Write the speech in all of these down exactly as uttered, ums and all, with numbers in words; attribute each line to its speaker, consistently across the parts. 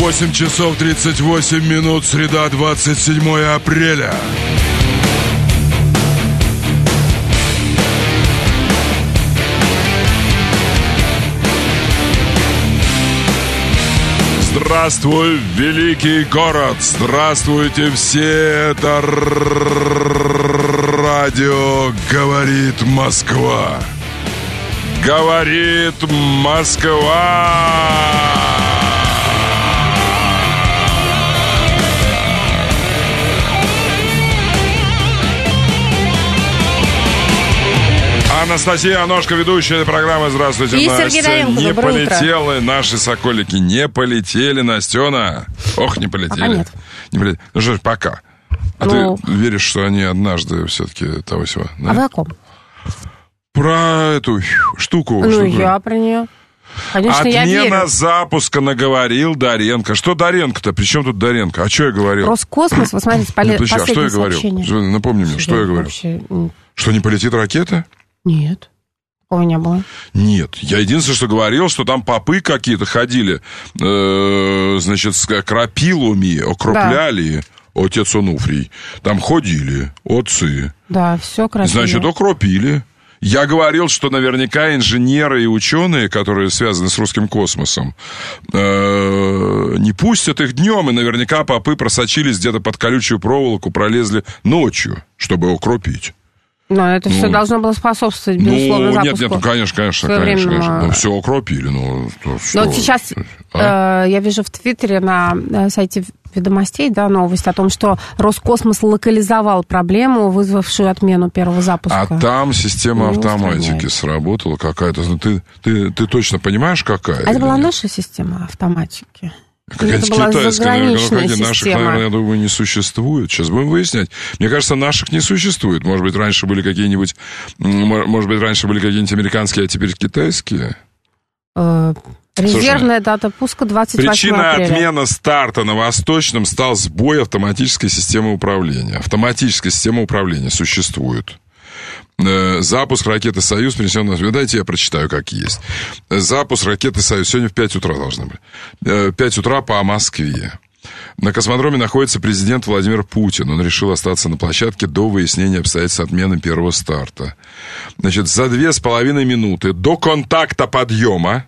Speaker 1: восемь часов тридцать восемь минут, среда, двадцать седьмое апреля. Здравствуй, великий город! Здравствуйте все! Это радио «Говорит Москва». Говорит Москва! Анастасия Аношка, ведущая программы. Здравствуйте,
Speaker 2: и
Speaker 1: Настя.
Speaker 2: Сергей Доренко,
Speaker 1: не полетели
Speaker 2: утро.
Speaker 1: Наши соколики, не полетели, Настена. Ох, не полетели.
Speaker 2: Пока нет.
Speaker 1: Не полетели. Ну что ж, пока. А ну... ты веришь, что они однажды все-таки того всего? Да?
Speaker 2: А вы о ком?
Speaker 1: Про эту штуку.
Speaker 2: Ну,
Speaker 1: штуку.
Speaker 2: я про нее. Конечно,
Speaker 1: Отмена
Speaker 2: я верю.
Speaker 1: запуска наговорил Доренко. Что Доренко-то? При чем тут Доренко? А что я говорил?
Speaker 2: Роскосмос, вы смотрите, поле...
Speaker 1: ну,
Speaker 2: последнее
Speaker 1: а что я говорил?
Speaker 2: сообщение.
Speaker 1: Напомни мне, что я говорил?
Speaker 2: Вообще...
Speaker 1: Что не полетит ракета?
Speaker 2: Нет. Такого не было.
Speaker 1: Нет. Я единственное, что говорил, что там попы какие-то ходили, э, значит, с крапилами, окропляли. Да. Отец Онуфрий. Там ходили отцы.
Speaker 2: Да, все красиво.
Speaker 1: Значит, окропили. Я говорил, что наверняка инженеры и ученые, которые связаны с русским космосом, э, не пустят их днем, и наверняка попы просочились где-то под колючую проволоку, пролезли ночью, чтобы окропить.
Speaker 2: Но это ну, все должно было способствовать, безусловно,
Speaker 1: ну,
Speaker 2: запуску.
Speaker 1: Нет, нет, ну, конечно, конечно, конечно, конечно. Ну, все окропили, ну,
Speaker 2: ну вот сейчас а? э, я вижу в Твиттере на сайте ведомостей, да, новость о том, что Роскосмос локализовал проблему, вызвавшую отмену первого запуска.
Speaker 1: А там система ну, автоматики сработала какая-то. Ну, ты, ты, ты точно понимаешь, какая?
Speaker 2: А это была нет? Наша система автоматики?
Speaker 1: Какая-то китайская, наверное, наших, наверное, я думаю, не существует. Сейчас будем выяснять. Мне кажется, наших не существует. Может быть, раньше были какие-нибудь, может быть, раньше были какие-нибудь американские, а теперь китайские?
Speaker 2: Резервная Слушай, дата пуска двадцать восьмого апреля.
Speaker 1: Причина отмены старта на Восточном стал сбой автоматической системы управления. Автоматическая система управления существует. Запуск ракеты «Союз» принесен... Дайте я прочитаю, как есть. Запуск ракеты «Союз» сегодня в пять утра должны быть. пять утра по Москве. На космодроме находится президент Владимир Путин. Он решил остаться на площадке до выяснения обстоятельств отмены первого старта. Значит, за две с половиной минуты до контакта подъема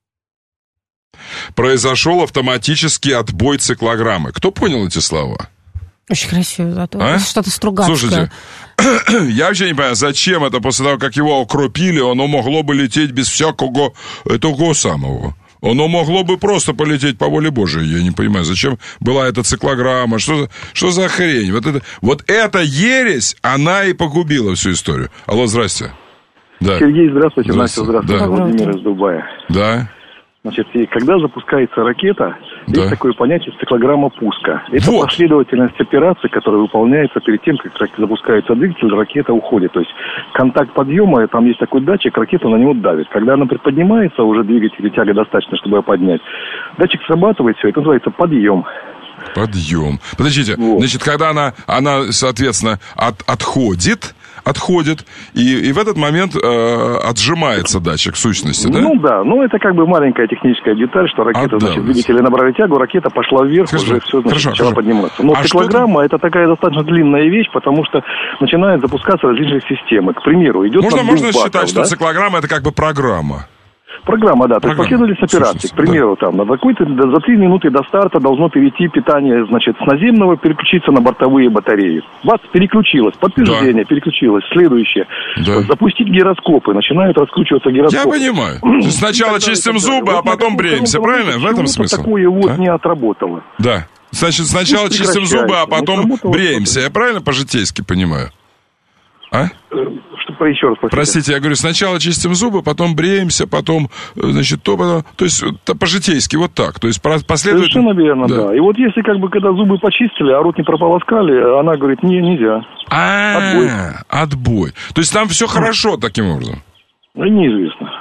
Speaker 1: произошел автоматический отбой циклограммы. Кто понял эти слова?
Speaker 2: Очень красиво, зато а? Что-то стругацкое.
Speaker 1: Слушайте, я вообще не понимаю, зачем это после того, как его окропили, оно могло бы лететь без всякого этого самого. Оно могло бы просто полететь по воле Божией. Я не понимаю, зачем была эта циклограмма, что за, что за хрень? Вот это, вот эта ересь, она и погубила всю историю. Алло, здрасте. Да.
Speaker 3: Сергей, здравствуйте. Настя, здравствуйте. Да. Владимир из Дубая.
Speaker 1: Да.
Speaker 3: Значит, и когда запускается ракета, да. Есть такое понятие циклограмма пуска. Это
Speaker 1: вот.
Speaker 3: Последовательность операций, которая выполняется перед тем, как запускается двигатель, ракета уходит. То есть контакт подъема, там есть такой датчик, ракета на него давит. Когда она приподнимается, уже двигатель и тяга достаточно, чтобы ее поднять, датчик срабатывает, все, это называется подъем.
Speaker 1: Подъем. Подождите, вот. Значит, когда она, она соответственно, от, отходит... Отходит, и, и в этот момент э, отжимается датчик в сущности, да?
Speaker 3: Ну да, ну это как бы маленькая техническая деталь, что ракета, Отдалась. Значит, двигатели набрали тягу, ракета пошла вверх, хорошо, уже все, значит, хорошо, начала хорошо. Подниматься. Но а циклограмма это такая достаточно длинная вещь, потому что начинают запускаться различные системы. К примеру, идет
Speaker 1: Можно, можно
Speaker 3: баков,
Speaker 1: считать,
Speaker 3: да?
Speaker 1: что циклограмма это как бы программа.
Speaker 3: Программа, да, то есть последовательность операций. К примеру, да. там, на какой-то, за три минуты до старта должно перейти питание, значит, с наземного переключиться на бортовые батареи. Вас переключилось, подтверждение, да. Переключилось, следующее. Да. Запустить гироскопы, начинают раскручиваться гироскопы.
Speaker 1: Я понимаю. Сначала чистим зубы, а потом бреемся, правильно? В этом смысл?
Speaker 3: Такое вот не отработало.
Speaker 1: Да. Значит, сначала чистим зубы, а потом бреемся. Я правильно по-житейски понимаю? А?
Speaker 3: Что, еще раз, простите.
Speaker 1: Простите, я говорю, сначала чистим зубы, потом бреемся, потом, значит, то, потом, то есть по-житейски, вот так, то есть последовательно.
Speaker 3: Совершенно верно, да. да. И вот если как бы, когда зубы почистили, а рот не прополоскали, она говорит, не, нельзя.
Speaker 1: А, отбой. Отбой. То есть там все хорошо таким образом?
Speaker 3: Ну, неизвестно.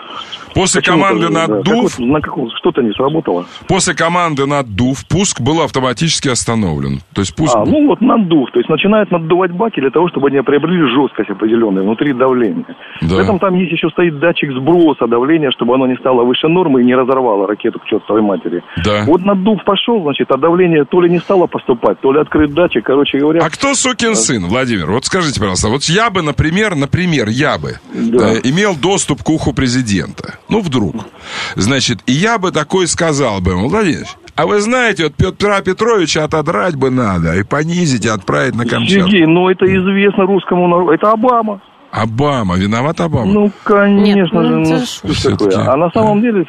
Speaker 1: После команды «наддув»,
Speaker 3: да, как вот, что-то не сработало.
Speaker 1: После команды «наддув» пуск был автоматически остановлен. То есть пуск...
Speaker 3: А, ну вот наддув, то есть начинает наддувать баки для того, чтобы они приобрели жесткость определенную внутри давления. Да. При этом там есть еще стоит датчик сброса давления, чтобы оно не стало выше нормы и не разорвало ракету к чертовой матери.
Speaker 1: Да.
Speaker 3: Вот наддув пошел, значит, а давление то ли не стало поступать, то ли открыт датчик, короче говоря.
Speaker 1: А кто сукин сын, Владимир? Вот скажите, пожалуйста, вот я бы, например, например, я бы да. э, имел доступ к уху президента. Ну, вдруг. Значит, и я бы такой сказал бы ему: Владимир, а вы знаете, вот Петра Петровича отодрать бы надо и понизить, и отправить на Камчатку.
Speaker 3: Сергей, ну это известно русскому народу. Это Обама.
Speaker 1: Обама. Виноват Обама?
Speaker 3: Ну, конечно Нет, ну, же. Ну, что такое? А на самом деле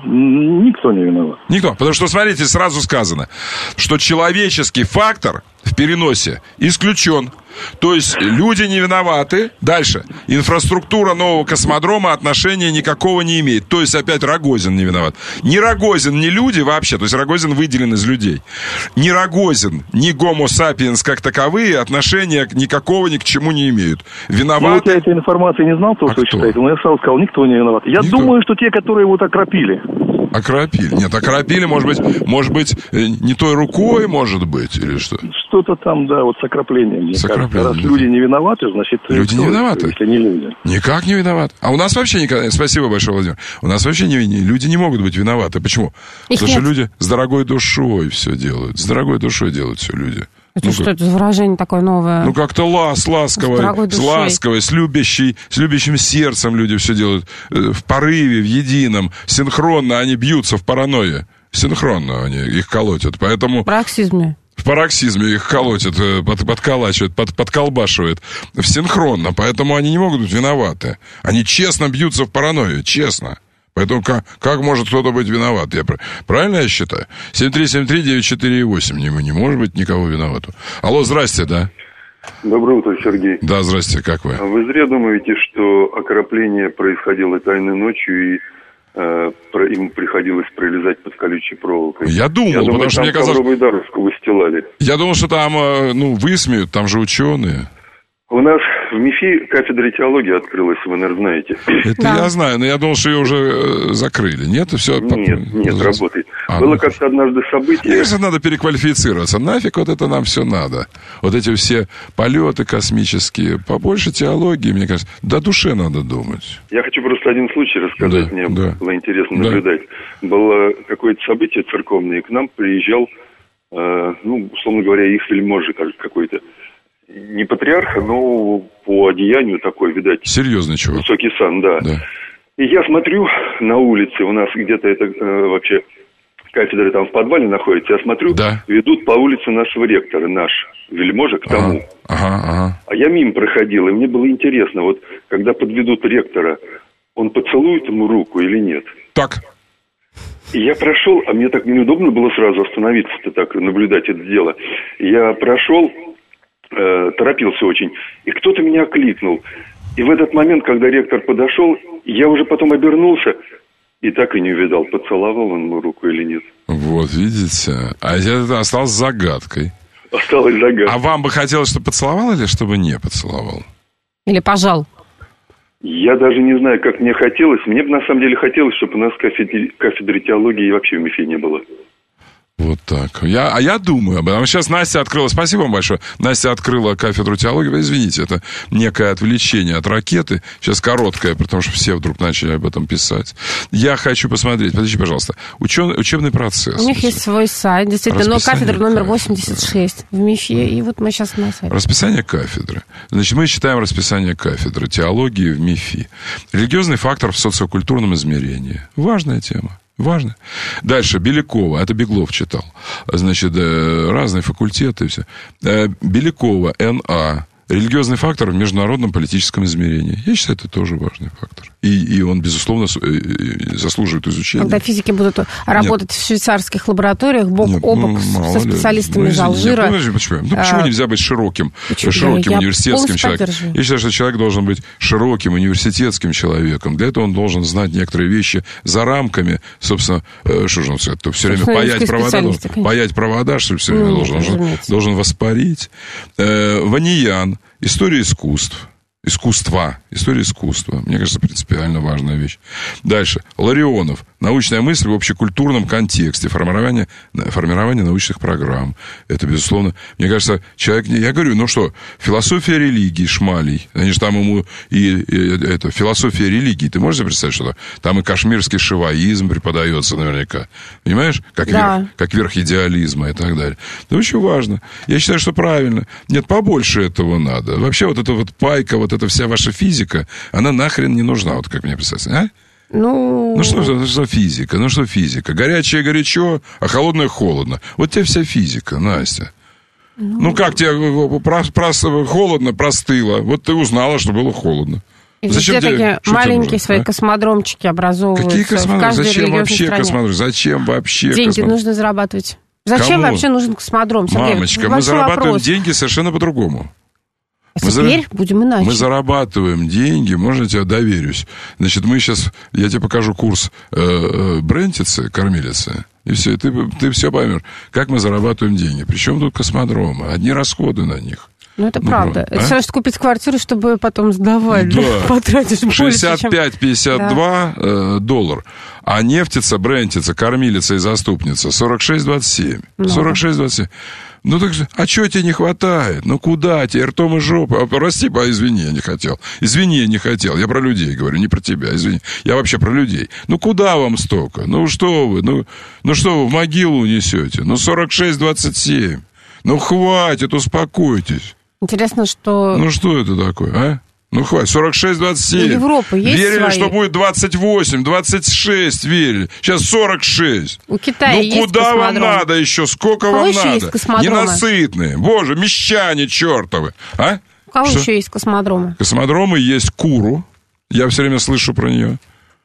Speaker 3: никто не виноват.
Speaker 1: Никто. Потому что, смотрите, сразу сказано, что человеческий фактор в переносе исключен. То есть люди не виноваты. Дальше. Инфраструктура нового космодрома отношения никакого не имеет. То есть опять Рогозин не виноват. Ни Рогозин, ни люди вообще. То есть Рогозин выделен из людей. Ни Рогозин, ни Homo sapiens как таковые отношения никакого ни к чему не имеют. Виноваты...
Speaker 3: Ну, вот я этой информации не знал, то, а что вы считаете. Но я сразу сказал, никто не виноват. Я никто. думаю, что те, которые вот окропили.
Speaker 1: Окропили. Нет, окропили, может быть, может быть, не той рукой, может быть, или что?
Speaker 3: Что-то там, да, вот с окроплением. Мне с окроплением. Раз люди не виноваты, значит...
Speaker 1: Люди не виноваты?
Speaker 3: Если не люди.
Speaker 1: Никак не виноваты. А у нас вообще никогда... Спасибо большое, Владимир. У нас вообще не, люди не могут быть виноваты. Почему? Их Потому нет. что люди с дорогой душой все делают. С дорогой душой делают все люди.
Speaker 2: Это
Speaker 1: ну,
Speaker 2: что это за выражение такое новое?
Speaker 1: Ну, как-то лас, ласковое, с, с ласковой, с, любящей, с любящим сердцем люди все делают. В порыве, в едином, синхронно они бьются в паранойе. Синхронно они их колотят. Поэтому...
Speaker 2: В пароксизме.
Speaker 1: В пароксизме их колотят, под, подколачивают, под, подколбашивают. В синхронно. Поэтому они не могут быть виноваты. Они честно бьются в паранойю. Честно. Поэтому как, как может кто-то быть виноват? Я, правильно я считаю? семь три семь три девять четыре восемь. Не, не может быть никого виноватого. Алло, здрасте, да?
Speaker 4: Доброе утро, Сергей.
Speaker 1: Да, здрасте, как вы?
Speaker 4: Вы зря думаете, что окропление происходило тайной ночью и э, про, им приходилось пролезать под колючей проволокой.
Speaker 1: Я думал, я
Speaker 4: думаю,
Speaker 1: потому что мне казалось...
Speaker 4: ковровую дорожку выстилали.
Speaker 1: Я думал, что там, ну, высмеют, там же ученые.
Speaker 4: У нас в МИФИ кафедра теологии открылась, вы, наверное, знаете.
Speaker 1: Это да. Я знаю, но я думал, что ее уже закрыли. Нет, и все.
Speaker 4: Нет, нет, работает. А, Было ну, как-то однажды событие.
Speaker 1: Конечно, надо переквалифицироваться. Нафиг вот это нам все надо. Вот эти все полеты космические. Побольше теологии, мне кажется. До душе надо думать.
Speaker 4: Я хочу просто один случай рассказать. Да, Мне да. было интересно да. наблюдать. Было какое-то событие церковное, и к нам приезжал, э, ну, условно говоря, их вельможа какой-то. Не патриарха, но по одеянию такой, видать.
Speaker 1: Серьезный чувак.
Speaker 4: Высокий сан, да. да. И я смотрю на улице, у нас где-то это э, вообще кафедра там в подвале находится, я смотрю, да. ведут по улице нашего ректора, наш вельможа к тому.
Speaker 1: Ага, ага, ага.
Speaker 4: А я мимо проходил, и мне было интересно, вот когда подведут ректора, он поцелует ему руку или нет?
Speaker 1: Так.
Speaker 4: И я прошел, а мне так неудобно было сразу остановиться-то так, наблюдать это дело. Я прошел... торопился очень, и кто-то меня окликнул. И в этот момент, когда ректор подошел, я уже потом обернулся и так и не увидал, поцеловал он ему руку или нет.
Speaker 1: Вот, видите? А это осталось загадкой.
Speaker 4: Осталось загадкой.
Speaker 1: А вам бы хотелось, чтобы поцеловал или чтобы не поцеловал?
Speaker 2: Или пожал?
Speaker 1: Я
Speaker 4: даже не знаю, как мне хотелось. Мне бы на самом деле хотелось, чтобы у нас кафедры, кафедры теологии вообще в МИФИ не было.
Speaker 1: Вот так. Я, а я думаю об этом. Сейчас Настя открыла, спасибо вам большое, Настя открыла кафедру теологии. Вы извините, это некое отвлечение от ракеты. Сейчас короткое, потому что все вдруг начали об этом писать. Я хочу посмотреть, подожди, пожалуйста, Учен, учебный процесс.
Speaker 2: У них есть свой сайт, действительно, но кафедра номер восемьдесят шесть в МИФИ, и вот мы сейчас на сайте.
Speaker 1: Расписание кафедры. Значит, мы читаем расписание кафедры теологии в МИФИ. Религиозный фактор в социокультурном измерении. Важная тема. Важно. Дальше, Белякова, это Беглов читал. Значит, разные факультеты и все. Белякова, Н А. Религиозный фактор в международном политическом измерении. Я считаю, это тоже важный фактор. И, и он, безусловно, заслуживает изучения.
Speaker 2: Когда физики будут работать нет. в швейцарских лабораториях, бок нет, о бок ну, со специалистами из Алжира.
Speaker 1: Нет, ну, почему? Ну, почему а... нельзя быть широким, почему? широким я университетским человеком? Я считаю, что человек должен быть широким университетским человеком. Для этого он должен знать некоторые вещи за рамками, собственно, что же он сказать, то все время паять провода, паять провода, что ли, все время ну, должен, должен, должен воспарить. Э, Ваниян. История искусств. Искусства. История искусства. Мне кажется, принципиально важная вещь. Дальше. Ларионов. Научная мысль в общекультурном контексте. Формирование, формирование научных программ. Это, безусловно, мне кажется, человек... Я говорю, ну что, философия религии, Шмалей. Они же там ему и, и это, философия религии. Ты можешь себе представить, что там и кашмирский шиваизм преподается наверняка. Понимаешь? Как, да. верх, как верх идеализма и так далее. Это очень важно. Я считаю, что правильно. Нет, побольше этого надо. Вообще вот эта вот пайка, вот эта вся ваша физика, она нахрен не нужна, вот как мне представить, а?
Speaker 2: Ну...
Speaker 1: Ну что, что, что физика? Ну что физика? Горячее горячо, а холодное холодно. Вот тебе вся физика, Настя. Ну, ну как тебе про, про, холодно, простыло? Вот ты узнала, что было холодно.
Speaker 2: И зачем тебе, такие маленькие свои а? космодромчики образовываются.
Speaker 1: Какие космодромы? Зачем вообще космодром? Зачем вообще
Speaker 2: Деньги
Speaker 1: космодром?
Speaker 2: нужно зарабатывать. Зачем Кому? вообще нужен космодром, Сергей?
Speaker 1: Мамочка, мы зарабатываем вопрос. деньги совершенно по-другому.
Speaker 2: А мы теперь за... будем иначе.
Speaker 1: Мы зарабатываем деньги, можно я тебе доверюсь. Значит, мы сейчас, я тебе покажу курс э, э, брентицы, кормилицы, и все, и ты, ты все поймешь, как мы зарабатываем деньги. Причем тут космодромы, одни расходы на них.
Speaker 2: Ну, это
Speaker 1: ну,
Speaker 2: правда.
Speaker 1: А?
Speaker 2: Это все равно, что купить квартиру, чтобы потом сдавать.
Speaker 1: Да.
Speaker 2: Потратишь больше,
Speaker 1: шестьдесят пять пятьдесят два да. э, доллар. А нефтица, брентица, кормилица и заступница сорок шесть двадцать семь. сорок шесть двадцать семь. Ну так же, а чего тебе не хватает? Ну куда тебе, ртом и жопой? Прости, извини, я не хотел. Извини, я не хотел. Я про людей говорю, не про тебя, извини. Я вообще про людей. Ну куда вам столько? Ну что вы? Ну, ну что вы в могилу несете? Ну сорок шесть двадцать семь. Ну хватит, успокойтесь.
Speaker 2: Интересно, что...
Speaker 1: Ну что это такое, а? Ну, хватит, сорок шесть двадцать семь.
Speaker 2: У Европы есть
Speaker 1: Верили,
Speaker 2: свои?
Speaker 1: что будет двадцать восемь, двадцать шесть верили. Сейчас сорок шесть.
Speaker 2: У Китая
Speaker 1: ну,
Speaker 2: есть
Speaker 1: куда
Speaker 2: космодром?
Speaker 1: вам надо еще? Сколько
Speaker 2: У кого
Speaker 1: вам
Speaker 2: еще
Speaker 1: надо?
Speaker 2: Есть космодромы?
Speaker 1: Ненасытные. Боже, мещане чертовы. А?
Speaker 2: У кого
Speaker 1: что?
Speaker 2: еще есть космодромы?
Speaker 1: Космодромы есть Куру. Я все время слышу про нее.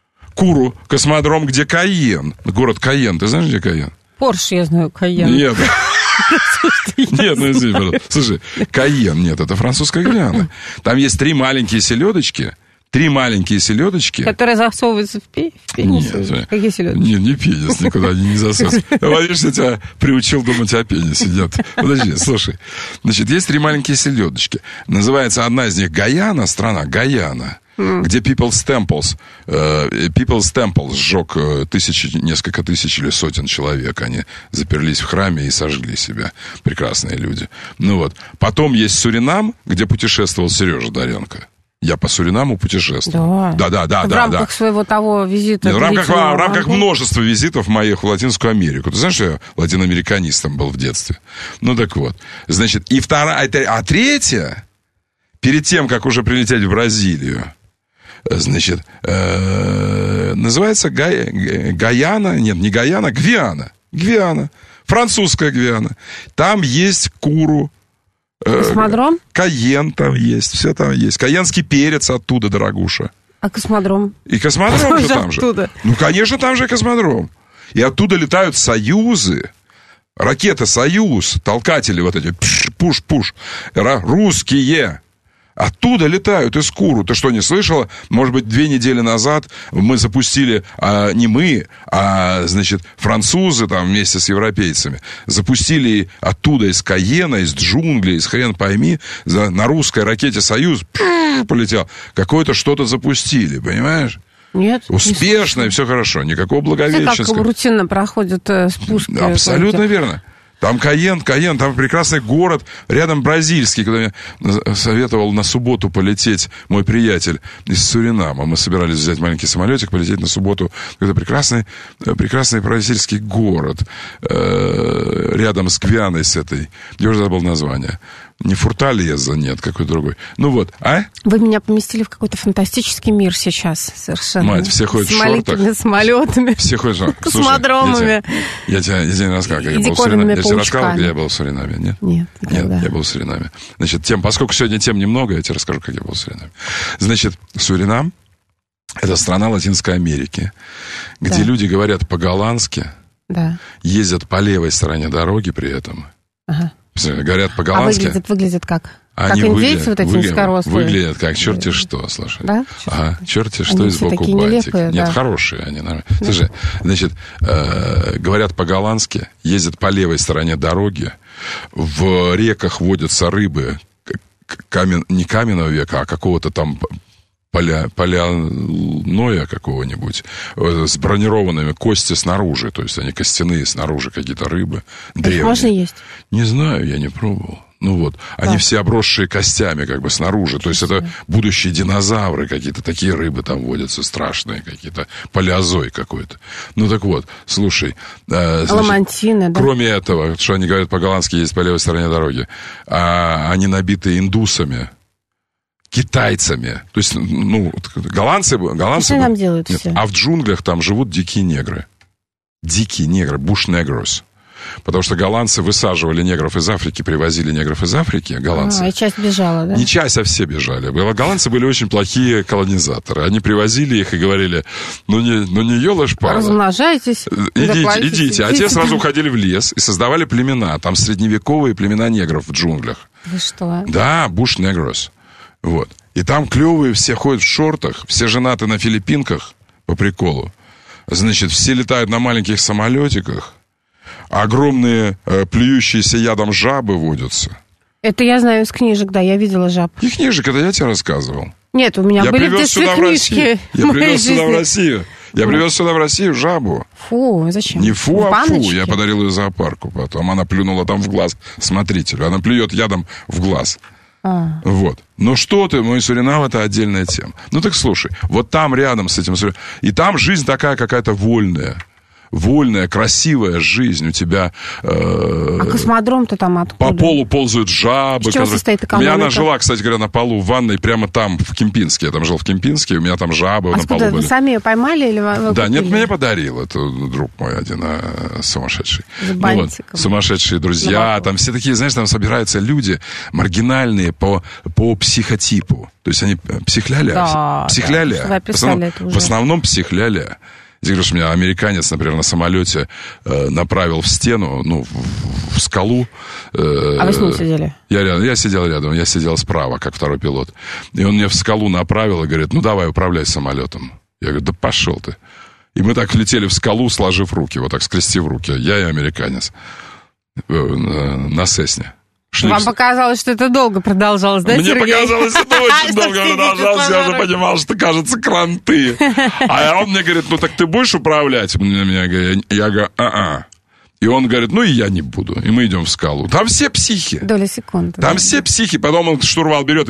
Speaker 1: Куру. Космодром, где Кайен. Город Кайен. Ты знаешь, где Кайен?
Speaker 2: Порш, я знаю, Кайен.
Speaker 1: Нет. Нет, ну извини, пожалуйста. Слушай, Кайен, нет, это французская Гвиана. Там есть три маленькие селедочки, три маленькие селедочки.
Speaker 2: Которые засовываются в, пи- в пенис?
Speaker 1: Нет,
Speaker 2: какие селедочки?
Speaker 1: Нет, не пенис, никуда они не засовываются. Видишь, я тебя приучил думать о пенисе. Нет, подожди, слушай. Значит, есть три маленькие селедочки. Называется одна из них Гаяна, страна Гаяна. Mm. Где People's Temples, э, People's Temples сжег тысячи, несколько тысяч или сотен человек. Они заперлись в храме и сожгли себя. Прекрасные люди. Ну вот. Потом есть Суринам, где путешествовал Сережа Доренко. Я по Суринаму путешествовал. Да, да, да,
Speaker 2: в
Speaker 1: да.
Speaker 2: рамках
Speaker 1: да.
Speaker 2: своего того визита.
Speaker 1: Нет, в рамках, в рамках множества визитов моих в Латинскую Америку. Ты знаешь, что я латиноамериканистом был в детстве? Ну так вот. Значит, и вторая, а третья, перед тем, как уже прилететь в Бразилию, значит, э, называется Га... Гаяна, нет, не Гаяна, Гвиана. Гвиана, французская Гвиана. Там есть Куру. Э,
Speaker 2: космодром?
Speaker 1: Кайен там есть, все там есть. Каенский перец оттуда, дорогуша.
Speaker 2: А космодром?
Speaker 1: И космодром же там
Speaker 2: оттуда.
Speaker 1: же. Ну, конечно, там же и космодром. И оттуда летают союзы. Ракета «Союз», толкатели вот эти, пуш-пуш, русские. Оттуда летают из Куру. Ты что, не слышала? Может быть, две недели назад мы запустили, а, не мы, а, значит, французы там вместе с европейцами, запустили оттуда из Кайена, из джунглей, из хрен пойми, за, на русской ракете «Союз» полетел. Какое-то что-то запустили, понимаешь?
Speaker 2: Нет.
Speaker 1: Успешно, и все хорошо. Никакого Благовещенска.
Speaker 2: Как рутинно проходит э, спуск.
Speaker 1: Абсолютно э, верно. Там Кайен, Кайен, там прекрасный город, рядом бразильский, куда мне советовал на субботу полететь мой приятель из Суринама. Мы собирались взять маленький самолетик, полететь на субботу. Это прекрасный, прекрасный бразильский город, э, рядом с Гвианой с этой. Я уже забыл название. Не Фурталеза, нет, какой-то другой. Ну вот, а?
Speaker 2: Вы меня поместили в какой-то фантастический мир сейчас совершенно.
Speaker 1: Мать, все ходят в шортах.
Speaker 2: С самолетами.
Speaker 1: Все ходят в шортах.
Speaker 2: Космодромами.
Speaker 1: Я тебе, я тебе рассказывал, как я был в Суринаме. Я тебе рассказывал, где я был в Суринаме, нет?
Speaker 2: Нет, никогда.
Speaker 1: Нет, я был в Суринаме. Значит, тем, поскольку сегодня тем немного, я тебе расскажу, как я был в Суринаме. Значит, Суринам — это страна Латинской Америки, где да. люди говорят по-голландски,
Speaker 2: да.
Speaker 1: ездят по левой стороне дороги при этом. Ага. Говорят по-голландски.
Speaker 2: А выглядят, выглядят как?
Speaker 1: Они
Speaker 2: как индейцы
Speaker 1: выглядят,
Speaker 2: вот эти
Speaker 1: выглядят,
Speaker 2: низкорослые?
Speaker 1: Выглядят как черти что, слушай.
Speaker 2: Да?
Speaker 1: Ага, черти что
Speaker 2: они
Speaker 1: и сбоку батик.
Speaker 2: Нелепые,
Speaker 1: Нет,
Speaker 2: да.
Speaker 1: хорошие они. Да. Слушай, значит, э, говорят по-голландски, ездят по левой стороне дороги, в реках водятся рыбы, камен, не каменного века, а какого-то там поля, поляноя какого-нибудь, с бронированными кости снаружи, то есть они костяные снаружи, какие-то рыбы древние.
Speaker 2: Их можно есть?
Speaker 1: Не знаю, я не пробовал. Ну вот, они да. все обросшие костями как бы снаружи, то есть это будущие динозавры какие-то, такие рыбы там водятся страшные какие-то, палеозой какой-то. Ну так вот, слушай, э, значит,
Speaker 2: ламантины, да?
Speaker 1: Кроме этого, что они говорят по-голландски, есть по левой стороне дороги, а, они набиты индусами, китайцами, то есть, ну, голландцы... голландцы
Speaker 2: что там делают
Speaker 1: нет,
Speaker 2: все?
Speaker 1: А в джунглях там живут дикие негры, дикие негры, буш-негрос. Потому что голландцы высаживали негров из Африки, привозили негров из Африки, голландцы.
Speaker 2: А, и часть бежала, да?
Speaker 1: Не часть, а все бежали. Голландцы были очень плохие колонизаторы. Они привозили их и говорили, ну не, ну не елаш-пала.
Speaker 2: Размножайтесь.
Speaker 1: Идите, идите. А те сразу уходили в лес и создавали племена. Там средневековые племена негров в джунглях.
Speaker 2: Вы что?
Speaker 1: Да, буш-негрос. Вот. И там клевые все ходят в шортах, все женаты на филиппинках, по приколу. Значит, все летают на маленьких самолетиках. Огромные э, плюющиеся ядом жабы водятся.
Speaker 2: Это я знаю из книжек, да, я видела жаб.
Speaker 1: И книжек, это я тебе рассказывал.
Speaker 2: Нет, у меня
Speaker 1: я
Speaker 2: были в детстве книжки.
Speaker 1: Я привез сюда в Россию. Я
Speaker 2: фу.
Speaker 1: привез сюда в Россию жабу.
Speaker 2: Фу, зачем?
Speaker 1: Не фу, в а баночке? Фу. Я подарил ее зоопарку потом. Она плюнула там в глаз смотрителю. Она плюет ядом в глаз. А. Вот. Но что ты, мой Суринам, это отдельная тема. Ну так слушай, вот там рядом с этим... И там жизнь такая какая-то вольная. Вольная, красивая жизнь у тебя. Э,
Speaker 2: а космодром-то там откуда?
Speaker 1: По полу ползают жабы.
Speaker 2: Из чего состоит экономика?
Speaker 1: У меня она жила, кстати говоря, на полу в ванной прямо там, в Кемпинске. Я там жил в Кемпинске, у меня там жабы
Speaker 2: а
Speaker 1: на полу были.
Speaker 2: Вы сами ее поймали или вы
Speaker 1: Да,
Speaker 2: купили?
Speaker 1: Нет, мне подарил. Это друг мой один а, сумасшедший. Ну, вот, сумасшедшие друзья. Там все такие, знаешь, там собираются люди маргинальные по, по психотипу. То есть они психляля.
Speaker 2: Да,
Speaker 1: психляля.
Speaker 2: Да, в, основном,
Speaker 1: в основном психляля. Я говорю, что меня американец, например, на самолете э, направил в стену, ну, в, в скалу. Э,
Speaker 2: а вы с ним сидели?
Speaker 1: Я, рядом, я сидел рядом, я сидел справа, как второй пилот. И он меня в скалу направил и говорит, ну, давай, управляй самолетом. Я говорю, да пошел ты. И мы так летели в скалу, сложив руки, вот так скрестив руки. Я и американец. Э, на, на Сесне. Шли
Speaker 2: Вам
Speaker 1: в...
Speaker 2: показалось, что это долго продолжалось, да,
Speaker 1: Мне
Speaker 2: Сергей?
Speaker 1: показалось, это очень долго продолжалось. Я уже понимал, что, кажется, кранты. А он мне говорит, ну так ты будешь управлять? Я говорю, а-а. И он говорит, ну и я не буду. И мы идем в скалу. Там все психи.
Speaker 2: Доля секунды.
Speaker 1: Там все психи. Потом он штурвал берет и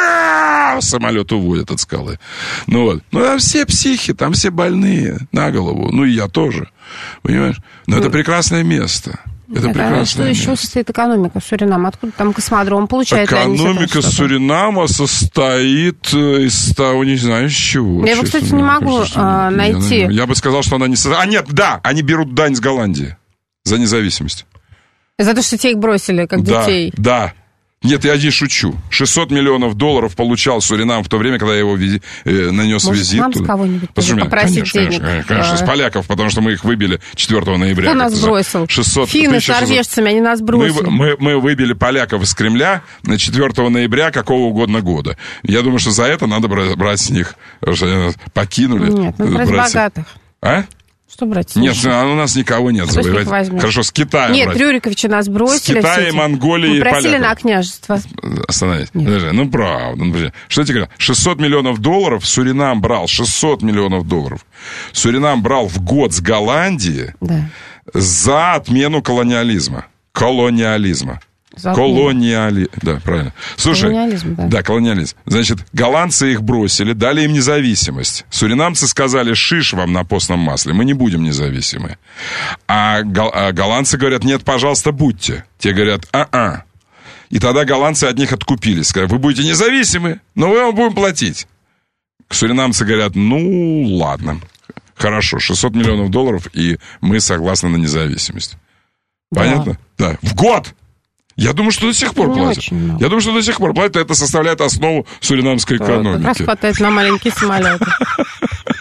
Speaker 1: самолет уводит от скалы. Ну вот. Ну там все психи, там все больные на голову. Ну и я тоже. Понимаешь? Но это прекрасное место. Это
Speaker 2: Нет,
Speaker 1: прекрасно.
Speaker 2: А что еще состоит экономика Суринама? Откуда там космодром получает?
Speaker 1: Экономика Суринама состоит из того, не знаю, из чего.
Speaker 2: Я, кстати, не могу а, найти.
Speaker 1: Я, я бы сказал, что она не... А нет, да, они берут дань с Голландии за независимость.
Speaker 2: За то, что те их бросили, как
Speaker 1: да,
Speaker 2: детей?
Speaker 1: Да, Нет, я не шучу. шестьсот миллионов долларов получал Суринам в то время, когда я его визи, э, нанес
Speaker 2: Может,
Speaker 1: визит.
Speaker 2: Может, нам с кого-нибудь попросить
Speaker 1: конечно,
Speaker 2: денег?
Speaker 1: Конечно, конечно, с поляков, потому что мы их выбили четвёртого ноября.
Speaker 2: Кто нас бросил?
Speaker 1: шестьсот,
Speaker 2: Финны с норвежцами, они нас бросили.
Speaker 1: Мы, мы, мы выбили поляков из Кремля на четвёртого ноября какого угодно года. Я думаю, что за это надо брать, брать с них, потому что они нас покинули.
Speaker 2: Нет, ну брать
Speaker 1: брать...
Speaker 2: богатых.
Speaker 1: А?
Speaker 2: Что брать?
Speaker 1: Нет, а у нас никого нет.
Speaker 2: А
Speaker 1: хорошо, с Китаем
Speaker 2: Нет,
Speaker 1: брать.
Speaker 2: Рюриковича нас бросили.
Speaker 1: С Китаем, Монголией и поляков.
Speaker 2: Мы просили на княжество.
Speaker 1: Остановись. Подожди, ну, правда. Ну, что я тебе говорю? шестьсот миллионов долларов Суринам брал. шестьсот миллионов долларов. Суринам брал в год с Голландии
Speaker 2: да.
Speaker 1: за отмену колониализма. Колониализма. Колониализм. Да, правильно. Слушай,
Speaker 2: колониализм, да.
Speaker 1: да, колониализм. Значит, голландцы их бросили, дали им независимость. Суринамцы сказали, шиш вам на постном масле, мы не будем независимы. А, гол- а голландцы говорят, нет, пожалуйста, будьте. Те говорят, а-а. И тогда голландцы от них откупились. Сказали, вы будете независимы, но мы вам будем платить. Суринамцы говорят, ну, ладно. Хорошо, шестьсот миллионов долларов, и мы согласны на независимость. Да. Понятно? Да. В год! Я думаю, что до сих пор
Speaker 2: не
Speaker 1: платят. Я думаю, что до сих пор платят. Это составляет основу суринамской экономики.
Speaker 2: Как раз хватает на маленькие самолеты.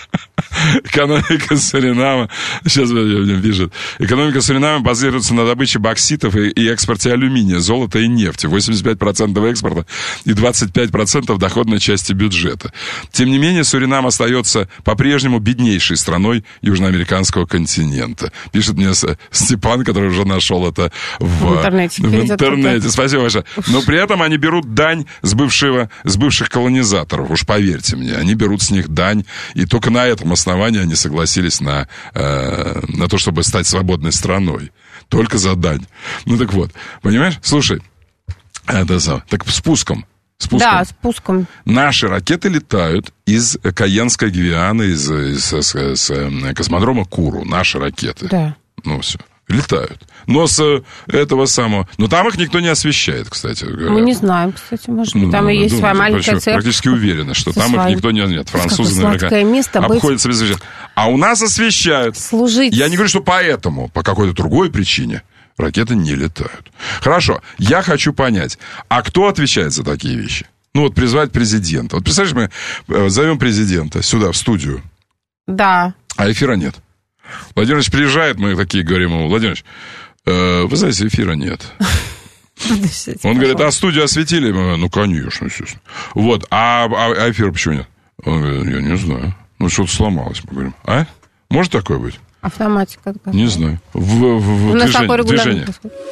Speaker 1: Экономика Суринама, сейчас мне пишет, экономика Суринама базируется на добыче бокситов и, и экспорте алюминия, золота и нефти. восемьдесят пять процентов экспорта и двадцать пять процентов доходной части бюджета. Тем не менее, Суринам остается по-прежнему беднейшей страной южноамериканского континента. Пишет мне Степан, который уже нашел это в, в интернете. В интернете. Спасибо большое. Но при этом они берут дань с, бывшего, с бывших колонизаторов. Уж поверьте мне, они берут с них дань, и только на этом основании они согласились на, э, на то, чтобы стать свободной страной. Только за дань. Ну так вот, понимаешь? Слушай, это самое. Так спуском. Спуском.
Speaker 2: Да, спуском.
Speaker 1: Наши ракеты летают из Каенской Гвианы, из, из, из, из, из космодрома Куру. Наши ракеты.
Speaker 2: Да.
Speaker 1: Ну все. Летают. Но с этого самого... Но там их никто не освещает, кстати говоря.
Speaker 2: Мы не знаем, кстати, может быть, там ну, и есть своя маленькая церковь.
Speaker 1: Практически уверены, что там своим... их никто не... Нет, французы наверняка
Speaker 2: место
Speaker 1: обходятся без освещения. А у нас освещают.
Speaker 2: Служить.
Speaker 1: Я не говорю, что поэтому, по какой-то другой причине ракеты не летают. Хорошо, я хочу понять, а кто отвечает за такие вещи? Ну вот призвать президента. Вот представляешь, мы зовем президента сюда, в студию.
Speaker 2: Да.
Speaker 1: А эфира нет. Владимир Ильич приезжает, мы такие говорим ему: Владимир Ильич, э, вы знаете, эфира нет. Он говорит: а студию осветили? Мы, ну, конечно, естественно. Вот, а, а, а эфира почему нет? Он говорит: я не знаю. Ну, что-то сломалось, мы говорим. А? Может такое быть?
Speaker 2: Автоматика.
Speaker 1: Не знаю. В, в, в
Speaker 2: У нас
Speaker 1: движение,
Speaker 2: такой
Speaker 1: движение.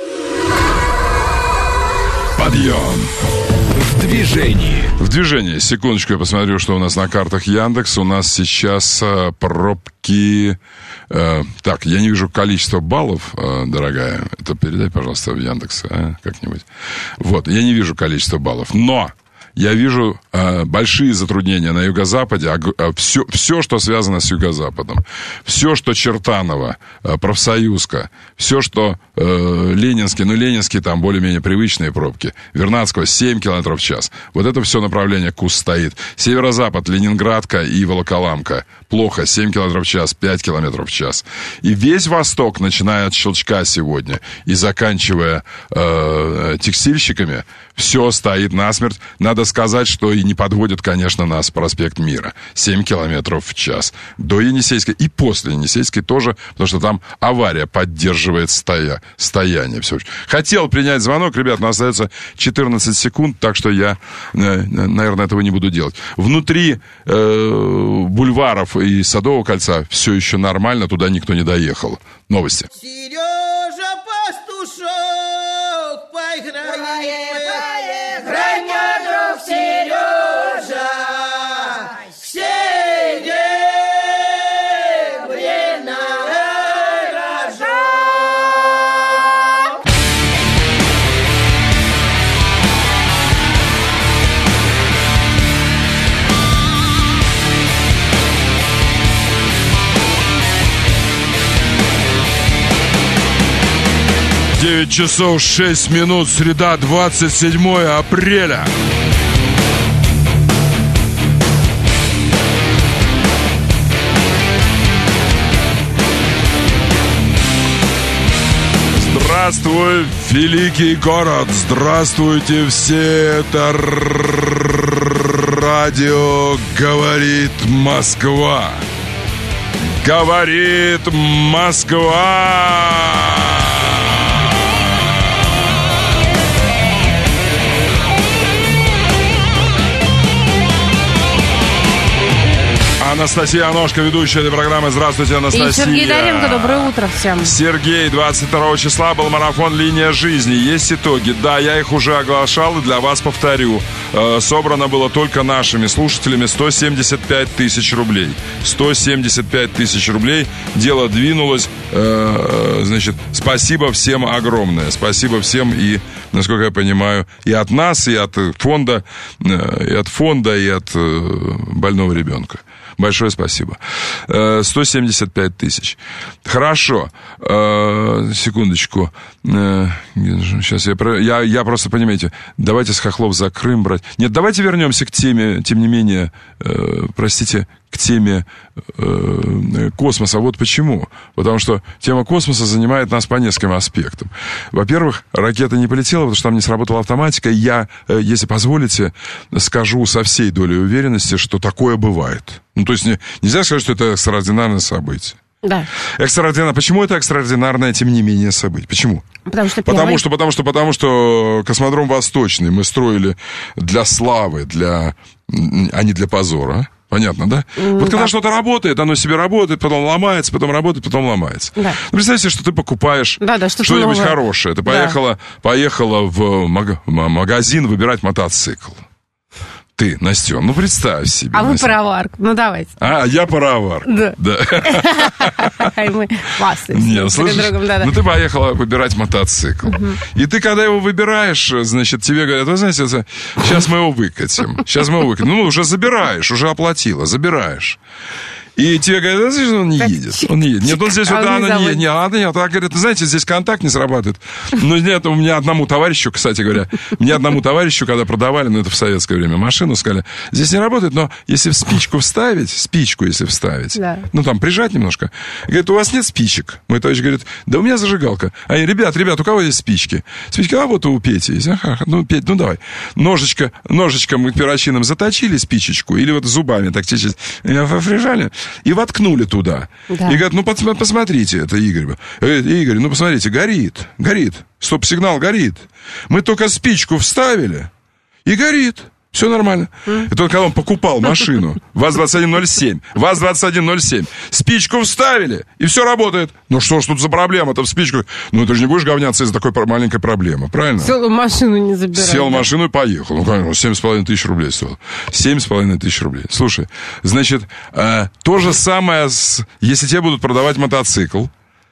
Speaker 1: Подъем.
Speaker 5: В движении.
Speaker 1: В движении. Секундочку, я посмотрю, что у нас на картах Яндекс. У нас сейчас э, пробки... Э, так, я не вижу количество баллов, э, дорогая. Это передай, пожалуйста, в Яндекс, а, как-нибудь. Вот, я не вижу количество баллов. Но я вижу э, большие затруднения на юго-западе. А, а, все, все, что связано с юго-западом. Все, что Чертаново, э, Профсоюзка. Все, что э, Ленинский. Ну, Ленинский там более-менее привычные пробки. Вернадского семь километров в час. Вот это все направление КУС стоит. Северо-запад, Ленинградка и Волоколамка. Плохо. семь километров в час, пять километров в час. И весь Восток, начиная от Щелчка сегодня и заканчивая э, текстильщиками, все стоит насмерть. Надо сказать, что и не подводит, конечно, нас проспект Мира. семь километров в час. До Енисейской и после Енисейской тоже, потому что там авария поддерживает стоя, стояние. Все. Хотел принять звонок, ребят, но остается четырнадцать секунд, так что я, наверное, этого не буду делать. Внутри э, бульваров и Садового кольца все еще нормально, туда никто не доехал. Новости.
Speaker 6: Сережа Пастушок, поиграй, поиграй, мой друг Сережа, серебряная рожок.
Speaker 1: девять часов шесть минут, среда, двадцать седьмое апреля. Здравствуй, великий город! Здравствуйте все! Это радио «Говорит Москва». Говорит Москва! Анастасия Аношка, ведущая этой программы. Здравствуйте, Анастасия.
Speaker 2: И Сергей Доренко, доброе утро всем.
Speaker 1: Сергей, двадцать второго числа был марафон «Линия жизни». Есть итоги. Да, я их уже оглашал и для вас повторю. Э, собрано было только нашими слушателями сто семьдесят пять тысяч рублей. сто семьдесят пять тысяч рублей. Дело двинулось. Э, значит, спасибо всем огромное. Спасибо всем и, насколько я понимаю, и от нас, и от фонда, э, и от фонда, и от э, больного ребенка. Большое спасибо. сто семьдесят пять тысяч. Хорошо. Секундочку. Сейчас я, я, я просто, понимаете, давайте с хохлов за Крым брать. Нет, давайте вернемся к теме, тем не менее, простите, к теме э, космоса. Вот почему. Потому что тема космоса занимает нас по нескольким аспектам. Во-первых, ракета не полетела, потому что там не сработала автоматика. Я, э, если позволите, скажу со всей долей уверенности, что такое бывает. Ну, то есть не, нельзя сказать, что это экстраординарное событие.
Speaker 2: Да.
Speaker 1: Экстраординарное. Почему это экстраординарное, тем не менее, событие? Почему?
Speaker 2: Потому что,
Speaker 1: потому
Speaker 2: первый...
Speaker 1: что, потому что, потому что космодром Восточный мы строили для славы, для, а не для позора. Понятно, да? Mm, вот когда да. что-то работает, оно себе работает, потом ломается, потом работает, потом ломается. Да. Ну, представьте, что ты покупаешь да, да, что что-нибудь новое. Хорошее. Ты поехала, да. поехала в маг- магазин выбирать мотоцикл. Ты, Настен, ну представь себе.
Speaker 2: А вы
Speaker 1: Настен.
Speaker 2: паровар, ну давайте.
Speaker 1: А, я паровар. Да. Да.
Speaker 2: И мы классные.
Speaker 1: Нет, слышишь, ну ты поехала выбирать мотоцикл. И ты, когда его выбираешь, значит, тебе говорят, вы знаете, сейчас мы его выкатим. Сейчас мы его выкатим. Ну, уже забираешь, уже оплатила, забираешь. И тебе говорят, знаете, он не едет. Он не едет. Нет, он здесь, вот, да, она не едет. Нет, она нет. Она говорит, знаете, здесь контакт не срабатывает. Ну, нет, у меня одному товарищу, кстати говоря, мне одному товарищу, когда продавали, ну, это в советское время, машину, сказали, здесь не работает, но если в спичку вставить, спичку если вставить, да. ну, там, прижать немножко, говорит, у вас нет спичек? Мой товарищ говорит, да у меня зажигалка. А я, ребят, ребят, у кого есть спички? Спички, а вот у Пети есть. Ага, ну, Петь, ну, давай. Ножичко, ножичком перочинным заточили спичечку, или вот зубами так чуть-чуть прижали, и воткнули туда. Да. И говорят, ну, посмотрите, это Игорь. Говорит, Игорь, ну, посмотрите, горит, горит. Стоп-сигнал горит. Мы только спичку вставили, и горит. Все нормально. Mm. Это когда он покупал машину ВАЗ двадцать один ноль семь. ВАЗ двадцать один ноль семь. Спичку вставили, и все работает. Ну что ж тут за проблема-то в спичку? Ну ты же не будешь говняться из-за такой маленькой проблемы, правильно?
Speaker 2: Сел машину не забирай.
Speaker 1: Сел в машину и поехал. Ну, конечно, семь с половиной тысяч рублей стоило. Семь с половиной тысяч рублей. Слушай, значит, э, то же самое, с, если тебе будут продавать мотоцикл,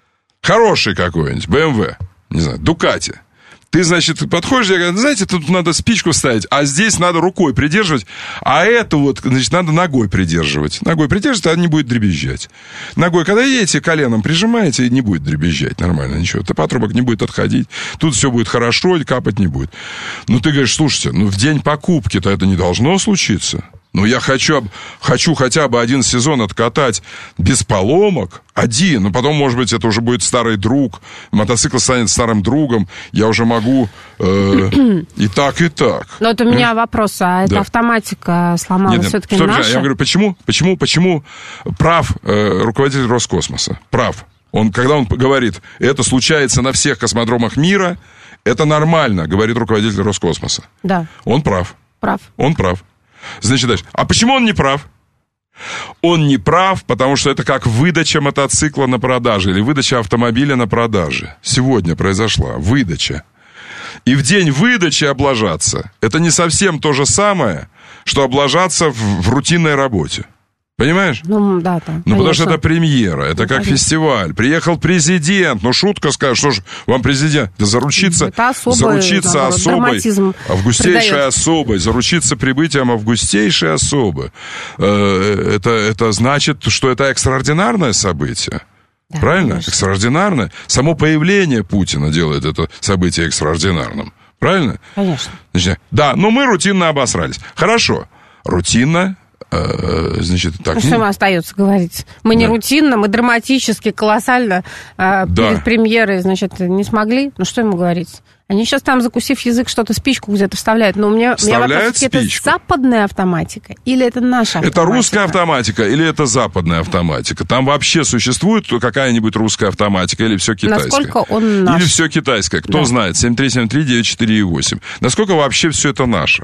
Speaker 1: хороший какой-нибудь, бэ эм вэ, не знаю, Дукати. Ты, значит, подходишь, я говорю, знаете, тут надо спичку вставить, а здесь надо рукой придерживать, а это вот, значит, надо ногой придерживать. Ногой придерживать, а не будет дребезжать. Ногой, когда едете, коленом прижимаете, не будет дребезжать нормально, ничего. Патрубок не будет отходить, тут все будет хорошо, капать не будет. Ну, ты говоришь, слушайте, ну, в день покупки-то это не должно случиться. Ну, я хочу, хочу хотя бы один сезон откатать без поломок. Один. Ну, потом, может быть, это уже будет старый друг. Мотоцикл станет старым другом. Я уже могу э, и так, и так.
Speaker 2: Но вот у меня вопрос. А эта да. автоматика сломалась нет, нет, все-таки стоп, наша?
Speaker 1: Я говорю, почему, почему, почему прав э, руководитель Роскосмоса? Прав. Он, когда он говорит, это случается на всех космодромах мира, это нормально, говорит руководитель Роскосмоса.
Speaker 2: Да.
Speaker 1: Он прав.
Speaker 2: Прав.
Speaker 1: Он прав. Значит, дальше. А почему он не прав? Он не прав, потому что это как выдача мотоцикла на продаже или выдача автомобиля на продаже. Сегодня произошла выдача. И в день выдачи облажаться, это не совсем то же самое, что облажаться в, в рутинной работе. Понимаешь?
Speaker 2: Ну, да, да.
Speaker 1: Ну, конечно. Потому что это премьера, это ну, как конечно. Фестиваль. Приехал президент, ну, шутка скажет, что же вам президент? Да заручиться,
Speaker 2: это особый,
Speaker 1: заручиться
Speaker 2: да,
Speaker 1: особой, августейшей особой, заручиться прибытием августейшей особы. Это, это значит, что это экстраординарное событие. Да, правильно? Конечно. Экстраординарное. Само появление Путина делает это событие экстраординарным. Правильно?
Speaker 2: Конечно.
Speaker 1: Значит, да, но мы рутинно обосрались. Хорошо. Рутинно. Значит, так,
Speaker 2: ну, что ну, остается говорить? Мы да. не рутинно, мы драматически, колоссально э, да. перед премьерой, значит, не смогли. Ну, что ему говорить? Они сейчас там, закусив язык, что-то спичку где-то вставляют. Но у меня,
Speaker 1: вставляют
Speaker 2: меня вопрос, это западная автоматика или это наша автоматика?
Speaker 1: Это русская автоматика или это западная автоматика? Там вообще существует какая-нибудь русская автоматика или все китайское?
Speaker 2: Насколько он наш?
Speaker 1: Или все китайское? Кто да. знает? семь три семь три девять четыре восемь. Насколько вообще все это наше?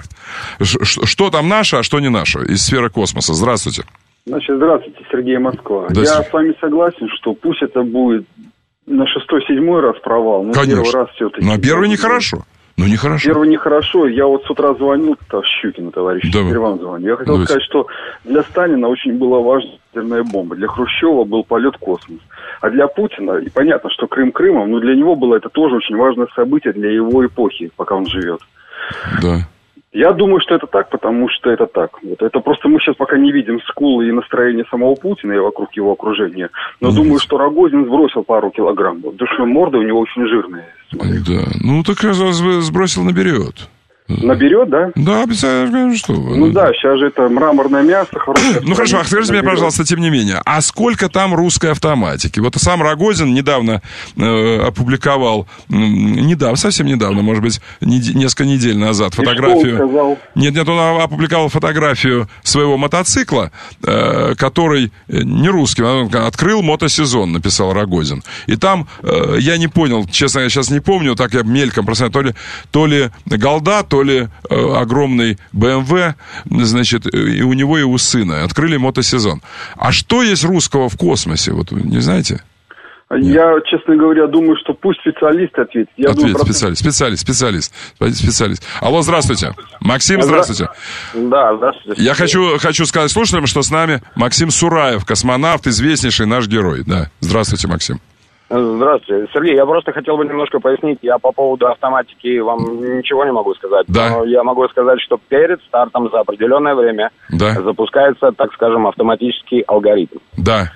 Speaker 1: Что там наше, а что не наше? Из сферы космоса. Здравствуйте.
Speaker 7: Значит, здравствуйте, Сергей Москва. Да, Я с вами согласен, что пусть это будет на шестой-седьмой раз провал, но
Speaker 1: конечно.
Speaker 7: Первый раз все-таки...
Speaker 1: Но первый нехорошо. Ну, нехорошо.
Speaker 7: Первый нехорошо. Я вот с утра звонил, Щукину, товарищу, теперь вам звоню. Я хотел Давайте. сказать, что для Сталина очень была важна ядерная бомба. Для Хрущева был полет в космос. А для Путина, и понятно, что Крым Крымом, но для него было это тоже очень важное событие для его эпохи, пока он живет.
Speaker 1: Да.
Speaker 7: Я думаю, что это так, потому что это так. Вот это просто мы сейчас пока не видим скулы и настроение самого Путина и вокруг его окружения. Но mm. думаю, что Рогозин сбросил пару килограмм. Потому что морда у него очень жирная. Смотри.
Speaker 1: Да. Ну, так раз сбросил, наберет.
Speaker 7: Наберет, да?
Speaker 1: Да, обязательно, что вы.
Speaker 7: Ну да, сейчас же это мраморное мясо хорошее.
Speaker 1: Ну хорошо, а скажите мне, пожалуйста, тем не менее, а сколько там русской автоматики? Вот сам Рогозин недавно э, опубликовал, э, недавно, совсем недавно, может быть, не, несколько недель назад, фотографию... Нет, нет, он опубликовал фотографию своего мотоцикла, э, который не русский, он открыл мотосезон, написал Рогозин. И там, э, я не понял, честно, я сейчас не помню, так я мельком просто, то ли, то ли голда, то ли э, огромный бэ эм вэ, значит, и у него, и у сына. Открыли мотосезон. А что есть русского в космосе? Вот вы не знаете?
Speaker 7: Я, Нет. честно говоря, думаю, что пусть специалист ответит. Я
Speaker 1: Ответит,
Speaker 7: думаю,
Speaker 1: специалист, специалист, специалист, специалист. Алло, здравствуйте. Максим, здравствуйте.
Speaker 7: Да, здравствуйте.
Speaker 1: Я хочу, хочу сказать слушателям, что с нами Максим Сураев, космонавт, известнейший наш герой. Да, здравствуйте, Максим.
Speaker 8: Здравствуйте, Сергей, я просто хотел бы немножко пояснить, я по поводу автоматики вам ничего не могу сказать,
Speaker 1: да.
Speaker 8: но я могу сказать, что перед стартом за определенное время
Speaker 1: да.
Speaker 8: запускается, так скажем, автоматический алгоритм,
Speaker 1: да.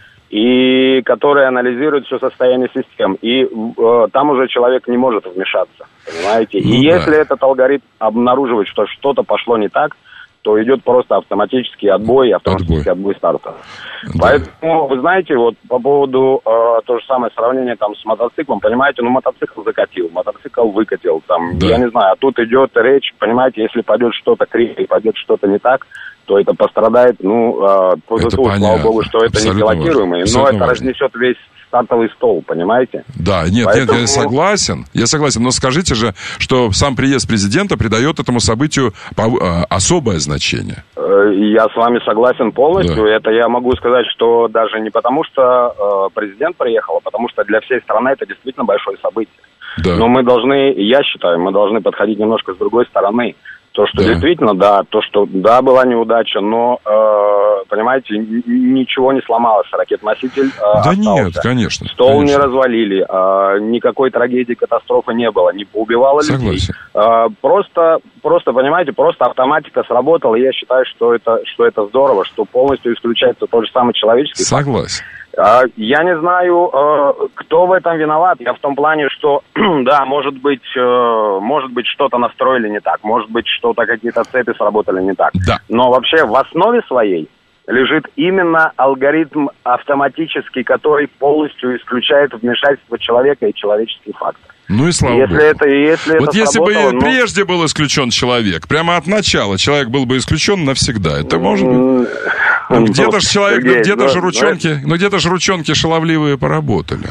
Speaker 8: и который анализирует все состояние систем, и э, там уже человек не может вмешаться, понимаете, ну, и да. если этот алгоритм обнаруживает, что что-то пошло не так, то идет просто автоматический отбой, автоматический отбой, отбой старта. Да. Поэтому, вы знаете, вот по поводу э, то же самое сравнение там с мотоциклом, понимаете, ну мотоцикл закатил, мотоцикл выкатил, там, да. я не знаю, а тут идет речь, понимаете, если пойдет что-то криво и пойдет что-то не так, то это пострадает, ну, э, это слава богу, что это не пилотируемое, но это разнесет весь стартовый стол, понимаете?
Speaker 1: Да, нет, Поэтому... нет, я согласен, я согласен, но скажите же, что сам приезд президента придает этому событию особое значение.
Speaker 8: Я с вами согласен полностью, да. это я могу сказать, что даже не потому, что э, президент приехал, а потому что для всей страны это действительно большое событие. Да. Но мы должны, я считаю, мы должны подходить немножко с другой стороны. То, что да. действительно, да, то, что, да, была неудача, но, э, понимаете, ничего не сломалось, ракет-носитель э,
Speaker 1: Да
Speaker 8: остался.
Speaker 1: Нет, конечно.
Speaker 8: Стол
Speaker 1: конечно.
Speaker 8: не развалили, э, никакой трагедии, катастрофы не было, не поубивало людей. Э, просто, просто, понимаете, просто автоматика сработала, и я считаю, что это, что это здорово, что полностью исключается тот же самый человеческий фактор.
Speaker 1: Согласен.
Speaker 8: Я не знаю, кто в этом виноват. Я в том плане, что, да, может быть, может быть, что-то настроили не так, может быть, что-то, какие-то цепи сработали не так.
Speaker 1: Да.
Speaker 8: Но вообще в основе своей лежит именно алгоритм автоматический, который полностью исключает вмешательство человека и человеческий фактор.
Speaker 1: Ну и слава
Speaker 8: если
Speaker 1: богу.
Speaker 8: Это, если
Speaker 1: вот
Speaker 8: это
Speaker 1: если бы
Speaker 8: ну...
Speaker 1: прежде был исключен человек, прямо от начала человек был бы исключен навсегда, это может быть... Ну, где-то же человек, Сергей, где-то ну, же ручонки, ну где-то же ручонки шаловливые поработали.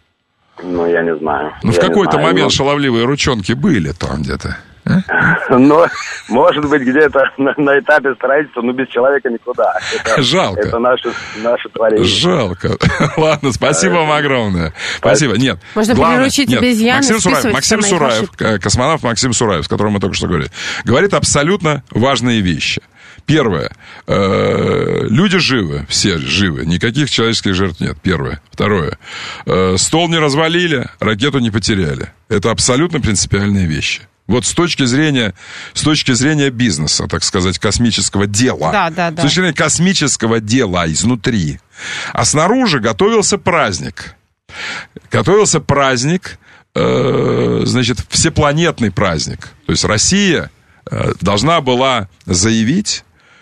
Speaker 8: Ну, я не знаю.
Speaker 1: Ну, в какой-то момент но... шаловливые ручонки были там где-то.
Speaker 8: А? Но, может быть, где-то на, на этапе строительства, но без человека никуда. Это,
Speaker 1: Жалко.
Speaker 8: Это наше, наше творение.
Speaker 1: Жалко. Ладно, спасибо вам огромное. Спасибо. Нет.
Speaker 2: Можно
Speaker 1: главное,
Speaker 2: приручить
Speaker 1: нет,
Speaker 2: обезьян.
Speaker 1: Максим Сураев, Максим Сураев космонавт Максим Сураев, с которым мы только что говорили, говорит абсолютно важные вещи. Первое. Э, люди живы, все живы, никаких человеческих жертв нет. Первое. Второе. Э, стол не развалили, ракету не потеряли. Это абсолютно принципиальные вещи. Вот с точки зрения, с точки зрения бизнеса, так сказать, космического дела.
Speaker 2: Да, да, да.
Speaker 1: С точки зрения космического дела изнутри. А снаружи готовился праздник. Готовился праздник, э, значит, всепланетный праздник. То есть Россия э, должна была заявить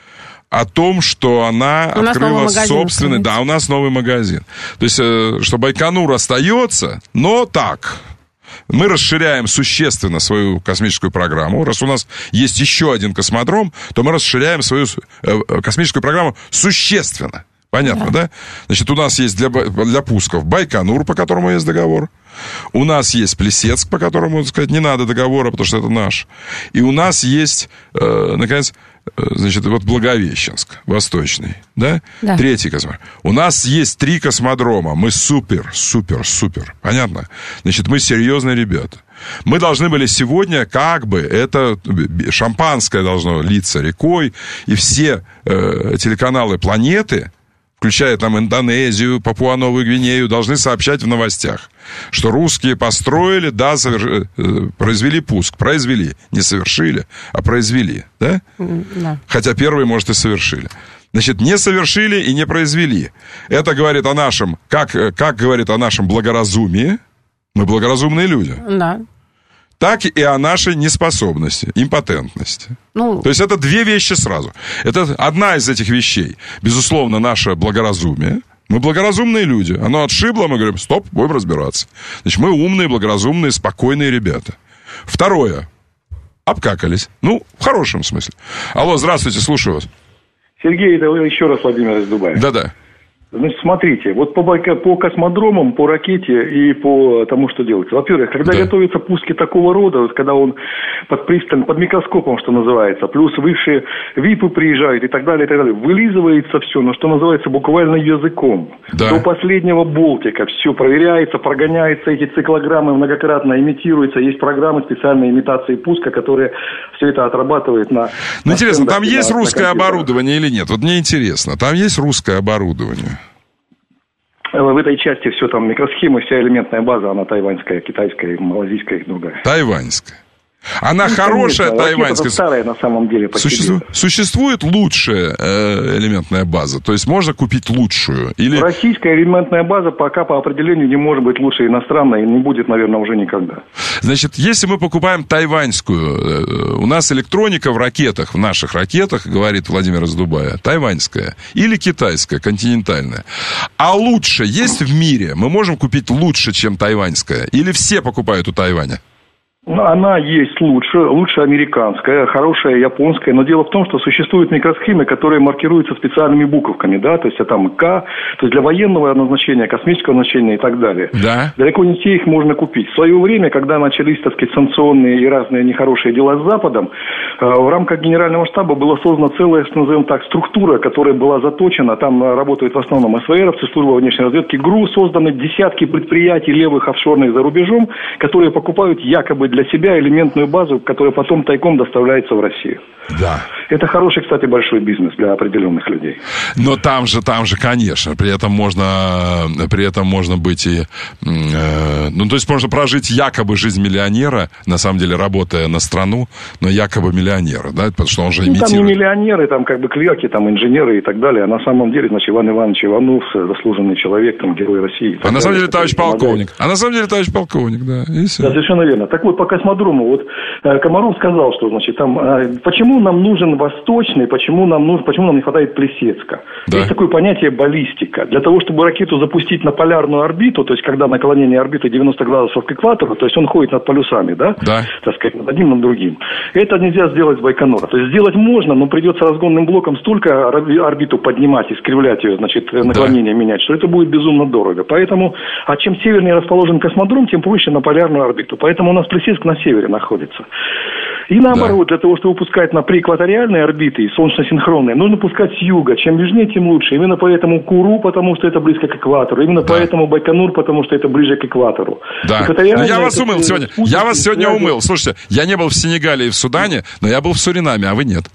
Speaker 1: о том, что она у открыла собственный... Да, у нас новый магазин. То есть, э, что Байконур остается, но так... Мы расширяем существенно свою космическую программу. Раз у нас есть еще один космодром, то мы расширяем свою космическую программу существенно. Понятно, да? да? Значит, у нас есть для, для пусков Байконур, по которому есть договор. У нас есть Плесецк, по которому, так сказать, не надо договора, потому что это наш. И у нас есть, э, наконец, э, значит, вот Благовещенск, Восточный, да?
Speaker 2: да?
Speaker 1: Третий космодром. У нас есть три космодрома. Мы супер, супер, супер. Понятно? Значит, мы серьезные ребята. Мы должны были сегодня, как бы, это шампанское должно литься рекой, и все э, телеканалы планеты, включая там Индонезию, Папуа-Новую Гвинею, должны сообщать в новостях, что русские построили, да, соверш... произвели пуск. Произвели. Не совершили, а произвели. Да?
Speaker 2: Да.
Speaker 1: Хотя первые, может, и совершили. Значит, не совершили и не произвели. Это говорит о нашем, как, как говорит о нашем благоразумии. Мы благоразумные люди.
Speaker 2: Да.
Speaker 1: так и о нашей неспособности, импотентности.
Speaker 2: Ну...
Speaker 1: То есть это две вещи сразу. Это одна из этих вещей, безусловно, наше благоразумие. Мы благоразумные люди. Оно отшибло, мы говорим, стоп, будем разбираться. Значит, мы умные, благоразумные, спокойные ребята. Второе. Обкакались. Ну, в хорошем смысле. Алло, здравствуйте, слушаю вас.
Speaker 3: Сергей, это еще раз Владимир из Дубая.
Speaker 1: Да-да.
Speaker 3: Значит, смотрите, вот по, по космодромам, по ракете и по тому, что делается. Во-первых, когда да. готовятся пуски такого рода, вот когда он под пристальным, под микроскопом, что называется, плюс высшие випы приезжают и так далее, и так далее, вылизывается все, ну, что называется, буквально языком. Да. До последнего болтика все проверяется, прогоняется, эти циклограммы многократно имитируются. Есть программы специальной имитации пуска, которые все это отрабатывают на...
Speaker 1: Ну,
Speaker 3: на
Speaker 1: интересно, там
Speaker 3: на,
Speaker 1: есть
Speaker 3: на,
Speaker 1: русское
Speaker 3: на
Speaker 1: оборудование или нет? Вот мне интересно, там есть русское оборудование?
Speaker 3: В этой части все там микросхемы, вся элементная база, она тайваньская, китайская, малазийская и другая.
Speaker 1: Тайваньская. Она ну, хорошая, конечно, тайваньская.
Speaker 3: Старая на самом деле.
Speaker 1: Существу... Существует лучшая э, элементная база? То есть можно купить лучшую? Или...
Speaker 3: Российская элементная база пока по определению не может быть лучше иностранной и не будет, наверное, уже никогда.
Speaker 1: Значит, если мы покупаем тайваньскую, э, у нас электроника в ракетах, в наших ракетах, говорит Владимир из Дубая, тайваньская или китайская, континентальная. А лучше есть в мире? Мы можем купить лучше, чем тайваньская? Или все покупают у Тайваня?
Speaker 3: Она есть лучше, лучше американская, хорошая японская, но дело в том, что существуют микросхемы, которые маркируются специальными буковками, да, то есть а там К, то есть для военного назначения, космического назначения и так далее. Да. Далеко не все их можно купить. В свое время, когда начались, так сказать, санкционные и разные нехорошие дела с Западом, в рамках Генерального штаба была создана целая, назовем так, структура, которая была заточена, там работают в основном СВРовцы, служба внешней разведки, ГРУ, созданы десятки предприятий левых офшорных за рубежом, которые покупают якобы для себя элементную базу, которая потом тайком доставляется в Россию.
Speaker 1: Да.
Speaker 3: Это хороший, кстати, большой бизнес для определенных людей.
Speaker 1: Но там же, там же, конечно, при этом можно, при этом можно быть и, э, ну, то есть можно прожить якобы жизнь миллионера, на самом деле работая на страну, но якобы миллионера, да, потому что он же имитирует.
Speaker 3: Ну, там не миллионеры, там как бы клерки, там инженеры и так далее, а на самом деле, значит, Иван Иванович Иванов, заслуженный человек, там, герой России.
Speaker 1: А на самом деле товарищ полковник. А на самом деле товарищ полковник, да.
Speaker 3: Да, совершенно верно. Так вот, по космодрому, вот э, Комаров сказал, что, значит, там, э, почему нам нужен Восточный, почему нам нужен, почему нам не хватает Плесецка. Да. Есть такое понятие баллистика. Для того, чтобы ракету запустить на полярную орбиту, то есть, когда наклонение орбиты девяносто градусов к экватору, то есть, он ходит над полюсами, да?
Speaker 1: Да.
Speaker 3: Так сказать, над одним, над другим. Это нельзя сделать с Байконура. То есть, сделать можно, но придется разгонным блоком столько орбиту поднимать, искривлять ее, значит, наклонение да. менять, что это будет безумно дорого. Поэтому, а чем севернее расположен космодром, тем проще на полярную орбиту. Поэтому у нас Плесецк на севере находится. И наоборот, да. для того, чтобы пускать на преэкваториальные орбиты, солнечно-синхронные, нужно пускать с юга. Чем южнее, тем лучше. Именно поэтому Куру, потому что это близко к экватору. Именно да. поэтому Байконур, потому что это ближе к экватору.
Speaker 1: Да. Но я вас умыл сегодня. Я вас сегодня умыл. Слушайте, я не был в Сенегале и в Судане, но я был в Суринаме, а вы нет.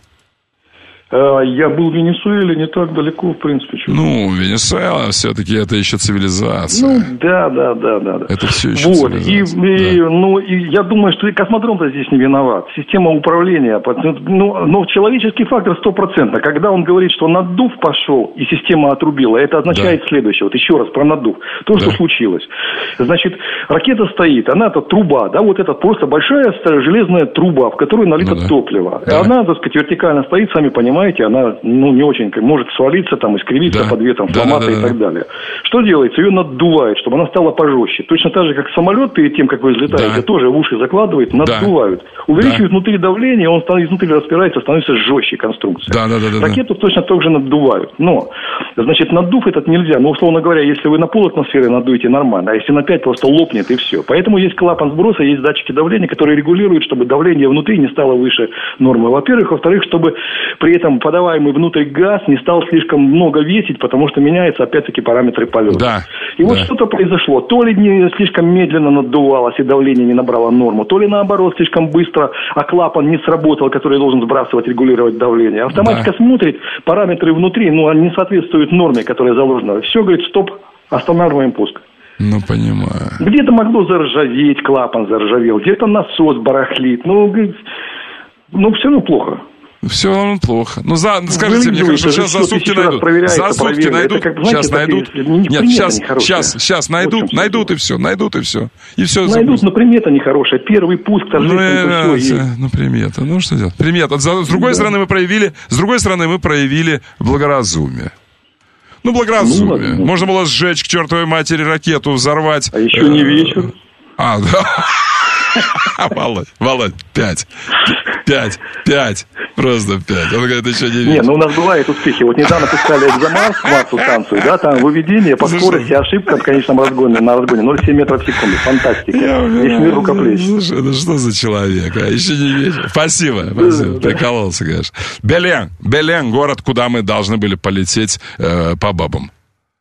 Speaker 3: Я был в Венесуэле не так далеко, в принципе. Чуть.
Speaker 1: Ну, Венесуэла все-таки это еще цивилизация.
Speaker 3: Ну, да, да, да, да.
Speaker 1: Это все еще
Speaker 3: вот.
Speaker 1: цивилизация.
Speaker 3: И, и, да. ну, и я думаю, что и космодром-то здесь не виноват. Система управления. Ну, но человеческий фактор стопроцентно. Когда он говорит, что наддув пошел и система отрубила, это означает да. следующее. Вот еще раз про наддув. То, да. что случилось. Значит, ракета стоит, она-то труба, да, вот это просто большая железная труба, в которую налито ну, да. топливо. Да. И она, так сказать, вертикально стоит, сами понимаете, она, ну, не очень, может свалиться, там, искривиться да. под ветром, сломаться да, да, да, и так далее. Что делается? Ее наддувают, чтобы она стала пожестче. Точно так же, как самолет перед тем, как вы взлетаете, да. тоже в уши закладывают, наддувают. Да. Увеличивают да. внутри давление, он изнутри распирается, становится жестче конструкция.
Speaker 1: Да, да, да, да,
Speaker 3: Ракету да. точно так же наддувают. Но, значит, наддув этот нельзя. Ну, условно говоря, если вы на пол атмосферы надуете, нормально, а если на пять, просто лопнет и все. Поэтому есть клапан сброса, есть датчики давления, которые регулируют, чтобы давление внутри не стало выше нормы. Во-первых. Во-вторых, чтобы при этом подаваемый внутрь газ не стал слишком много весить, потому что меняются, опять-таки, параметры полета.
Speaker 1: Да.
Speaker 3: И
Speaker 1: да.
Speaker 3: вот что-то произошло. То ли не слишком медленно наддувалось и давление не набрало норму, то ли наоборот слишком быстро, а клапан не сработал, который должен сбрасывать, регулировать давление. Автоматика да. смотрит, параметры внутри, ну, они не соответствуют норме, которая заложена. Все, говорит, стоп, останавливаем пуск.
Speaker 1: Ну, понимаю.
Speaker 3: Где-то могло заржаветь, клапан заржавел, где-то насос барахлит. Ну, говорит, ну, все равно плохо.
Speaker 1: Все равно плохо. Ну, за, скажите мне, хорошо, сейчас за сутки найдут. За сутки найдут, сейчас найдут. Нет, сейчас, сейчас, сейчас найдут, найдут и все, найдут и все. И все.
Speaker 3: Найдут, но примета нехорошая. Первый пуск, торжественный.
Speaker 1: Ну, примета, ну что делать? Примета. С другой стороны, мы проявили, с другой стороны, мы проявили благоразумие. Ну, благоразумие. Ну, можно было сжечь к чертовой матери ракету, взорвать.
Speaker 3: А еще не вечер.
Speaker 1: А, да. Володь, Володь, пять. Пять, пять. Просто пять. Он говорит, еще не вечер.
Speaker 3: Не, ну у нас бывают успехи. Вот недавно пускали «Экзомарс», массу станцию, да, там выведение по скорости, ошибка в конечном разгоне, на разгоне ноль целых семь метров в секунду. Фантастика. Весь мир рукоплещет.
Speaker 1: Слушай, это что за человек, а? Еще не вечер. Спасибо, спасибо. Прикололся, конечно. Белен, Белен, город, куда мы должны были полететь э, по бабам.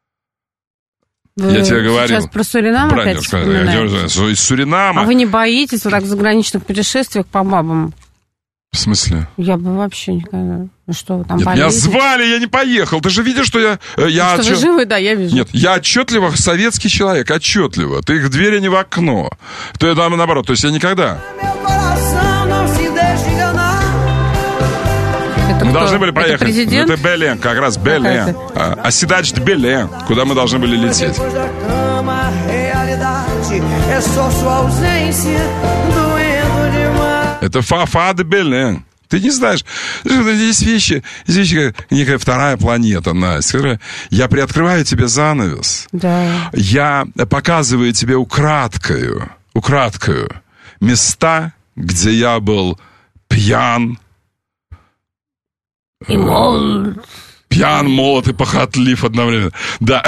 Speaker 2: Вы
Speaker 1: я тебе говорил.
Speaker 2: Сейчас про Суринам опять вспоминаете?
Speaker 1: Из Суринама.
Speaker 2: А вы не боитесь вот так в заграничных путешествиях по бабам?
Speaker 1: В смысле?
Speaker 2: Я бы вообще никогда... Ну что, вы там
Speaker 1: Нет,
Speaker 2: болеете?
Speaker 1: меня звали, я не поехал. Ты же видишь, что я... я
Speaker 2: что
Speaker 1: отчет...
Speaker 2: вы живы, да, я вижу.
Speaker 1: Нет, я отчетливо советский человек, отчетливо. Ты в двери, не в окно. То это наоборот, то есть я никогда...
Speaker 2: Это
Speaker 1: мы
Speaker 2: кто?
Speaker 1: должны были поехать.
Speaker 2: Это президент?
Speaker 1: Это Белен, как раз Белен. А, Оседач de Белен, куда мы должны были лететь. Это Фафа де Белен. Ты не знаешь, здесь вещи, здесь вещи, как некая вторая планета, Настя. Я приоткрываю тебе занавес.
Speaker 2: Да.
Speaker 1: Я показываю тебе украдкою, украдкою места, где я был пьян,
Speaker 2: и молод.
Speaker 1: Пьян, молод и похотлив одновременно. Да.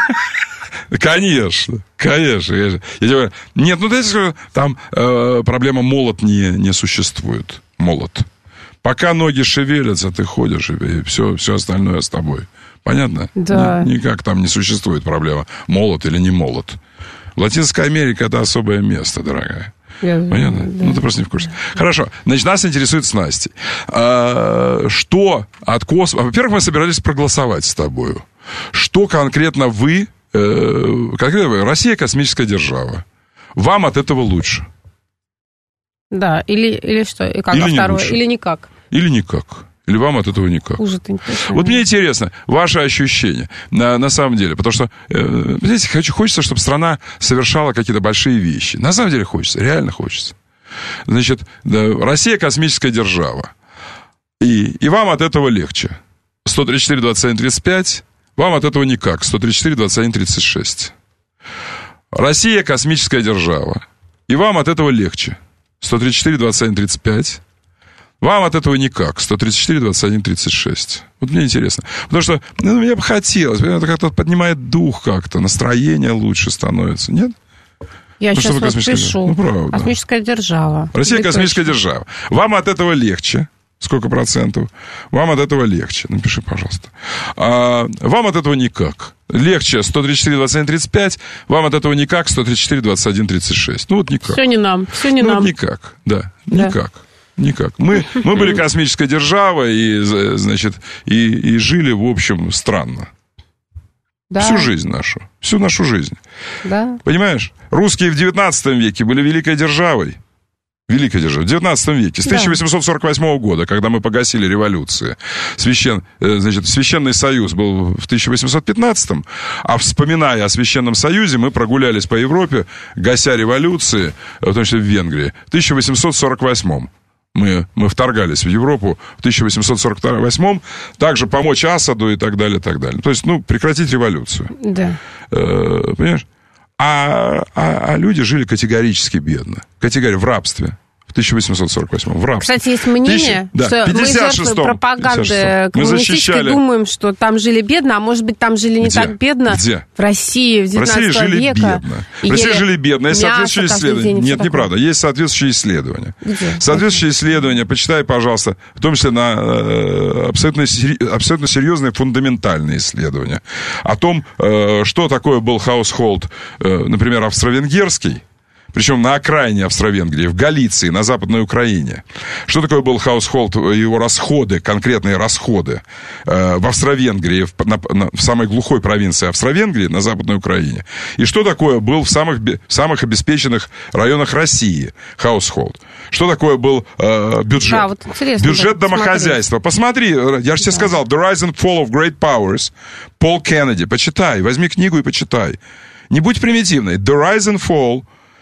Speaker 1: Конечно, конечно, конечно. Я тебе говорю, нет, ну дайте скажу, там э, проблема молот не, не существует. Молот. Пока ноги шевелятся, ты ходишь, и все, все остальное с тобой. Понятно?
Speaker 2: Да.
Speaker 1: Ни, никак там не существует проблема, молот или не молот. Латинская Америка — это особое место, дорогая.
Speaker 2: Я
Speaker 1: Понятно?
Speaker 2: Знаю, да.
Speaker 1: Ну, ты просто не в курсе. Хорошо. Значит, нас интересует с Настей. А, что от космоса... Во-первых, мы собирались проголосовать с тобою. Что конкретно вы... Э, конкретно вы, Россия — космическая держава. Вам от этого лучше?
Speaker 2: Да, или, или что? И как?
Speaker 1: Или
Speaker 2: А второе?
Speaker 1: лучше.
Speaker 2: Или никак?
Speaker 1: Или никак? Или вам от этого никак?
Speaker 2: Хуже-то не точно.
Speaker 1: Вот мне интересно, ваши ощущения на, на самом деле. Потому что, э, знаете, хочу, хочется, чтобы страна совершала какие-то большие вещи. На самом деле хочется, реально хочется. Значит, да, Россия — космическая держава. И, и вам от этого легче. сто тридцать четыре двадцать один тридцать пять. Вам от этого никак. сто тридцать четыре двадцать один тридцать шесть. Россия — космическая держава. И вам от этого легче. сто тридцать четыре двадцать один тридцать пять. Вам от этого никак. сто тридцать четыре двадцать один тридцать шесть. Вот мне интересно. Потому что, ну, мне бы хотелось. Это как-то поднимает дух как-то. Настроение лучше становится. Нет?
Speaker 2: Я
Speaker 1: ну,
Speaker 2: сейчас вот пишу.
Speaker 1: Ну, правда.
Speaker 2: Космическая держава.
Speaker 1: Россия —
Speaker 2: Или
Speaker 1: космическая
Speaker 2: точно.
Speaker 1: держава. Вам от этого легче. Сколько процентов? Вам от этого легче. Напиши, пожалуйста. А, вам от этого никак. Легче сто тридцать четыре двадцать один тридцать пять. Вам от этого никак. сто тридцать четыре двадцать один тридцать шесть. Ну, вот никак.
Speaker 2: Все не нам. Все не
Speaker 1: ну,
Speaker 2: нам.
Speaker 1: Вот никак. Да,
Speaker 2: да.
Speaker 1: никак. Никак. Мы, мы были космической державой и, значит, и, и жили, в общем, странно.
Speaker 2: Да.
Speaker 1: Всю жизнь нашу. Всю нашу жизнь.
Speaker 2: Да.
Speaker 1: Понимаешь? Русские в девятнадцатом веке были великой державой. Великой державой. В девятнадцатом веке. С тысяча восемьсот сорок восьмого года, когда мы погасили революцию. Священ, значит, Священный Союз был в тысяча восемьсот пятнадцатом. А вспоминая о Священном Союзе, мы прогулялись по Европе, гася революции, в том числе в Венгрии, в тысяча восемьсот сорок восьмом. Мы, мы вторгались в Европу в тысяча восемьсот сорок восьмом, также помочь Асаду и так далее, и так далее. То есть, ну, прекратить революцию.
Speaker 2: Да.
Speaker 1: Э, понимаешь? А, а, а люди жили категорически бедно. Категория в рабстве. В тысяча восемьсот сорок восьмом. В рабстве.
Speaker 2: Кстати, есть мнение,
Speaker 1: Тысяч...
Speaker 2: что
Speaker 1: да,
Speaker 2: мы жертвы пропаганды коммунистической
Speaker 1: защищали...
Speaker 2: думаем, что там жили бедно, а может быть, там жили не
Speaker 1: Где?
Speaker 2: так бедно.
Speaker 1: Где?
Speaker 2: В России, в девятнадцатом
Speaker 1: веке. В России жили
Speaker 2: века.
Speaker 1: бедно. В России жили бедно. Есть соответствующие исследования. Нет, неправда. Есть соответствующие исследования.
Speaker 2: Где?
Speaker 1: Соответствующие исследования, почитай, пожалуйста, в том числе на э, абсолютно, абсолютно серьезные фундаментальные исследования о том, э, что такое был household, э, например, австро-венгерский, Причем на окраине Австро-Венгрии, в Галиции, на Западной Украине. Что такое был household, его расходы, конкретные расходы э, в Австро-Венгрии, в, на, на, в самой глухой провинции Австро-Венгрии, на Западной Украине? И что такое был в самых, в самых обеспеченных районах России household? Что такое был э, бюджет? Да, вот бюджет домохозяйства. Посмотри, я же тебе да. сказал, The Rise and Fall of Great Powers, Пол Кеннеди. Почитай, возьми книгу и почитай. Не будь примитивной. The Rise and Fall,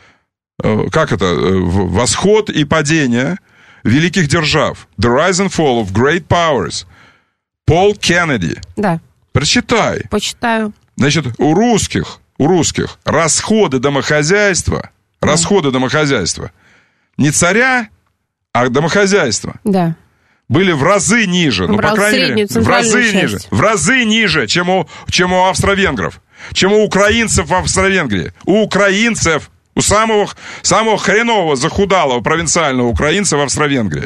Speaker 1: как это, восход и падение великих держав. The Rise and Fall of Great Powers. Пол Кеннеди.
Speaker 2: Да.
Speaker 1: Прочитай.
Speaker 2: Почитаю.
Speaker 1: Значит, у русских, у русских расходы домохозяйства, да. расходы домохозяйства не царя, а домохозяйства.
Speaker 2: Да.
Speaker 1: Были в разы ниже, ну, по крайней мере, в разы часть. ниже, в разы ниже, чем у, чем у австро-венгров, чем у украинцев в Австро-Венгрии. У украинцев У самого, самого хренового, захудалого провинциального украинца в Австро-Венгрии.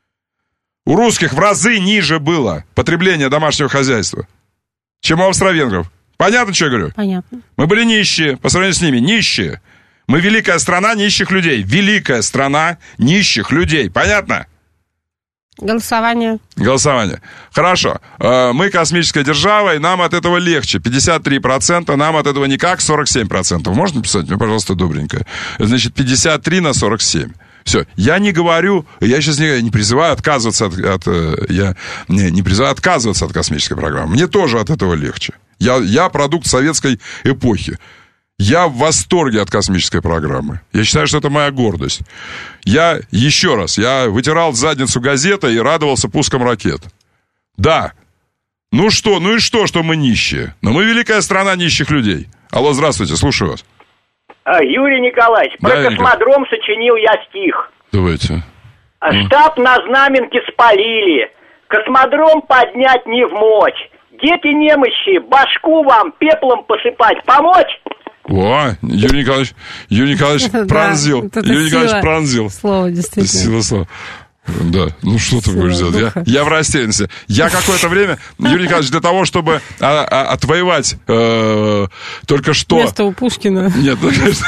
Speaker 1: У русских в разы ниже было потребление домашнего хозяйства, чем у австро-венгров. Понятно, что я говорю?
Speaker 2: Понятно.
Speaker 1: Мы были нищие, по сравнению с ними, нищие. Мы великая страна нищих людей. Великая страна нищих людей. Понятно?
Speaker 2: Голосование.
Speaker 1: Голосование. Хорошо. Мы космическая держава, и нам от этого легче. пятьдесят три процента, нам от этого никак, сорок семь процентов. Можно написать мне, пожалуйста, добренько? Значит, пятьдесят три на сорок семь. Все. Я не говорю, я сейчас не, не призываю отказываться от... от я не, не призываю отказываться от космической программы. Мне тоже от этого легче. Я, я продукт советской эпохи. Я в восторге от космической программы. Я считаю, что это моя гордость. Я, еще раз, я вытирал задницу газетой и радовался пускам ракет. Да. Ну что, ну и что, что мы нищие? Но мы великая страна нищих людей. Алло, здравствуйте, слушаю вас.
Speaker 9: А, Юрий Николаевич, про да, космодром Юрий. Сочинил я стих.
Speaker 1: Давайте.
Speaker 9: Штаб на Знаменке спалили. Космодром поднять не в мочь. Дети немощи, башку вам пеплом посыпать помочь?
Speaker 1: О, Юрий Николаевич, Юрий Николаевич пронзил. Юрий Николаевич пронзил.
Speaker 2: Слово, действительно.
Speaker 1: Сила слова. Да, ну что ты будешь делать? Я, я в растерянности. Я какое-то время, Юрий Николаевич, для того, чтобы а, а, отвоевать э, только что...
Speaker 2: Место у Пушкина.
Speaker 1: Нет,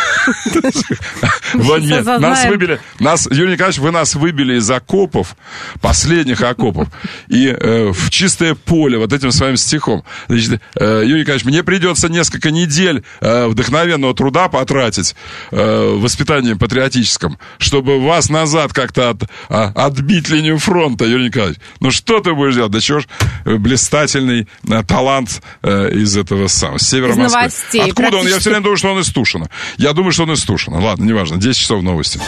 Speaker 1: нет, нас выбили, нас, Юрий Николаевич, вы нас выбили из окопов, последних окопов, и э, в чистое поле вот этим своим стихом. Значит, э, Юрий Николаевич, мне придется несколько недель э, вдохновенного труда потратить э, в воспитании патриотическом, чтобы вас назад как-то от... от отбить линию фронта, Юрий Николаевич. Ну, что ты будешь делать? Да чего ж блистательный э, талант э, из этого самого, с севера Москвы.
Speaker 2: Новостей,
Speaker 1: откуда он? Я все время думаю, что он из Тушина. Я думаю, что он из Тушина. Ладно, неважно. десять часов новости.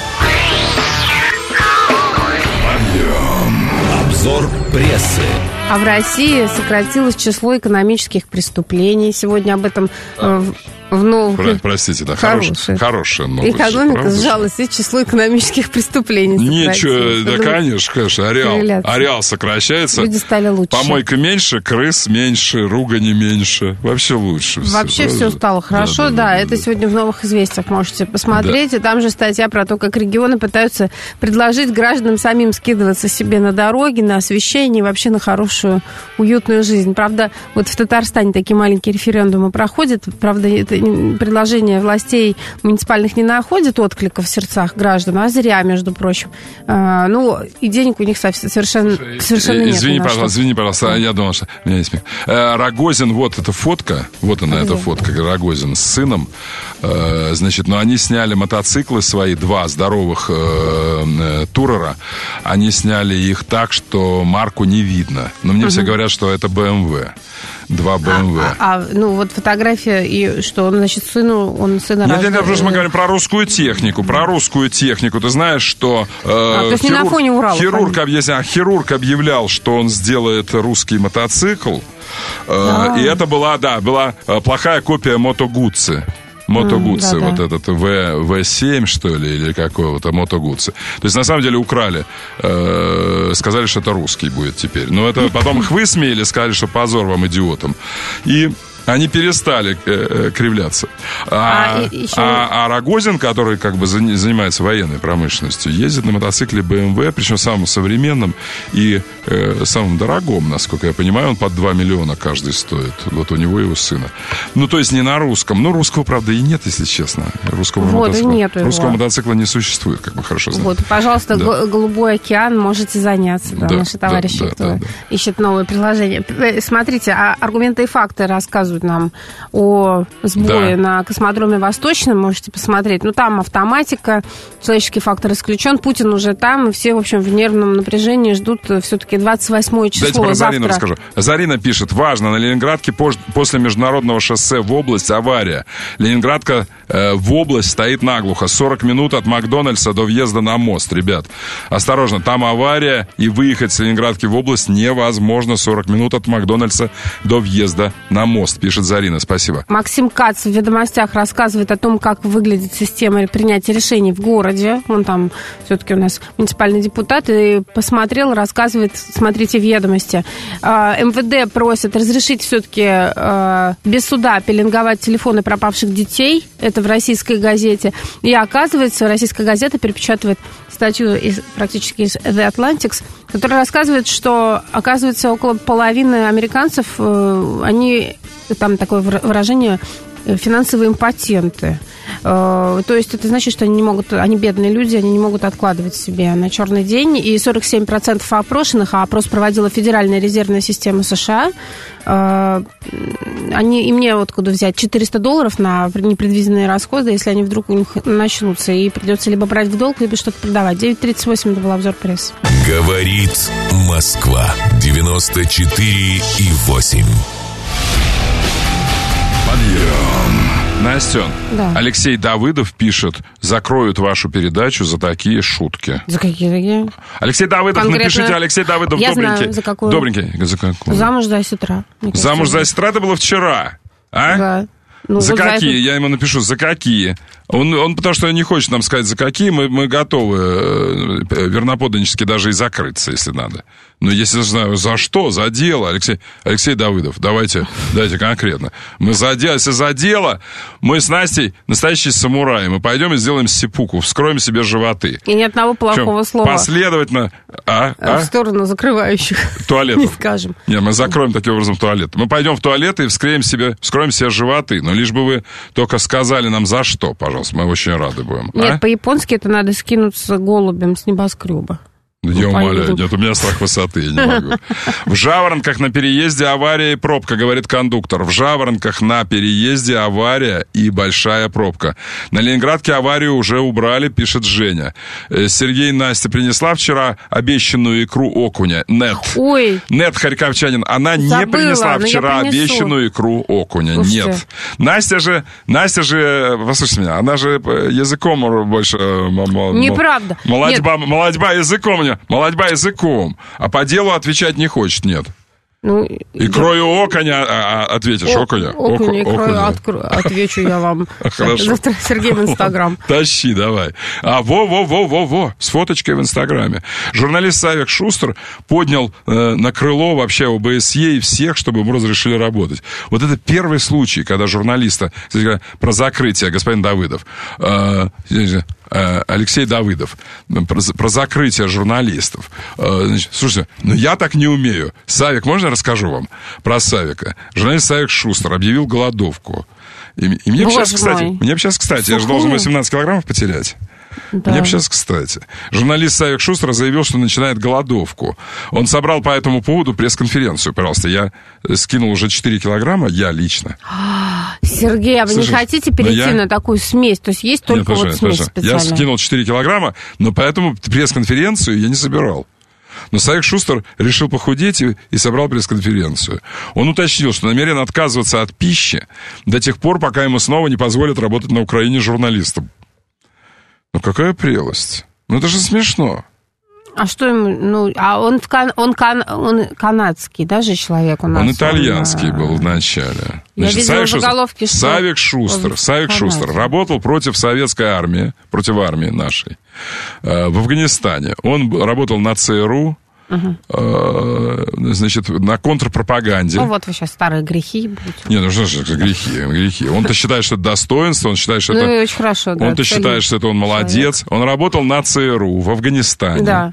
Speaker 5: Обзор прессы.
Speaker 2: А в России сократилось число экономических преступлений. Сегодня об этом... Э, В новых...
Speaker 1: Про, простите, да, хорошая, хорошая новость.
Speaker 2: Экономика правда? Сжалась, и число экономических преступлений
Speaker 1: ничего, да, конечно, конечно, ареал, ареал сокращается.
Speaker 2: Люди стали лучше.
Speaker 1: Помойка меньше, крыс меньше, ругани меньше. Вообще лучше.
Speaker 2: Вообще все, все стало хорошо, да, да, да, да это да. Сегодня в «Новых известиях» можете посмотреть. Да. И там же статья про то, как регионы пытаются предложить гражданам самим скидываться себе на дороги, на освещение и вообще на хорошую, уютную жизнь. Правда, вот в Татарстане такие маленькие референдумы проходят. Правда, это предложения властей муниципальных не находят отклика в сердцах граждан, а зря, между прочим. А, ну, и денег у них совершенно, совершенно нет.
Speaker 1: Извини, пожалуйста, извини, пожалуйста, я думал, что... Меня есть... Рогозин, вот эта фотка, вот она, эта фотка, Рогозин с сыном. Значит, ну, они сняли мотоциклы свои, два здоровых э, турера. Они сняли их так, что марку не видно. Но мне uh-huh. все говорят, что это бэ эм вэ. Два бэ эм вэ.
Speaker 2: А, а, а, ну, вот фотография, и что, он, значит, сыну, он сына
Speaker 1: Нет, рождает... нет, просто мы говорим про русскую технику, про русскую технику. Ты знаешь, что... Э,
Speaker 2: а, то есть хирург, не на фоне Урала.
Speaker 1: Хирург, объяснял, хирург объявлял, что он сделает русский мотоцикл. Э, и это была, да, была плохая копия Мото Гуцци. Мото Гуцци, mm, да, вот да. этот вэ семь, что ли, или какого-то Мото Гуцци. То есть, на самом деле, украли. Э, сказали, что это русский будет теперь. Но это потом их высмеяли, сказали, что позор вам, идиотам. И они перестали э, кривляться. А, а, еще... а, а Рогозин, который как бы занимается военной промышленностью, ездит на мотоцикле бэ эм вэ, причем самым современным и э, самым дорогом, насколько я понимаю, он под два миллиона каждый стоит. Вот у него и у сына. Ну, то есть не на русском. Ну, русского, правда, и нет, если честно. Русского, вот, мотоцикла, нету русского его. мотоцикла не существует, как бы хорошо знать.
Speaker 2: Вот, пожалуйста, да. Голубой океан, можете заняться, да, да, наши товарищи, да, да, кто да, да. ищет новые приложения. Смотрите, а аргументы и факты рассказывают нам о сбое да. на космодроме Восточном, можете посмотреть. Ну, там автоматика, человеческий фактор исключен, Путин уже там, и все, в общем, в нервном напряжении ждут все-таки двадцать восьмое число.
Speaker 1: Дайте про
Speaker 2: завтра.
Speaker 1: Зарину расскажу. Зарина пишет, важно, на Ленинградке после международного шоссе в область авария. Ленинградка э, в область стоит наглухо. сорок минут от Макдональдса до въезда на мост, ребят. Осторожно, там авария, и выехать с Ленинградки в область невозможно. сорок минут от Макдональдса до въезда на мост, пишет Зарина. Спасибо.
Speaker 2: Максим Кац в «Ведомостях» рассказывает о том, как выглядит система принятия решений в городе. Он там все-таки у нас муниципальный депутат, и посмотрел, рассказывает, смотрите в «Ведомости». эм вэ дэ просит разрешить все-таки без суда пеленговать телефоны пропавших детей. Это в «Российской газете». И оказывается, «Российская газета» перепечатывает статью из, практически из The Atlantics, которая рассказывает, что, оказывается, около половины американцев, они, там такое выражение, финансовые импотенты. То есть это значит, что они не могут, они бедные люди, они не могут откладывать себе на черный день. И сорок семь процентов опрошенных, а опрос проводила Федеральная резервная система США, они, им не откуда взять четыреста долларов на непредвиденные расходы, если они вдруг у них начнутся, и придется либо брать в долг, либо что-то продавать. девять тридцать восемь, это был обзор прессы.
Speaker 5: Говорит Москва, девяносто четыре и восемь.
Speaker 1: Подъем. Настен,
Speaker 2: да.
Speaker 1: Алексей Давыдов пишет, закроют вашу передачу за такие шутки.
Speaker 2: За какие такие?
Speaker 1: Алексей Давыдов,
Speaker 2: конкретно...
Speaker 1: напишите, Алексей Давыдов,
Speaker 2: Я
Speaker 1: добренький.
Speaker 2: Знаю, за какую.
Speaker 1: Добренький, за какую?
Speaker 2: Замуж за сестра.
Speaker 1: Замуж за сестра, это было вчера, а?
Speaker 2: Да. Ну,
Speaker 1: за
Speaker 2: вот
Speaker 1: какие?
Speaker 2: За это...
Speaker 1: Я ему напишу, за какие? Он, он потому что не хочет нам сказать, за какие, мы, мы готовы э, верноподданнически даже и закрыться, если надо. Но если знаю, за что, за дело, Алексей, Алексей Давыдов, давайте, дайте конкретно. Мы за дело, если за дело, мы с Настей настоящие самураи, мы пойдем и сделаем сипуку, вскроем себе животы.
Speaker 2: И ни одного плохого
Speaker 1: Причем
Speaker 2: слова.
Speaker 1: Последовательно. А, а?
Speaker 2: В сторону закрывающих.
Speaker 1: Туалетов.
Speaker 2: Не скажем.
Speaker 1: Нет, мы закроем таким образом туалет. Мы пойдем в туалет и вскроем себе, вскроем себе животы. Но лишь бы вы только сказали нам за что, пожалуйста. Мы очень рады будем.
Speaker 2: Нет,
Speaker 1: а?
Speaker 2: по-японски это надо скинуться голубем с небоскреба.
Speaker 1: Я умоляю, нет, у меня страх высоты, я не могу. В Жаворонках на переезде авария и пробка, говорит кондуктор. В Жаворонках на переезде авария и большая пробка. На Ленинградке аварию уже убрали, пишет Женя. Сергей и Настя принесла вчера обещанную икру окуня. Нет.
Speaker 2: Ой.
Speaker 1: Нет, харьковчанин. Она
Speaker 2: Забыла,
Speaker 1: не принесла вчера обещанную икру окуня. Слушайте. Нет. Настя же, Настя же, послушайте меня, она же языком больше...
Speaker 2: Неправда.
Speaker 1: Молодьба, молодьба языком мне. Молодьба языком, а по делу отвечать не хочет, нет.
Speaker 2: Ну,
Speaker 1: икрою да. окуня, а, а, ответишь,
Speaker 2: О,
Speaker 1: окуня.
Speaker 2: Окуня, икрою откро... отвечу я вам.
Speaker 1: Хорошо.
Speaker 2: Завтра Сергей в Инстаграм.
Speaker 1: Тащи, давай. А, во-во-во-во-во, с фоточкой в Инстаграме. Журналист Савик Шустер поднял э, на крыло вообще о бэ эс е и всех, чтобы ему разрешили работать. Вот это первый случай, когда журналиста, кстати, про закрытие, господин Давыдов, э, Алексей Давыдов, про, про закрытие журналистов. Значит, слушайте, ну я так не умею. Савик, можно расскажу вам про Савика? Журналист Савик Шустер объявил голодовку. И, и мне бы сейчас, кстати, мне бы сейчас, кстати, Сухую. Я же должен восемнадцать килограммов потерять. Да. Мне бы сейчас, кстати. Журналист Савик Шустер заявил, что начинает голодовку. Он собрал по этому поводу пресс-конференцию. Пожалуйста, я скинул уже четыре килограмма, я лично.
Speaker 2: Сергей, а вы Слушай, не хотите перейти я... на такую смесь? То есть есть только Нет, вот смесь специальная?
Speaker 1: Я скинул четыре килограмма, но поэтому пресс-конференцию я не собирал. Но Савик Шустер решил похудеть и, и собрал пресс-конференцию. Он уточнил, что намерен отказываться от пищи до тех пор, пока ему снова не позволят работать на Украине журналистом. Ну, какая прелесть. Ну, это же смешно.
Speaker 2: А что ему... Ну, а он, кан, он, кан, он канадский, даже человек у нас?
Speaker 1: Он итальянский он, был вначале.
Speaker 2: Я
Speaker 1: Значит,
Speaker 2: видела
Speaker 1: Савик Шустер,
Speaker 2: заголовки, что...
Speaker 1: Савик Шустер, Савик Шустер работал против советской армии, против армии нашей, э, в Афганистане. Он работал на ЦРУ,
Speaker 2: угу.
Speaker 1: значит, на контрпропаганде.
Speaker 2: Ну, вот вы сейчас старые грехи будете.
Speaker 1: Не, ну что же грехи, грехи. Он-то считает, что это достоинство, он считает, что
Speaker 2: ну,
Speaker 1: это...
Speaker 2: очень хорошо, да.
Speaker 1: Он-то считает, что это он молодец. Человек. Он работал на ЦРУ в Афганистане.
Speaker 2: Да.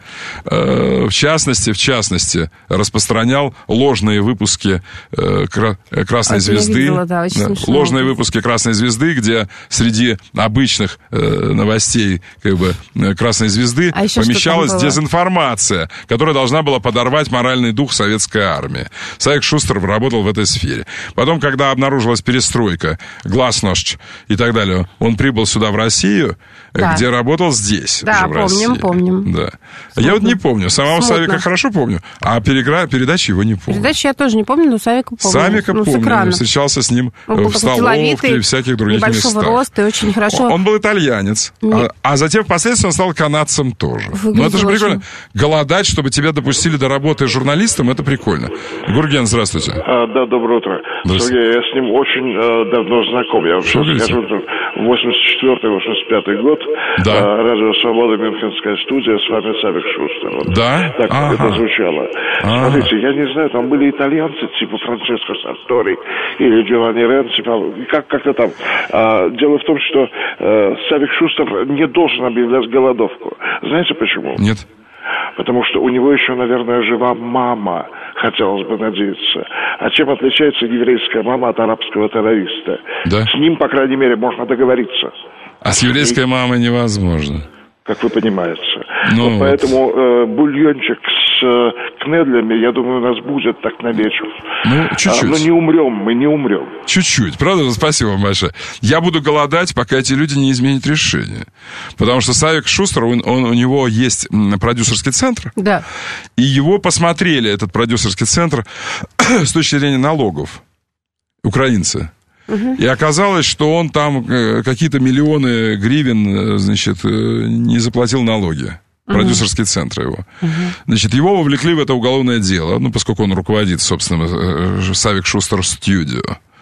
Speaker 1: В частности, в частности, распространял ложные выпуски «Красной а, звезды».
Speaker 2: Видела, да, очень
Speaker 1: да, ложные выпуски «Красной звезды», где среди обычных новостей как бы, «Красной звезды» а помещалась дезинформация, которая должна была подорвать моральный дух советской армии. Савик Шустер работал в этой сфере. Потом, когда обнаружилась перестройка, гласность и так далее, он прибыл сюда, в Россию, да. где работал здесь.
Speaker 2: Да,
Speaker 1: уже в
Speaker 2: помним,
Speaker 1: России.
Speaker 2: помним.
Speaker 1: Да. Я вот не помню. Самого Смутно. Савика хорошо помню, а перегра... передачи его не помню.
Speaker 2: Передачи я тоже не помню, но Савика помню.
Speaker 1: Савика
Speaker 2: ну,
Speaker 1: помню. Встречался с ним
Speaker 2: он
Speaker 1: в столовке или всяких других
Speaker 2: небольшого
Speaker 1: местах.
Speaker 2: роста и очень хорошо.
Speaker 1: Он, он был итальянец, а, а затем впоследствии он стал канадцем тоже.
Speaker 2: Выглядит
Speaker 1: Но это же
Speaker 2: очень...
Speaker 1: прикольно. Голодать, чтобы тебя допустили до работы журналистом, это прикольно. Гурген, здравствуйте.
Speaker 10: А, да, доброе утро. Сергей, я с ним очень э, давно знаком. Я вообще скажу, восемьдесят четвёртый восемьдесят пятый год.
Speaker 1: Да.
Speaker 10: Э, Радио Свобода, Мюнхенская студия, с вами Савик Шустер. Вот.
Speaker 1: Да?
Speaker 10: Так
Speaker 1: ага.
Speaker 10: это звучало. Ага. Смотрите, я не знаю, там были итальянцы, типа Франческо Сартори или Джованни Ренци, как, как-то там. А, дело в том, что э, Савик Шустер не должен объявлять голодовку. Знаете почему?
Speaker 1: Нет.
Speaker 10: Потому что у него еще, наверное, жива мама, хотелось бы надеяться. А чем отличается еврейская мама от арабского террориста?
Speaker 1: Да?
Speaker 10: С ним, по крайней мере, можно договориться.
Speaker 1: А с еврейской И... мамой невозможно.
Speaker 10: Как вы понимаете.
Speaker 1: Ну,
Speaker 10: вот поэтому э, бульончик с э, кнедлями, я думаю, у нас будет так на вечер.
Speaker 1: Ну, чуть-чуть. А,
Speaker 10: но не умрем, мы не умрем.
Speaker 1: Чуть-чуть. Правда? Спасибо вам большое. Я буду голодать, пока эти люди не изменят решение. Потому что Савик Шустер, он, он, у него есть продюсерский центр.
Speaker 2: Да.
Speaker 1: И его посмотрели, этот продюсерский центр, с точки зрения налогов. Украинцы. И оказалось, что он там какие-то миллионы гривен, значит, не заплатил налоги. Продюсерский центр его. Значит, его вовлекли в это уголовное дело, ну, поскольку он руководит, собственно, Савик Шустер Студио.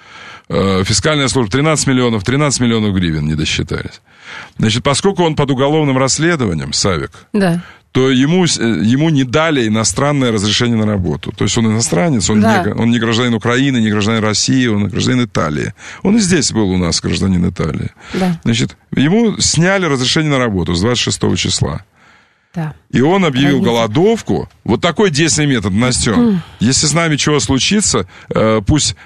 Speaker 1: Фискальная служба тринадцать миллионов, тринадцать миллионов гривен не досчитались. Значит, поскольку он под уголовным расследованием, Савик,
Speaker 2: да.
Speaker 1: то ему, ему не дали иностранное разрешение на работу. То есть он иностранец, он, да. не, он не гражданин Украины, не гражданин России, он гражданин Италии. Он и здесь был у нас гражданин Италии.
Speaker 2: Да.
Speaker 1: Значит, ему сняли разрешение на работу с двадцать шестого числа.
Speaker 2: Да.
Speaker 1: И он объявил
Speaker 2: Конечно.
Speaker 1: голодовку. Вот такой действенный метод, Настен. Mm. Если с нами чего случится, э, пусть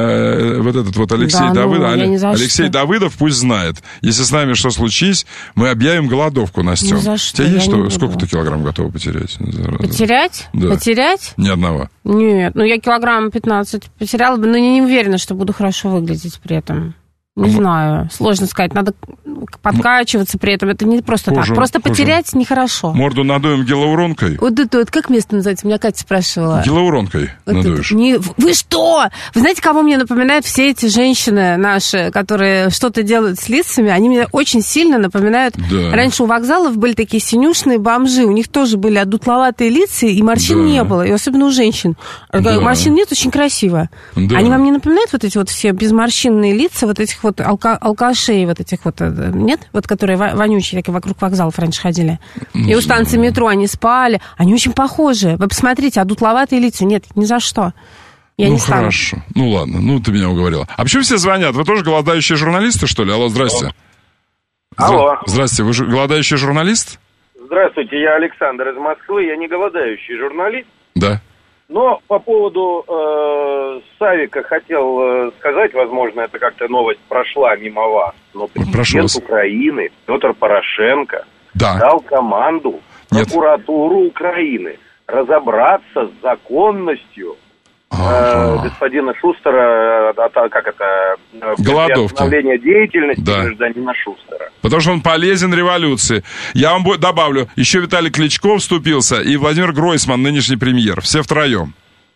Speaker 1: э, вот этот вот Алексей,
Speaker 2: да,
Speaker 1: Давыдов,
Speaker 2: ну,
Speaker 1: Алексей Давыдов пусть знает. Если с нами что случись, мы объявим голодовку, Настен.
Speaker 2: Ни за что.
Speaker 1: У тебя есть что?
Speaker 2: Не
Speaker 1: Сколько ты килограмм готова потерять?
Speaker 2: Потерять?
Speaker 1: Да.
Speaker 2: Потерять?
Speaker 1: Ни одного.
Speaker 2: Нет, ну я килограмм пятнадцать потеряла бы, но не уверена, что буду хорошо выглядеть при этом. Не а знаю, сложно сказать. Надо подкачиваться при этом. Это не просто кожу, так. Просто кожу. Потерять нехорошо.
Speaker 1: Морду надуем гиалуронкой?
Speaker 2: Вот это вот, как место называется? Меня Катя спрашивала.
Speaker 1: Гиалуронкой вот надуешь.
Speaker 2: Не... Вы что? Вы знаете, кого мне напоминают все эти женщины наши, которые что-то делают с лицами? Они мне очень сильно напоминают.
Speaker 1: Да.
Speaker 2: Раньше у вокзалов были такие синюшные бомжи. У них тоже были одутловатые лица, и морщин да. не было. И особенно у женщин. Да. Морщин нет, очень красиво. Да. Они вам не напоминают вот эти вот все безморщинные лица, вот этих вот алка- алкашей, вот этих вот, нет? Вот которые вонючие, такие вокруг вокзалов раньше ходили. И у станции метро они спали. Они очень похожи. Вы посмотрите, одутловатые лица. Нет, ни за что. Я
Speaker 1: ну,
Speaker 2: не стану.
Speaker 1: Хорошо. Ну, ладно. Ну, ты меня уговорила. А почему все звонят? Вы тоже голодающие журналисты, что ли? Алло, здрасте.
Speaker 11: Алло.
Speaker 1: Здрасте. Вы ж... голодающий журналист?
Speaker 11: Здравствуйте, я Александр из Москвы. Я не голодающий журналист.
Speaker 1: Да.
Speaker 11: Но по поводу э, Савика хотел э, сказать, возможно, это как-то новость прошла мимо вас, но президент Украины Петр Порошенко
Speaker 1: да.
Speaker 11: дал команду прокуратуру Украины разобраться с законностью э, господина Шустера, э, как это,
Speaker 1: приостановления
Speaker 11: деятельности
Speaker 1: да.
Speaker 11: гражданина Шустера.
Speaker 1: Потому что он полезен революции. Я вам добавлю, еще Виталий Кличко вступился и Владимир Гройсман, нынешний премьер. Все втроем.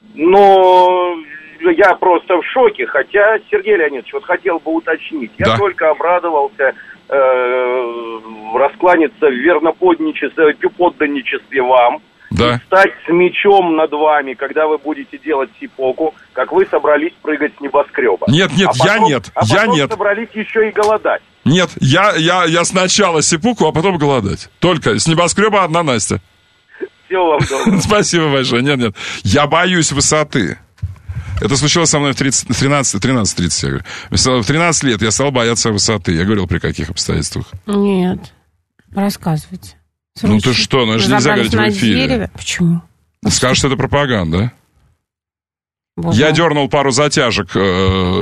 Speaker 11: Ну, я просто в шоке. Хотя, Сергей Леонидович, вот хотел бы уточнить. Я
Speaker 1: да.
Speaker 11: только обрадовался э, раскланяться в верноподданничестве, подданничестве вам.
Speaker 1: Да.
Speaker 11: И стать с мечом над вами, когда вы будете делать сипоку, как вы собрались прыгать с небоскреба.
Speaker 1: Нет, нет,
Speaker 11: а
Speaker 1: я
Speaker 11: потом,
Speaker 1: нет,
Speaker 11: а
Speaker 1: я
Speaker 11: потом
Speaker 1: нет.
Speaker 11: собрались еще и голодать.
Speaker 1: Нет, я, я, я сначала сипуку, а потом голодать. Только с небоскреба одна Настя.
Speaker 11: Всего вам доброго.
Speaker 1: Спасибо большое. Нет, нет. Я боюсь высоты. Это случилось со мной в тринадцать, тринадцать тридцать, я говорю. В тринадцать лет я стал бояться высоты. Я говорил, при каких обстоятельствах?
Speaker 2: Нет. Рассказывайте.
Speaker 1: Срочно. Ну ты что, ну это же нельзя говорить в эфире.
Speaker 2: Дереве? Почему?
Speaker 1: Скажешь, что это пропаганда.
Speaker 2: Боже.
Speaker 1: Я дернул пару затяжек э, э,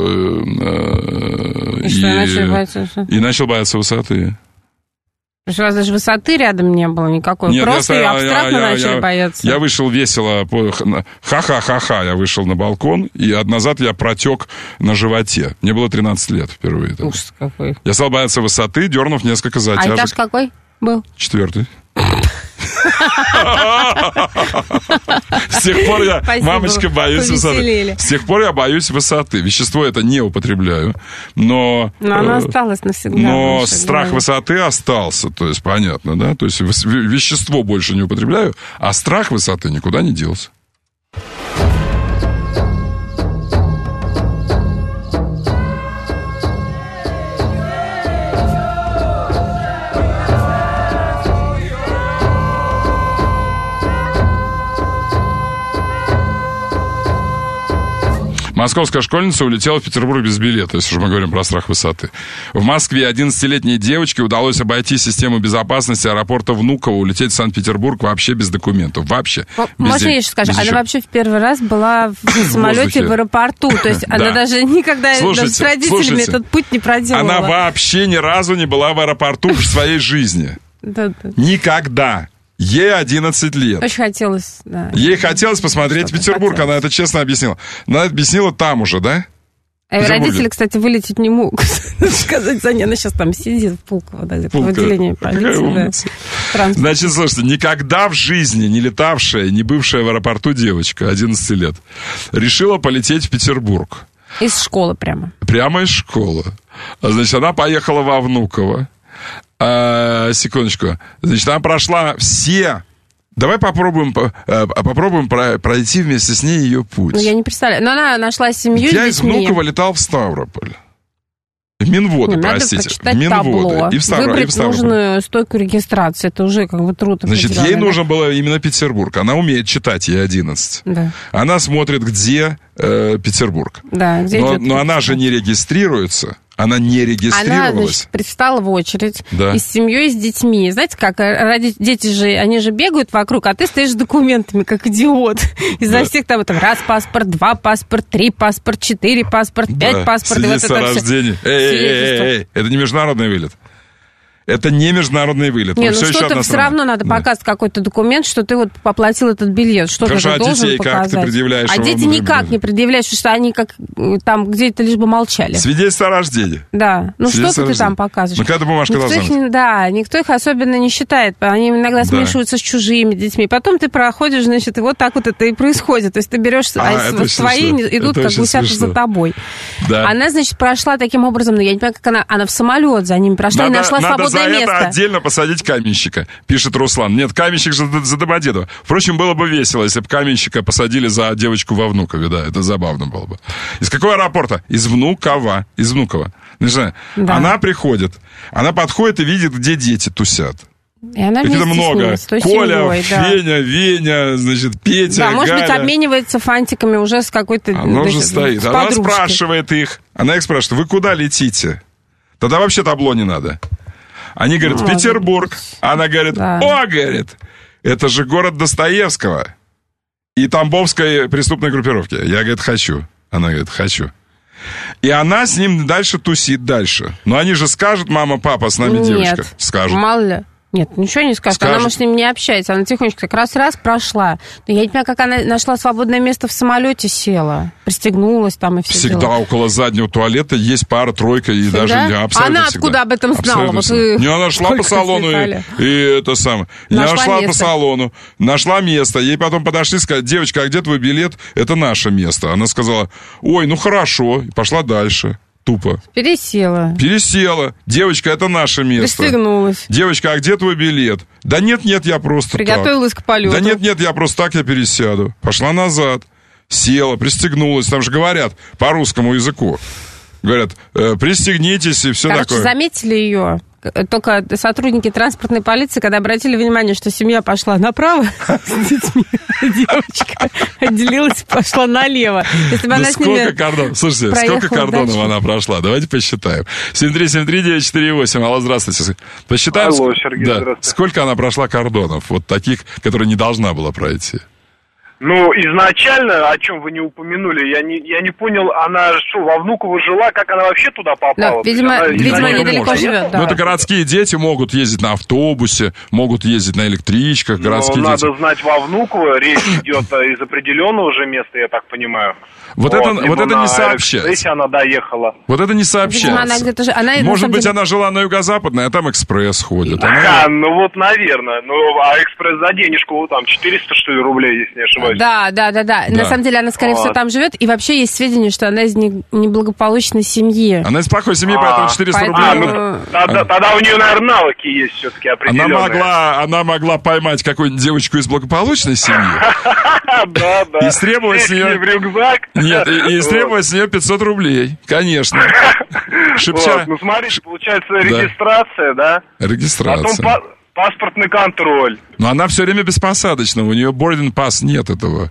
Speaker 2: и, и, начал бояться высоты?
Speaker 1: и начал бояться высоты.
Speaker 2: То есть у вас даже высоты рядом не было никакой? Нет, Просто я, и абстрактно я, я, начали
Speaker 1: я,
Speaker 2: бояться?
Speaker 1: Я вышел весело, ха-ха-ха-ха, я вышел на балкон, и назад я протек на животе. Мне было тринадцать лет впервые.
Speaker 2: Ужас какой.
Speaker 1: Я стал бояться высоты, дернув несколько затяжек.
Speaker 2: А этаж какой был?
Speaker 1: Четвертый. С тех пор я, мамочка, боюсь высоты. С тех пор я боюсь высоты. Вещество это не употребляю, но...
Speaker 2: Но оно осталось навсегда.
Speaker 1: Но страх высоты остался, то есть понятно, да? То есть вещество больше не употребляю, а страх высоты никуда не делся. Московская школьница улетела в Петербург без билета, если уж мы говорим про страх высоты. В Москве одиннадцатилетней девочке удалось обойти систему безопасности аэропорта Внуково, улететь в Санкт-Петербург вообще без документов. Вообще.
Speaker 2: Можно я еще скажу? Она вообще в первый раз была в самолете в аэропорту. То есть она даже никогда с родителями этот путь не проделала.
Speaker 1: Она вообще ни разу не была в аэропорту в своей жизни. Никогда. Ей одиннадцать лет.
Speaker 2: Очень хотелось, да.
Speaker 1: Ей хотелось посмотреть Петербург, хотелось. Она это честно объяснила. Она объяснила там уже, да?
Speaker 2: А родители, кстати, вылететь не могут. Сказать за ней, она сейчас там сидит в Пулково, да, в отделении полиции. Да.
Speaker 1: Значит, слушайте, никогда в жизни не летавшая, не бывшая в аэропорту девочка, одиннадцать лет, решила полететь в Петербург.
Speaker 2: Из школы прямо.
Speaker 1: Прямо из школы. Значит, она поехала во Внуково. А, секундочку. Значит, она прошла все... Давай попробуем, попробуем пройти вместе с ней ее путь.
Speaker 2: Ну, я не представляю. Но она нашла семью.
Speaker 1: Я из Внуково летал в Ставрополь. В Минводы,
Speaker 2: не,
Speaker 1: простите.
Speaker 2: Надо в Минводы. Табло,
Speaker 1: и в Ставрополь.
Speaker 2: Выбрать нужную стойку регистрации. Это уже как бы труд.
Speaker 1: Значит, ей нужно было именно Петербург. Она умеет читать, ей одиннадцать.
Speaker 2: Да.
Speaker 1: Она смотрит, где э, Петербург.
Speaker 2: Да, где
Speaker 1: но,
Speaker 2: идет
Speaker 1: но она же не регистрируется. Она не регистрировалась.
Speaker 2: Она, значит, предстала в очередь.
Speaker 1: Да.
Speaker 2: И с семьей, и с детьми. Знаете, как ради... дети же, они же бегают вокруг, а ты стоишь с документами, как идиот. Из-за да. всех там, там раз паспорт, два паспорт, три паспорт, четыре паспорт, пять да. паспорт.
Speaker 1: Сидеть вот рождения. Эй, эй, эй, эй, это не международный вылет. Это не международный вылет.
Speaker 2: Не, ну что-то все равно надо да. показывать какой-то документ, что ты вот оплатил этот билет. Что
Speaker 1: Хорошо,
Speaker 2: ты
Speaker 1: а
Speaker 2: должен
Speaker 1: детей
Speaker 2: показать.
Speaker 1: Как ты предъявляешь?
Speaker 2: А дети никак билет? Не предъявляют, что они как там где-то лишь бы молчали.
Speaker 1: Свидетельство о рождении.
Speaker 2: Да. Ну что ты там показываешь?
Speaker 1: Ну какая-то бумажка
Speaker 2: никто
Speaker 1: должна
Speaker 2: их,
Speaker 1: быть.
Speaker 2: Да, никто их особенно не считает. Они иногда смешиваются да. с чужими детьми. Потом ты проходишь, значит, и вот так вот это и происходит. То есть ты берешь, а, а свои идут это как гусята за тобой. Да. Она, значит, прошла таким образом, но я не понимаю, как она, она в самолет за ними прошла
Speaker 1: надо,
Speaker 2: и нашла
Speaker 1: надо
Speaker 2: свободное
Speaker 1: за
Speaker 2: место.
Speaker 1: Это отдельно посадить каменщика, пишет Руслан. Нет, каменщик же за Домодедово. Впрочем, было бы весело, если бы каменщика посадили за девочку во Внукове, да, это забавно было бы. Из какого аэропорта? Из Внуково. Из Внуково. Не знаю. Да. Она приходит, она подходит и видит, где дети тусят.
Speaker 2: И она
Speaker 1: какие-то много.
Speaker 2: С ним, с
Speaker 1: Коля,
Speaker 2: семьей, да.
Speaker 1: Феня, Веня, значит, Петя,
Speaker 2: Да, может
Speaker 1: Галя.
Speaker 2: быть, обменивается фантиками уже с какой-то...
Speaker 1: Она уже стоит. Она спрашивает их. Она их спрашивает, вы куда летите? Тогда вообще табло не надо. Они говорят, в Петербург. Она говорит, да. о, говорит, это же город Достоевского и Тамбовской преступной группировки. Я, говорит, хочу. Она говорит, хочу. И она с ним дальше тусит дальше. Но они же скажут, мама, папа, с нами
Speaker 2: Нет,
Speaker 1: девочка. Скажут.
Speaker 2: Мало ли. Нет, ничего не скажет. Скажет. Она, может, с ним не общается. Она тихонечко так раз-раз прошла. Но я не понимаю, как она нашла свободное место в самолете, села. Пристегнулась там и все
Speaker 1: Всегда
Speaker 2: дела.
Speaker 1: около заднего туалета есть пара, тройка. И
Speaker 2: всегда?
Speaker 1: даже я абсолютно
Speaker 2: Она
Speaker 1: всегда.
Speaker 2: откуда об этом знала? Вот
Speaker 1: не, она шла по салону и, и это самое. Не она шла место. по салону, нашла место. Ей потом подошли и сказали, девочка, а где твой билет? Это наше место. Она сказала, ой, ну хорошо. И пошла дальше. Тупо.
Speaker 2: Пересела.
Speaker 1: Пересела. Девочка, это наше место.
Speaker 2: Пристегнулась.
Speaker 1: Девочка, а где твой билет? Да нет, нет, я просто
Speaker 2: Приготовилась
Speaker 1: так.
Speaker 2: к полету.
Speaker 1: Да нет, нет, я просто так, я пересяду. Пошла назад. Села, пристегнулась. Там же говорят по русскому языку. Говорят, э, пристегнитесь и все
Speaker 2: Короче,
Speaker 1: такое.
Speaker 2: заметили ее только сотрудники транспортной полиции, когда обратили внимание, что семья пошла направо с детьми, девочка отделилась, пошла налево. Если бы она с ними
Speaker 1: кордон... Слушайте, сколько кордонов дальше она прошла? Давайте посчитаем. семь три семь три девять четыре восемь. Алло, здравствуйте. Посчитаем,
Speaker 12: Алло, Сергей,
Speaker 1: да,
Speaker 12: здравствуйте.
Speaker 1: Сколько она прошла кордонов, вот таких, которые не должна была пройти.
Speaker 12: Ну, изначально, о чем вы не упомянули, я не, я не понял, она что, во Внуково жила, как она вообще туда попала?
Speaker 2: Да, видимо,
Speaker 12: она,
Speaker 2: видимо
Speaker 12: она
Speaker 2: недалеко живет, да.
Speaker 1: Ну, это городские дети могут ездить на автобусе, могут ездить на электричках, городские
Speaker 12: ну,
Speaker 1: дети.
Speaker 12: надо знать, во Внуково речь идет из определенного же места, я так понимаю.
Speaker 1: Вот, вот, это, вот это не сообщается.
Speaker 12: Если она доехала.
Speaker 1: Вот это не сообщается.
Speaker 2: Она где-то же, она,
Speaker 1: Может быть,
Speaker 2: деле...
Speaker 1: она жила на юго-западной, а там экспресс ходит.
Speaker 12: Она... А, ну вот, наверное. Ну, а экспресс за денежку, там, четыреста, что ли, рублей, если не ошибаюсь.
Speaker 2: Да, да, да, да. На самом деле, она, скорее вот. всего, там живет. И вообще есть сведения, что она из неблагополучной семьи.
Speaker 1: Она из плохой семьи, а, поэтому четыреста рублей.
Speaker 12: А, ну, тогда, тогда у нее, наверное, навыки есть все-таки определенные.
Speaker 1: Она могла, она могла поймать какую-нибудь девочку из благополучной семьи.
Speaker 12: Да, да.
Speaker 1: И стребовать с нее...
Speaker 12: в рюкзак.
Speaker 1: Нет, и требовать с нее пятьсот рублей. Конечно.
Speaker 12: Шепча. Ну, смотрите, получается регистрация, да?
Speaker 1: Регистрация.
Speaker 12: Потом паспортный контроль.
Speaker 1: Но она все время беспосадочного. У нее boarding pass нет этого.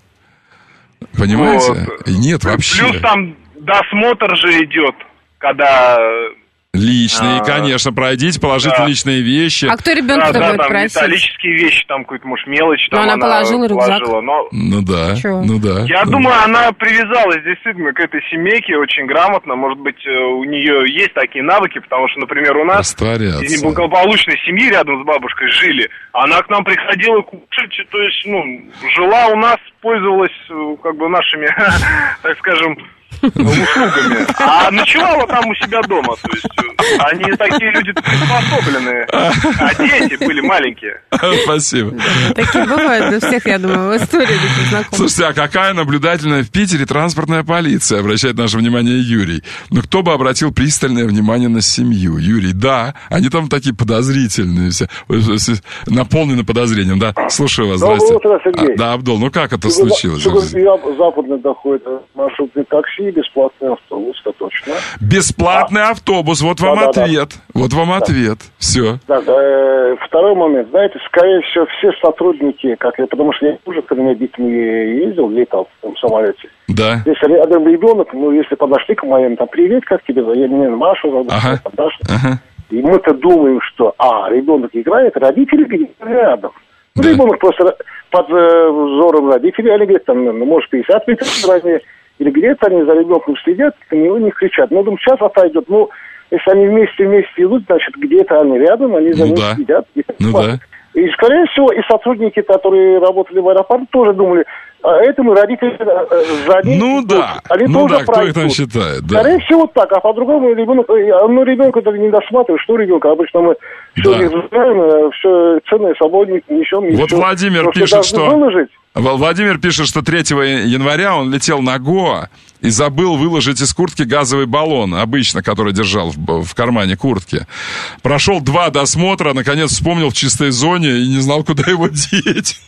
Speaker 1: Понимаете? Нет вообще.
Speaker 12: Плюс там досмотр же идет, когда...
Speaker 1: Личные, а, конечно, пройдите, положите да. личные вещи.
Speaker 2: А кто ребенка
Speaker 12: да,
Speaker 2: будет
Speaker 12: да, там
Speaker 2: просить?
Speaker 12: Металлические вещи, там какую-то, может, мелочь.
Speaker 2: Но
Speaker 12: там
Speaker 2: она,
Speaker 12: она
Speaker 2: положила рюкзак.
Speaker 12: Положила, но...
Speaker 1: Ну да, Чего? ну да.
Speaker 12: Я
Speaker 1: ну.
Speaker 12: думаю, она привязалась действительно к этой семейке очень грамотно. Может быть, у нее есть такие навыки, потому что, например, у нас из неблагополучной семьи рядом с бабушкой жили. Она к нам приходила кушать, то есть, ну, жила у нас, пользовалась, как бы, нашими, так скажем... услугами, а ночевала там у себя дома. То есть они такие люди приспособленные, а дети были маленькие.
Speaker 1: Спасибо.
Speaker 2: Да, такие бывают у всех, я думаю, в истории таких знакомых.
Speaker 1: Слушайте, а какая наблюдательная в Питере транспортная полиция, обращает наше внимание Юрий. Ну, кто бы обратил пристальное внимание на семью? Юрий, да, они там такие подозрительные все, наполнены подозрением, да? Слушаю вас, здрасте.
Speaker 13: Утро, Сергей.
Speaker 1: А, да, Абдул, ну как это случилось?
Speaker 13: Западный доходит маршрутный такси, бесплатный автобус, это точно.
Speaker 1: Бесплатный а. автобус, вот вам да, ответ. Да, да. Вот вам да. ответ. Все.
Speaker 13: Да, да, э, второй момент. Знаете, скорее всего, все сотрудники, как я, потому что я уже с тремя детьми ездил, летал в том самолете.
Speaker 1: Да.
Speaker 13: Если рядом ребенок, ну, если подошли к моим, там, привет, как тебе? Я меня Машу зовут,
Speaker 1: ага.
Speaker 13: Даша.
Speaker 1: Ага.
Speaker 13: И мы-то думаем, что, а, ребенок играет, родители где-то рядом. Ну,
Speaker 1: да.
Speaker 13: ребенок просто под э, взором родителей, они говорят, там, ну, может, пятьдесят метров разные. Или где-то они за ребенком следят, на него не кричат. Ну, думаю, сейчас отойдет. Ну, если они вместе-вместе идут, значит, где-то они рядом, они за
Speaker 1: ну,
Speaker 13: ним
Speaker 1: да.
Speaker 13: следят.
Speaker 1: Ну, да.
Speaker 13: И, скорее всего, и сотрудники, которые работали в аэропорту, тоже думали, а этому родители за ним...
Speaker 1: Ну, да.
Speaker 13: Они
Speaker 1: ну,
Speaker 13: тоже
Speaker 1: да, кто
Speaker 13: пройдут.
Speaker 1: их там считает, да.
Speaker 13: Скорее всего, так. А по-другому ребенок... Ну, ребенка это не досматриваешь, что ребенка. Обычно мы все да. не взгляем, все ценное, свободное несем.
Speaker 1: Вот
Speaker 13: все,
Speaker 1: Владимир пишет, что...
Speaker 13: Выложить.
Speaker 1: Владимир пишет, что третьего января он летел на Гоа и забыл выложить из куртки газовый баллон, обычно, который держал в, в кармане куртки. Прошел два досмотра, наконец вспомнил в чистой зоне и не знал, куда его деть.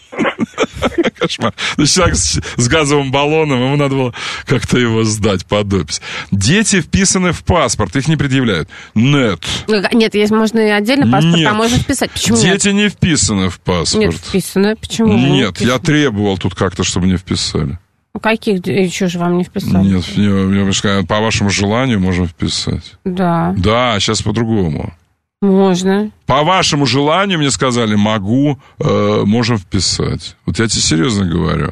Speaker 1: Кошмар. Ну, человек с, с газовым баллоном, ему надо было как-то его сдать под опись. Дети вписаны в паспорт, их не предъявляют. Нет.
Speaker 2: Нет, есть, можно и отдельно паспорт,
Speaker 1: нет.
Speaker 2: а можно вписать. Почему
Speaker 1: Дети
Speaker 2: нет?
Speaker 1: не вписаны в паспорт.
Speaker 2: Нет, вписаны. Почему?
Speaker 1: Нет,
Speaker 2: вписаны?
Speaker 1: Я требовал тут как-то, чтобы не вписали.
Speaker 2: Каких еще же вам не вписали?
Speaker 1: Нет, я, по вашему желанию можно вписать.
Speaker 2: Да.
Speaker 1: Да, сейчас по-другому.
Speaker 2: Можно.
Speaker 1: По вашему желанию, мне сказали, могу, э, можем вписать. Вот я тебе серьезно говорю.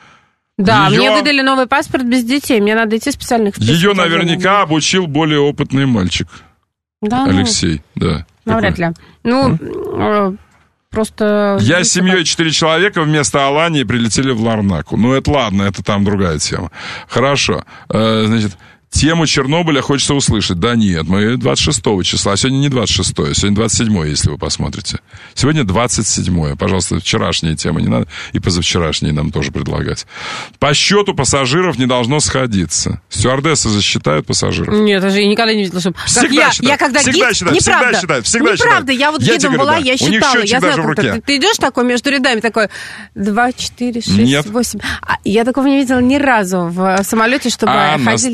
Speaker 2: Да,
Speaker 1: Ее...
Speaker 2: мне выдали новый паспорт без детей. Мне надо идти специальных вписать.
Speaker 1: Ее наверняка обучил более опытный мальчик.
Speaker 2: Да,
Speaker 1: Алексей, ну, да.
Speaker 2: Навряд ли. Ну, а? Просто...
Speaker 1: Я с семьей четыре человека вместо Алании прилетели в Ларнаку. Ну, это ладно, это там другая тема. Хорошо. Э, значит... Тему Чернобыля хочется услышать. Да нет, мы двадцать шестого числа. Сегодня не двадцать шестое, сегодня двадцать седьмое, если вы посмотрите. Сегодня двадцать седьмое. Пожалуйста, вчерашние темы не надо. И позавчерашние нам тоже предлагать. По счету пассажиров не должно сходиться. Стюардессы засчитают пассажиров?
Speaker 2: Нет, я же никогда не видела, чтобы...
Speaker 1: Всегда
Speaker 2: я,
Speaker 1: считают.
Speaker 2: я когда
Speaker 1: всегда
Speaker 2: гид...
Speaker 1: считают.
Speaker 2: Неправда.
Speaker 1: Всегда считают. Всегда
Speaker 2: Неправда.
Speaker 1: считают.
Speaker 2: Я вот
Speaker 1: я
Speaker 2: гидом
Speaker 1: говорю,
Speaker 2: была,
Speaker 1: да.
Speaker 2: я считала. Я знаю, как ты, ты идешь такой между рядами, такой два, четыре, шесть, восемь. А я такого не видела ни разу в самолете, чтобы
Speaker 1: Анастасия,
Speaker 2: ходили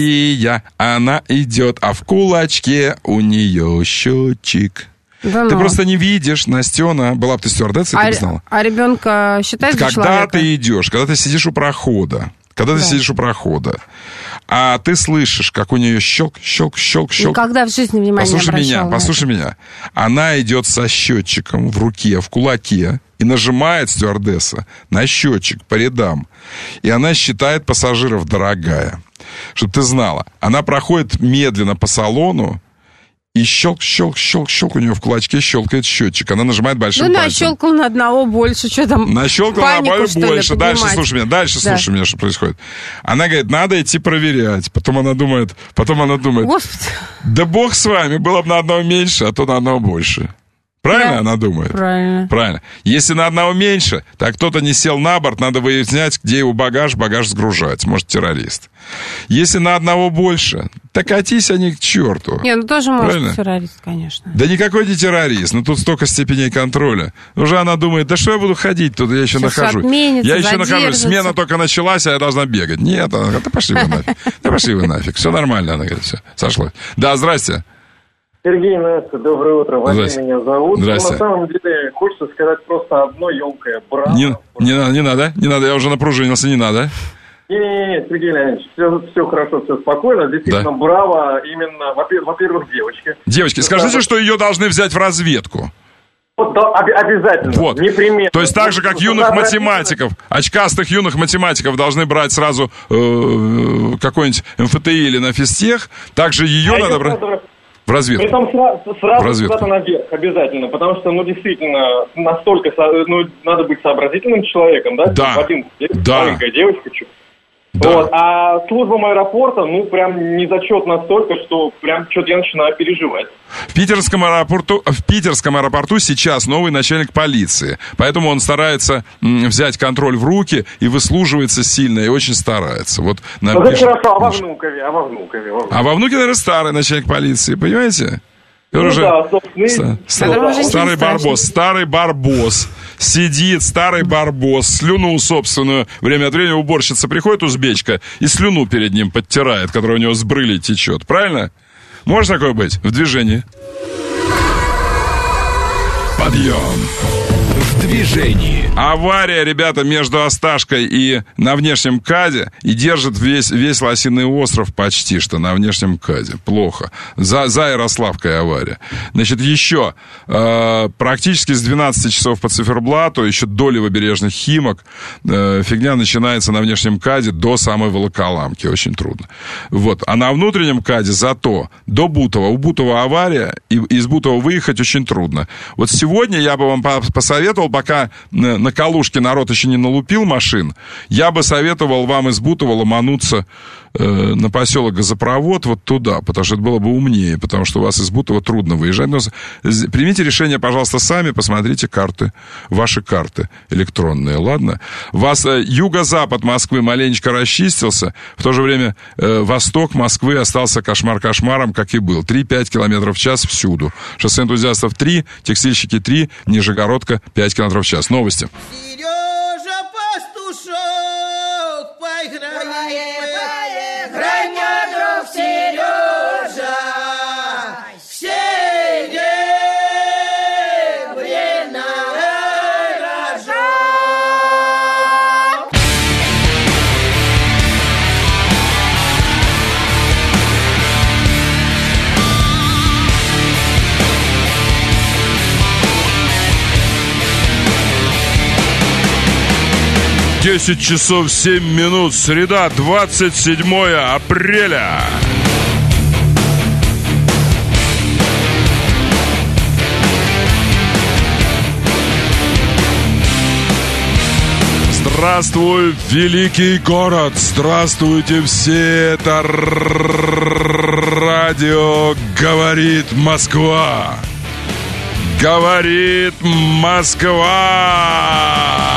Speaker 1: Мария, она идет, а в кулачке у нее счетчик.
Speaker 2: Да
Speaker 1: ты
Speaker 2: ну.
Speaker 1: просто не видишь, Настена, была бы ты стюардессой,
Speaker 2: а,
Speaker 1: ты бы знала.
Speaker 2: А ребенка считают за человека?
Speaker 1: Когда ты идешь, когда ты сидишь у прохода, когда да. ты сидишь у прохода, а ты слышишь, как у нее щелк, щелк, щелк, щелк.
Speaker 2: Никогда в жизни внимания
Speaker 1: послушай
Speaker 2: не обращала.
Speaker 1: Меня, послушай меня. Она идет со счетчиком в руке, в кулаке, и нажимает стюардесса на счетчик по рядам. И она считает пассажиров, дорогая. Чтобы ты знала. Она проходит медленно по салону, и щелк, щелк, щелк, щелк у нее в кулачке щелкает счетчик. Она нажимает большим
Speaker 2: ну,
Speaker 1: пальцем.
Speaker 2: Ну, нащелкал на одного больше. Что там?
Speaker 1: Нащелкал на одного больше. Дальше слушай меня, дальше
Speaker 2: да.
Speaker 1: слушай меня, что происходит. Она говорит, надо идти проверять. Потом она думает, потом она думает,
Speaker 2: Господи.
Speaker 1: Да бог с вами, было бы на одного меньше, а то на одного больше. Правильно
Speaker 2: да.
Speaker 1: она думает?
Speaker 2: Правильно.
Speaker 1: Правильно. Если на одного меньше, так кто-то не сел на борт, надо выяснять, где его багаж, багаж сгружать. Может, террорист. Если на одного больше, так катись они к черту.
Speaker 2: Не, ну тоже может быть террорист, конечно.
Speaker 1: Да никакой не террорист, но тут столько степеней контроля. Уже она думает, да что я буду ходить тут, я еще
Speaker 2: Сейчас
Speaker 1: нахожусь. Я еще нахожусь, смена только началась, а я должна бегать. Нет, она говорит, да пошли вы нафиг. Да пошли вы нафиг. Все нормально, она говорит, все, сошлось. Да, здрасте.
Speaker 14: Сергей, Настя, доброе утро. Вадим меня зовут.
Speaker 1: Здрасте.
Speaker 14: Но на самом деле хочется сказать просто одно емкое. Браво.
Speaker 1: Не, не, не надо, не надо, я уже напружинился, не надо.
Speaker 14: Не-не-не, Сергей Леонидович, все, все хорошо, все спокойно. Действительно, да. Браво именно, во-первых, девочке.
Speaker 1: Девочки, скажите, что ее должны взять в разведку.
Speaker 14: Вот, да, обязательно,
Speaker 1: вот.
Speaker 14: Непременно.
Speaker 1: То есть так же, как юных математиков, очкастых юных математиков должны брать сразу э, какой-нибудь эм эф тэ и или на физтех, также ее а надо брать... В разведку.
Speaker 14: Притом сразу, сразу
Speaker 1: в разведку.
Speaker 14: куда-то наверх, обязательно, потому что, ну, действительно, настолько, ну, надо быть сообразительным человеком, да?
Speaker 1: Да,
Speaker 14: в одиннадцать лет,
Speaker 1: да.
Speaker 14: Маленькая девочка, чуть.
Speaker 1: Да.
Speaker 14: Вот. А службам аэропорта, ну, прям не зачет настолько, что прям что-то я начинаю переживать.
Speaker 1: В питерском аэропорту, в питерском аэропорту сейчас новый начальник полиции, поэтому он старается м, взять контроль в руки и выслуживается сильно, и очень старается. Вот,
Speaker 14: ну, это хорошо, а во Внукове, а во Внукове, во Внукове.
Speaker 1: А во Внуке, наверное, старый начальник полиции, понимаете?
Speaker 14: Ну,
Speaker 1: уже
Speaker 14: да, собственно.
Speaker 1: Ста- старый барбос, старый барбос. Сидит старый барбос, слюну собственную. Время от времени уборщица приходит, узбечка, и слюну перед ним подтирает, которая у него с брыли течет. Правильно? Может такое быть? В движении. Подъем.
Speaker 5: В движении.
Speaker 1: Авария, ребята, между Осташкой и на внешнем КАДе. И держит весь, весь Лосиный остров почти что на внешнем КАДе. Плохо. За, за Ярославкой авария. Значит, еще э, практически с двенадцати часов по циферблату, еще до левобережных Химок, э, фигня начинается на внешнем КАДе до самой Волоколамки. Очень трудно. Вот. А на внутреннем КАДе зато до Бутова. У Бутова авария, и из Бутова выехать очень трудно. Вот сегодня я бы вам посоветовал, пока на Калужке народ еще не налупил машин, я бы советовал вам из Бутова ломануться э, на поселок Газопровод, вот туда, потому что это было бы умнее, потому что у вас из Бутова трудно выезжать. Но примите решение, пожалуйста, сами, посмотрите карты, ваши карты электронные, ладно? У вас э, юго-запад Москвы маленечко расчистился, в то же время э, восток Москвы остался кошмар кошмаром, как и был. три-пять километров в час всюду. Шоссе энтузиастов три, текстильщики три, Нижегородка пять километров в час. Новости.
Speaker 6: Сережа Пастушок, поиграем, поиграй, мой друг Сережа, серебряный рожок.
Speaker 1: десять часов семь минут, среда, двадцать седьмое апреля. Здравствуй, великий город! Здравствуйте все! Это радио «Говорит Москва». Говорит Москва!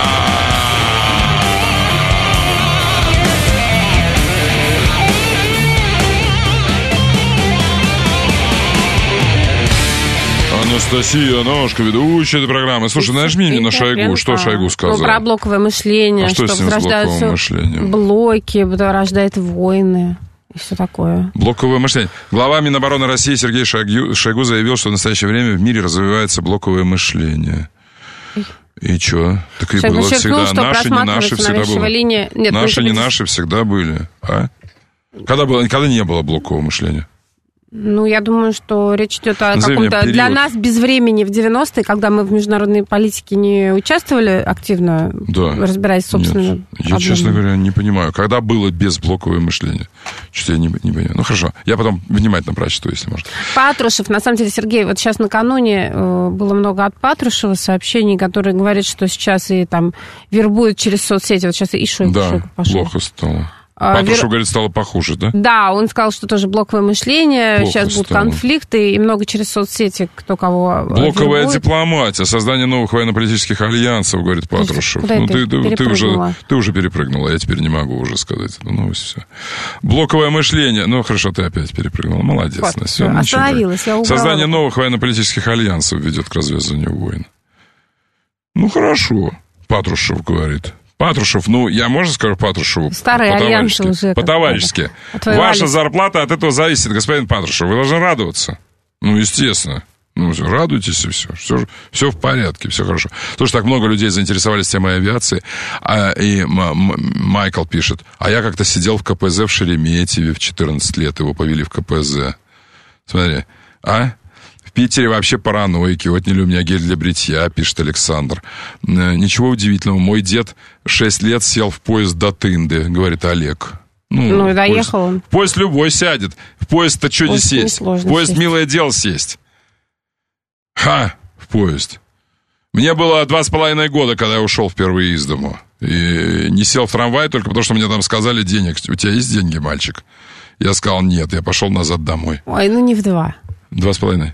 Speaker 1: Анастасия Ножка, ведущая этой программы. Слушай, нажми мне на Шойгу. Что Шойгу сказал?
Speaker 2: Ну, про блоковое мышление,
Speaker 1: а что,
Speaker 2: что
Speaker 1: возрождаются
Speaker 2: блоки, рождает войны и все такое.
Speaker 1: Блоковое мышление. Глава Минобороны России Сергей Шойгу, Шойгу заявил, что в настоящее время в мире развивается блоковое мышление. И что? Так и было всегда. Наши, не наши всегда было. Линия... Нет, наши, не наши всегда были. А? Когда, было, когда не было блокового мышления?
Speaker 2: Ну, я думаю, что речь идет о Назови каком-то... Для нас без времени в девяностые, когда мы в международной политике не участвовали активно, да. разбираясь собственно...
Speaker 1: Нет, я, честно говоря, не понимаю. Когда было безблоковое мышление? Что-то я не, не понимаю. Ну, хорошо. Я потом внимательно прочту, если можно.
Speaker 2: Патрушев. На самом деле, Сергей, вот сейчас накануне э, было много от Патрушева сообщений, которые говорят, что сейчас и там вербуют через соцсети. Вот сейчас и Шойгу,
Speaker 1: да,
Speaker 2: Шойгу пошел.
Speaker 1: Плохо стало. Патрушев, Вер... говорит, стало похуже, да?
Speaker 2: Да, он сказал, что тоже блоковое мышление, плохо сейчас будут стало. Конфликты, и много через соцсети, кто кого
Speaker 1: Блоковая
Speaker 2: вербует.
Speaker 1: Дипломатия, создание новых военно-политических альянсов, говорит Патрушев.
Speaker 2: Куда ну, ты, ты,
Speaker 1: ты, уже, ты уже перепрыгнула, я теперь не могу уже сказать эту новость. Все. Блоковое мышление, ну, хорошо, ты опять перепрыгнула, молодец.
Speaker 2: Вот,
Speaker 1: на все,
Speaker 2: остановилась, я убрала.
Speaker 1: Создание новых военно-политических альянсов ведет к развязыванию войн. Ну, хорошо, Патрушев говорит. Патрушев, ну, я, можно сказать Патрушеву?
Speaker 2: Старые альянсы уже.
Speaker 1: По-товарищески. Ваша зарплата от этого зависит, господин Патрушев. Вы должны радоваться. Ну, естественно. Ну, радуйтесь, и все. Все, все в порядке, все хорошо. Потому что так много людей заинтересовались темой авиации. А, и М- М- Майкл пишет, а я как-то сидел в ка пэ зэ в Шереметьеве в четырнадцать лет, его повели в ка пэ зэ. Смотри, а? В Питере вообще параноики. Отняли у меня гель для бритья, пишет Александр. Ничего удивительного. Мой дед шесть лет сел в поезд до Тынды, говорит Олег.
Speaker 2: Ну, ну и доехал он.
Speaker 1: В поезд любой сядет. В поезд-то что не сесть? В поезд сесть. Милое дело сесть. Ха! В поезд. Мне было два с половиной года, когда я ушел впервые из дому. И не сел в трамвай только потому, что мне там сказали денег. У тебя есть деньги, мальчик? Я сказал, нет. Я пошел назад домой.
Speaker 2: Ой, ну не в два.
Speaker 1: Два с половиной.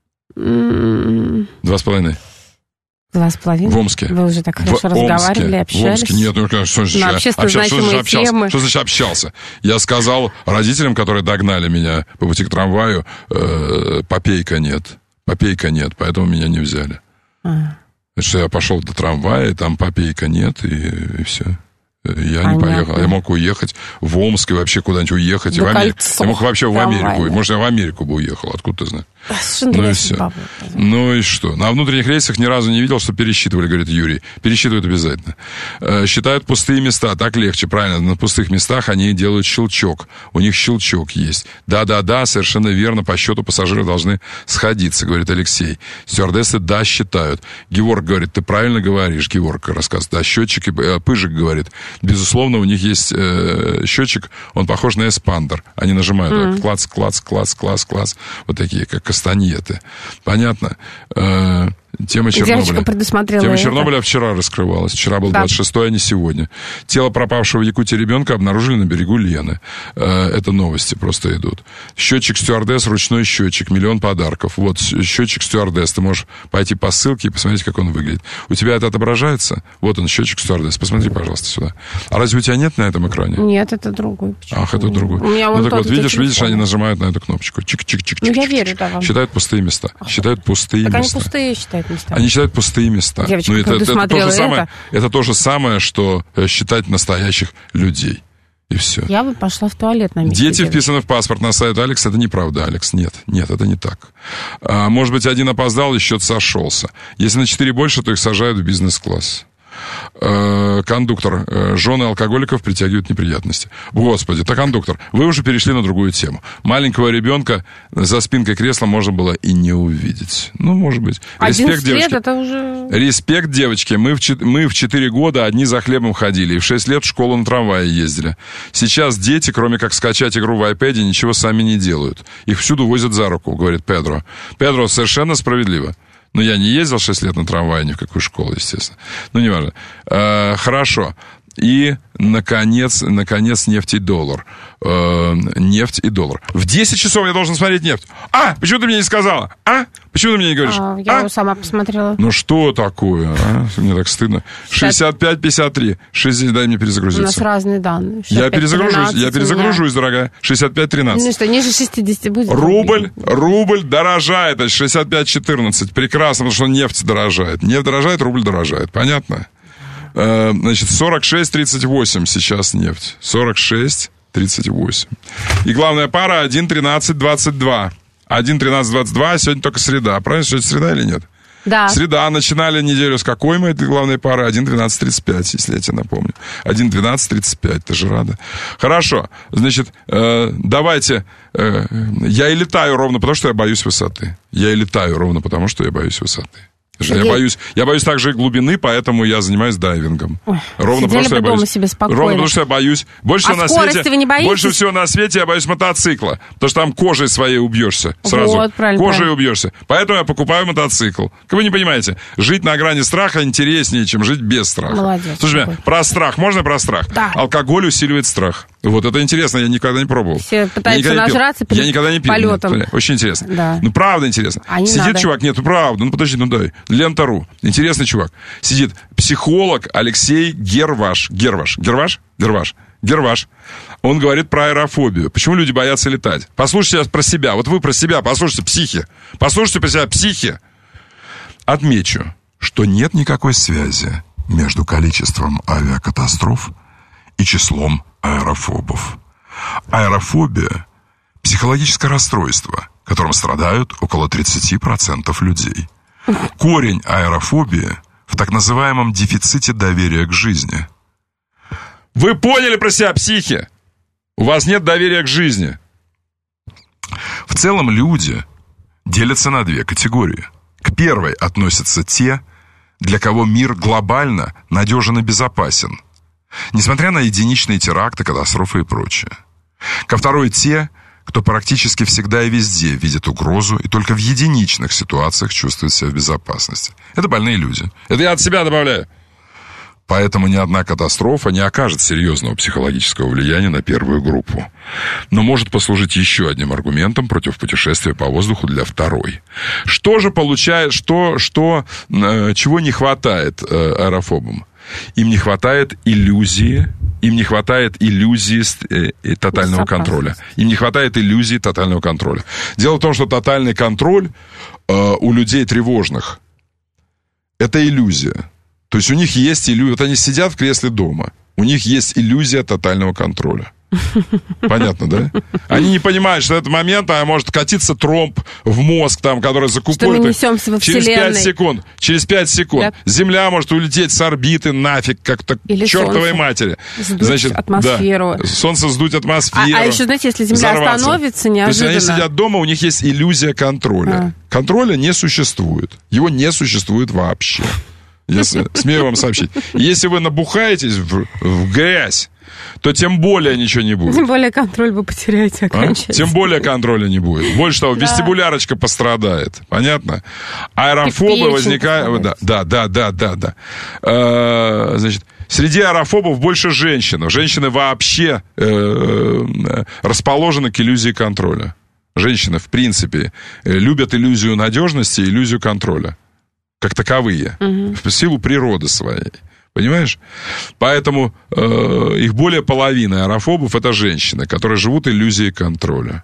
Speaker 1: Два с половиной.
Speaker 2: Два с половиной?
Speaker 1: В Омске.
Speaker 2: Вы уже так хорошо
Speaker 1: в
Speaker 2: разговаривали,
Speaker 1: Омске.
Speaker 2: общались?
Speaker 1: В Омске. Нет, ну, конечно, что значит, общался, что значит общался? Что значит общался? Я сказал родителям, которые догнали меня по пути к трамваю, э, попейка нет. Попейка нет, поэтому меня не взяли. А. Что я пошел до трамвая, и там попейка нет, и, и все. Я Понятно. не поехал. Я мог уехать в Омск и вообще куда-нибудь уехать. И в Америку. Я мог вообще в Америку. Может, я в Америку бы уехал. Откуда ты знаешь? Ну и все. Ну и что? На внутренних рейсах ни разу не видел, что пересчитывали, говорит Юрий. Пересчитывают обязательно. Считают пустые места. Так легче, правильно. На пустых местах они делают щелчок. У них щелчок есть. Да-да-да, совершенно верно. По счету пассажиры должны сходиться, говорит Алексей. Стюардессы, да, считают. Геворг говорит, ты правильно говоришь. Геворг рассказывает. Да, счетчики. Пыжик говорит, безусловно, у них есть э, счетчик. Он похож на эспандер. Они нажимают. Mm. Так, клац, клац, клац, клац, клац. Вот такие, как кастаньеты. Понятно? Э, тема Чернобыля. Тема это. Чернобыля вчера раскрывалась. Вчера был да. двадцать шестой, а не сегодня. Тело пропавшего в Якутии ребенка обнаружили на берегу Лены. Э, это новости просто идут. Счетчик стюардесс, ручной счетчик, миллион подарков. Вот счетчик стюардесс. Ты можешь пойти по ссылке и посмотреть, как он выглядит. У тебя это отображается? Вот он, счетчик стюардесс. Посмотри, пожалуйста, сюда. А разве у тебя нет на этом экране?
Speaker 2: Нет, это другой.
Speaker 1: Почему? Ах, это другой. У меня ну так вот, видишь, видишь, они нажимают на эту кнопочку. Чик-чик-чик.
Speaker 2: Ну, я верю, да, вам.
Speaker 1: Считают пустые места. Ах, считают пустые
Speaker 2: так
Speaker 1: места.
Speaker 2: Они пустые считают места.
Speaker 1: Они считают пустые места.
Speaker 2: Девочка,
Speaker 1: ну, это, это, это, то же самое,
Speaker 2: это?
Speaker 1: это то же самое, что считать настоящих людей. И все.
Speaker 2: Я бы пошла в туалет на месте.
Speaker 1: Дети вписаны в паспорт на сайт Алекс. Это неправда, Алекс. Нет, нет, это не так. А, может быть, один опоздал, и счет сошелся. Если на четыре больше, то их сажают в бизнес-класс. Э, кондуктор, э, жены алкоголиков притягивают неприятности. Господи, так, кондуктор, вы уже перешли на другую тему. Маленького ребенка за спинкой кресла можно было и не увидеть. Ну, может быть. Респект, девочки.
Speaker 2: Это уже...
Speaker 1: Респект, девочки. Мы в, мы в четыре года одни за хлебом ходили, и в шесть лет в школу на трамвае ездили. Сейчас дети, кроме как скачать игру в айпэде, ничего сами не делают. Их всюду возят за руку, говорит Педро. Педро, совершенно справедливо. Ну, я не ездил шесть лет на трамвае ни в какую школу, естественно. Ну, не важно. Э, хорошо. И, наконец, наконец, нефть и доллар. Э, нефть и доллар. В десять часов я должен смотреть нефть. А, почему ты мне не сказала? А? Почему ты мне не говоришь?
Speaker 2: А, я а? его сама посмотрела.
Speaker 1: Ну, что такое, а? Мне так стыдно. шестьдесят пять пятьдесят три. шестьдесят, дай мне перезагрузиться.
Speaker 2: У нас разные данные.
Speaker 1: Я перезагружусь, я перезагружусь, дорогая. шестьдесят пять тринадцать.
Speaker 2: Ну что, ниже шестидесяти будет?
Speaker 1: Рубль, рубль дорожает. шестьдесят пять четырнадцать. Прекрасно, потому что нефть дорожает. Нефть дорожает, рубль дорожает. Понятно? Значит, сорок шесть тридцать восемь сейчас нефть. сорок шесть тридцать восемь. И главная пара один тринадцать двадцать два. один тринадцать двадцать два, сегодня только среда. Правильно, сегодня среда или нет?
Speaker 2: Да.
Speaker 1: Среда. Начинали неделю с какой мы этой главной пары? один двенадцать тридцать пять, если я тебе напомню. один двенадцать тридцать пять, ты же рада. Хорошо. Значит, э, давайте... Э, я и летаю ровно потому, что я боюсь высоты. Я и летаю ровно потому, что я боюсь высоты. Я боюсь, я боюсь также и глубины, поэтому я занимаюсь дайвингом.
Speaker 2: Ой,
Speaker 1: ровно потому, что я боюсь.
Speaker 2: Себе
Speaker 1: ровно потому, что я боюсь. Больше,
Speaker 2: а
Speaker 1: всего на свете,
Speaker 2: вы не боитесь?
Speaker 1: больше всего на свете я боюсь мотоцикла. Потому что там кожей своей убьешься сразу.
Speaker 2: Вот, правильно,
Speaker 1: кожей
Speaker 2: правильно.
Speaker 1: убьешься. Поэтому я покупаю мотоцикл. Вы не понимаете, жить на грани страха интереснее, чем жить без страха.
Speaker 2: Молодец.
Speaker 1: Слушай, меня, про страх. Можно про страх?
Speaker 2: Да.
Speaker 1: Алкоголь усиливает страх. Вот это интересно, я никогда не пробовал.
Speaker 2: Все пытаются нажраться перед
Speaker 1: Я никогда не пил.
Speaker 2: полетом.
Speaker 1: Нет, очень интересно.
Speaker 2: Да.
Speaker 1: Ну, правда интересно.
Speaker 2: А не
Speaker 1: Сидит
Speaker 2: надо.
Speaker 1: чувак, нет, ну правда, ну подожди, ну дай. Лента.ру. Интересный чувак. Сидит психолог Алексей Герваш. Герваш. Герваш? Герваш. Герваш. Он говорит про аэрофобию. Почему люди боятся летать? Послушайте сейчас про себя. Вот вы про себя, послушайте, психи. Послушайте про себя, психи. Отмечу, что нет никакой связи между количеством авиакатастроф и числом аэрофобов. Аэрофобия – психологическое расстройство, которым страдают около тридцать процентов людей. Корень аэрофобии в так называемом дефиците доверия к жизни. Вы поняли про себя, психи? У вас нет доверия к жизни. В целом люди делятся на две категории. К первой относятся те, для кого мир глобально надежен и безопасен, несмотря на единичные теракты, катастрофы и прочее. Ко второй те, кто практически всегда и везде видит угрозу и только в единичных ситуациях чувствует себя в безопасности. Это больные люди. Это я от себя добавляю. Поэтому ни одна катастрофа не окажет серьезного психологического влияния на первую группу. Но может послужить еще одним аргументом против путешествия по воздуху для второй. Что же получает, что, что, э, чего не хватает э, аэрофобам? Им не хватает иллюзии, им не хватает иллюзии э, тотального контроля. Им не хватает иллюзии тотального контроля. Дело в том, что тотальный контроль э, у людей тревожных – это иллюзия. То есть у них есть иллюзия. Вот они сидят в кресле дома. У них есть иллюзия тотального контроля. Понятно, да? Они не понимают, что в этот момент а, может катиться тромб в мозг, там, который закупорит их через пять секунд. Через пять секунд. Да. Земля может улететь с орбиты нафиг, как-то к чертовой матери.
Speaker 2: Сдуть Значит, атмосферу.
Speaker 1: Да, солнце сдуть атмосферу.
Speaker 2: А, а еще, знаете, если Земля взорваться. Остановится неожиданно...
Speaker 1: То есть они сидят дома, у них есть иллюзия контроля. А. Контроля не существует. Его не существует вообще. Я смею вам сообщить. Если вы набухаетесь в, в грязь, то тем более ничего не будет.
Speaker 2: Тем более контроль вы потеряете окончательно.
Speaker 1: А? Тем более контроля не будет. Больше того, да. Вестибулярочка пострадает. Понятно? Аэрофобы возникают... Да, да, да, да, да. да. А, значит, среди аэрофобов больше женщин. Женщины вообще э, расположены к иллюзии контроля. Женщины, в принципе, любят иллюзию надежности и иллюзию контроля. Как таковые, угу. в силу природы своей. Понимаешь? Поэтому э, их более половины аэрофобов это женщины, которые живут иллюзией контроля.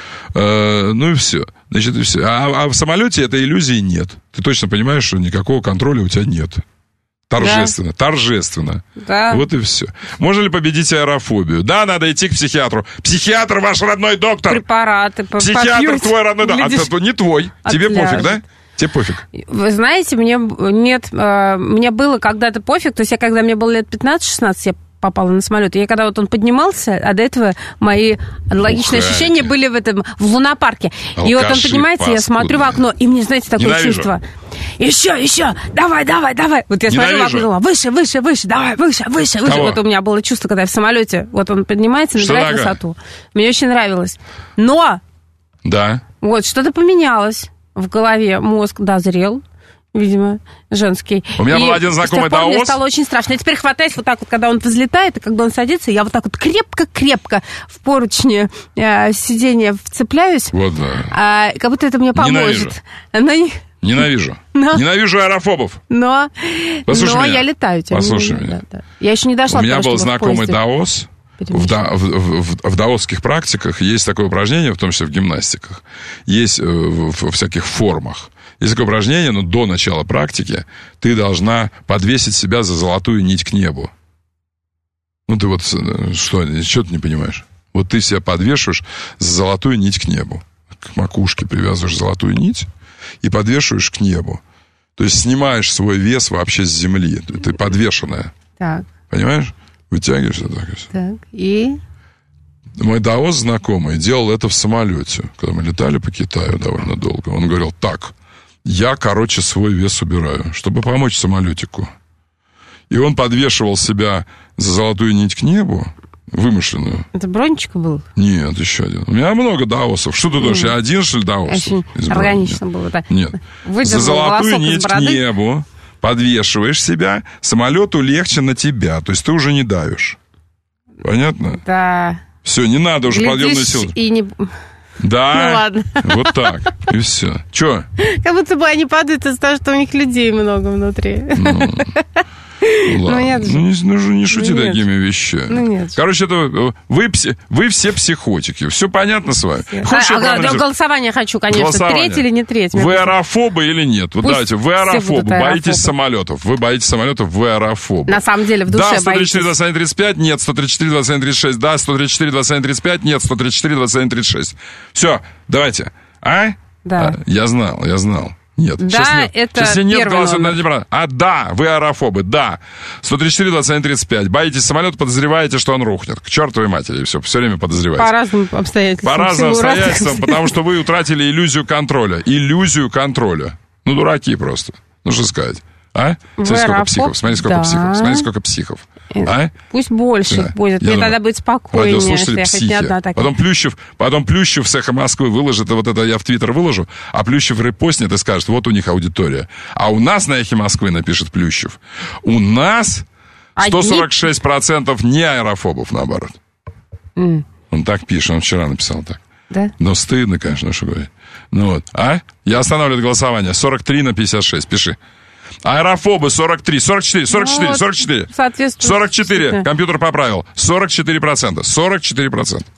Speaker 1: Э, ну и все. Значит, и все. А, а в самолете этой иллюзии нет. Ты точно понимаешь, что никакого контроля у тебя нет. Торжественно, да. торжественно.
Speaker 2: Да.
Speaker 1: Вот и все. Можно ли победить аэрофобию? Да, надо идти к психиатру. Психиатр ваш родной доктор.
Speaker 2: Препараты
Speaker 1: Психиатр
Speaker 2: попьете.
Speaker 1: Твой родной доктор. А то не твой. Тебе пофиг, да? Тебе пофиг?
Speaker 2: Вы знаете, мне нет, э, мне было когда-то пофиг, то есть я, когда мне было лет пятнадцать-шестнадцать, я попала на самолет, я когда вот он поднимался, а до этого мои аналогичные Ух, ощущения это. были в этом, в лунопарке. Алкаши, и вот он поднимается, паскудные. Я смотрю в окно, и мне, знаете, такое Ненавижу. чувство. Еще, еще, давай, давай, давай. Вот я Ненавижу. смотрю в окно, выше, выше, выше, давай, выше, выше, выше.
Speaker 1: Кого?
Speaker 2: Вот у меня было чувство, когда я в самолете, вот он поднимается, набирает высоту. Мне очень нравилось. Но!
Speaker 1: Да.
Speaker 2: Вот, что-то поменялось. В голове мозг дозрел, видимо, женский.
Speaker 1: У меня и был один знакомый даос.
Speaker 2: Мне стало очень страшно. Я теперь хватаюсь вот так вот, когда он взлетает, и когда он садится, я вот так вот крепко-крепко в поручни э, сиденья вцепляюсь.
Speaker 1: Вот да.
Speaker 2: А, как будто это мне поможет.
Speaker 1: Ненавижу. Но... Ненавижу. Но... Ненавижу аэрофобов.
Speaker 2: Но,
Speaker 1: Послушай
Speaker 2: Но
Speaker 1: меня.
Speaker 2: я летаю.
Speaker 1: Послушай меня.
Speaker 2: Да, да. Я еще не дошла.
Speaker 1: У меня
Speaker 2: того,
Speaker 1: был знакомый даос. В, да, в, в, в даосских практиках есть такое упражнение, в том числе в гимнастиках, есть в, в, в всяких формах. Есть такое упражнение, но до начала практики ты должна подвесить себя за золотую нить к небу. Ну, ты вот что, что ты не понимаешь? Вот ты себя подвешиваешь за золотую нить к небу. К макушке привязываешь золотую нить и подвешиваешь к небу. То есть снимаешь свой вес вообще с земли. Ты подвешенная.
Speaker 2: Так.
Speaker 1: Понимаешь? Вытягиваешься так.
Speaker 2: Так, и...
Speaker 1: Мой даос знакомый делал это в самолете, когда мы летали по Китаю довольно долго. Он говорил, так, я, короче, свой вес убираю, чтобы помочь самолетику. И он подвешивал себя за золотую нить к небу, вымышленную.
Speaker 2: Это Брончика был?
Speaker 1: Нет, еще один. У меня много даосов. Что ты думаешь, я один, что ли, даосов?
Speaker 2: Очень органично было. Так.
Speaker 1: Нет. За золотую нить к небу подвешиваешь себя, самолету легче на тебя. То есть ты уже не давишь. Понятно?
Speaker 2: Да.
Speaker 1: Все, не надо уже подъемной силы.
Speaker 2: И не...
Speaker 1: Да,
Speaker 2: ну, ладно.
Speaker 1: Вот так, и все. Че?
Speaker 2: Как будто бы они падают из-за того, что у них людей много внутри.
Speaker 1: Ну, ладно. Ну, нет же. Ну, не, ну, не шути ну, такими вещами.
Speaker 2: Ну, нет.
Speaker 1: Короче, это вы, вы все психотики. Все понятно с вами?
Speaker 2: Хочешь, а, а, голосование хочу, конечно. Голосование. Треть или не треть?
Speaker 1: Вы аэрофобы или нет? Вот давайте, вы аэрофобы, боитесь самолетов. Вы боитесь самолетов, вы аэрофобы.
Speaker 2: На самом деле, в душе
Speaker 1: да, сто тридцать четыре, двадцать один, тридцать пять, нет, сто тридцать четыре, двадцать один, тридцать шесть, да, сто тридцать четыре, двадцать один, тридцать пять, нет, сто тридцать четыре, двадцать один, тридцать шесть. Все, давайте. А?
Speaker 2: Да.
Speaker 1: А, я знал, я знал. Нет,
Speaker 2: да,
Speaker 1: сейчас нет.
Speaker 2: это
Speaker 1: сейчас нет
Speaker 2: первый
Speaker 1: номер. А, да, вы аэрофобы, да. сто тридцать четыре, двадцать один, тридцать пять. Боитесь самолета, подозреваете, что он рухнет. К чертовой матери, все, все время подозреваете.
Speaker 2: По разным обстоятельствам.
Speaker 1: По разным обстоятельствам, потому что вы утратили иллюзию контроля. Иллюзию контроля. Ну, дураки просто. Ну, что сказать. А? Смотри, сколько психов, смотри, сколько да. психов, смотри, сколько психов. А?
Speaker 2: Пусть больше да. будет, мне тогда будет спокойнее, если я хоть не одна такая.
Speaker 1: Потом Плющев, потом Плющев с «Эхо Москвы» выложит, вот это я в Твиттер выложу, а Плющев репостнет и скажет, вот у них аудитория. А у нас на «Эхе Москвы», напишет Плющев, у нас сто сорок шесть процентов не аэрофобов, наоборот. Mm. Он так пишет, он вчера написал так.
Speaker 2: Да?
Speaker 1: Но стыдно, конечно, что говорить. Ну вот, а? Я останавливаю голосование. сорок три на пятьдесят шесть, пиши. Аэрофобы сорок три, сорок четыре, сорок четыре, сорок четыре.
Speaker 2: Соответственно.
Speaker 1: сорок четыре, компьютер поправил. сорок четыре процента, сорок четыре процента.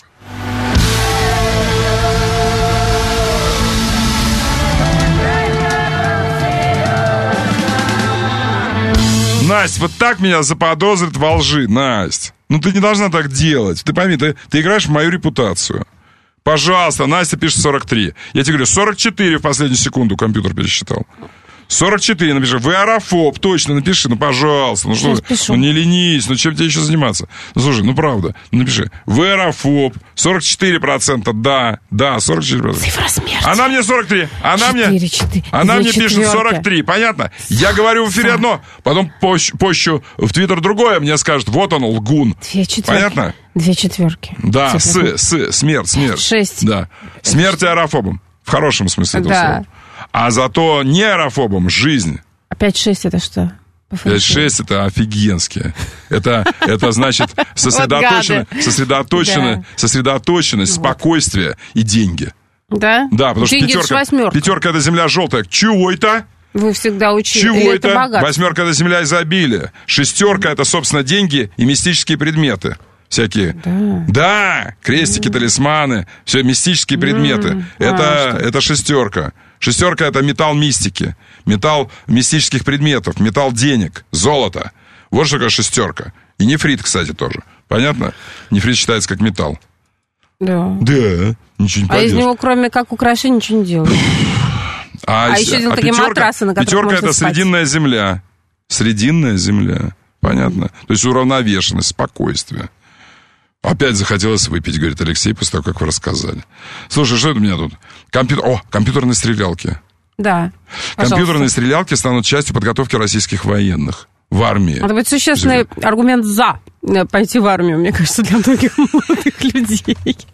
Speaker 1: Настя, вот так меня заподозрит во лжи, Настя. Ну ты не должна так делать. Ты пойми, ты, ты играешь в мою репутацию. Пожалуйста, Настя пишет сорок три. Я тебе говорю, сорок четыре в последнюю секунду компьютер пересчитал. сорок четыре напиши. Вы аэрофоб, точно напиши, ну, пожалуйста. Ну, что, ну, не ленись, ну, чем тебе еще заниматься? Ну, слушай, ну, правда, ну, напиши. Вы аэрофоб, сорок четыре процента, да, да, сорок четыре процента.
Speaker 2: Цифра смерти.
Speaker 1: Она мне сорок три, она четыре, мне, четыре, она мне пишет сорок три, понятно? Я говорю в эфире одно, потом пощу, пощу в Твиттер другое, мне скажет, вот он, лгун.
Speaker 2: Две четверки.
Speaker 1: Понятно?
Speaker 2: Две четверки.
Speaker 1: Да, с, с, смерть, смерть.
Speaker 2: Шесть.
Speaker 1: Да, смерть аэрофобом, в хорошем смысле этого
Speaker 2: да.
Speaker 1: слова. А зато не аэрофобом жизнь.
Speaker 2: А пять шесть это что?
Speaker 1: пять шесть это офигенские. Это, это значит сосредоточенность, сосредоточенность, сосредоточенность, спокойствие и деньги.
Speaker 2: Да?
Speaker 1: Да, потому
Speaker 2: деньги
Speaker 1: что пятерка, пятерка это земля желтая. Чего это?
Speaker 2: Вы всегда учили.
Speaker 1: Чего это? это Восьмерка это земля изобилия. Шестерка это, собственно, деньги и мистические предметы. Всякие.
Speaker 2: Да.
Speaker 1: Да, крестики, талисманы, все мистические предметы. Mm, это, а, это шестерка. Шестерка это металл мистики, металл мистических предметов, металл денег, золото. Вот что такое шестерка. И нефрит, кстати, тоже. Понятно? Нефрит считается как металл.
Speaker 2: Да.
Speaker 1: Да. Ничего не
Speaker 2: а из него, кроме как украшения, ничего не делают.
Speaker 1: А,
Speaker 2: а еще а такие пятерка, матрасы, на которых
Speaker 1: пятерка это
Speaker 2: спать.
Speaker 1: Срединная земля. Срединная земля. Понятно? То есть уравновешенность, спокойствие. Опять захотелось выпить, говорит Алексей, после того, как вы рассказали. Слушай, что это у меня тут? Компью... О, компьютерные стрелялки.
Speaker 2: Да,
Speaker 1: пожалуйста. Компьютерные стрелялки станут частью подготовки российских военных в армии.
Speaker 2: Это будет существенный аргумент за пойти в армию, мне кажется, для многих молодых людей.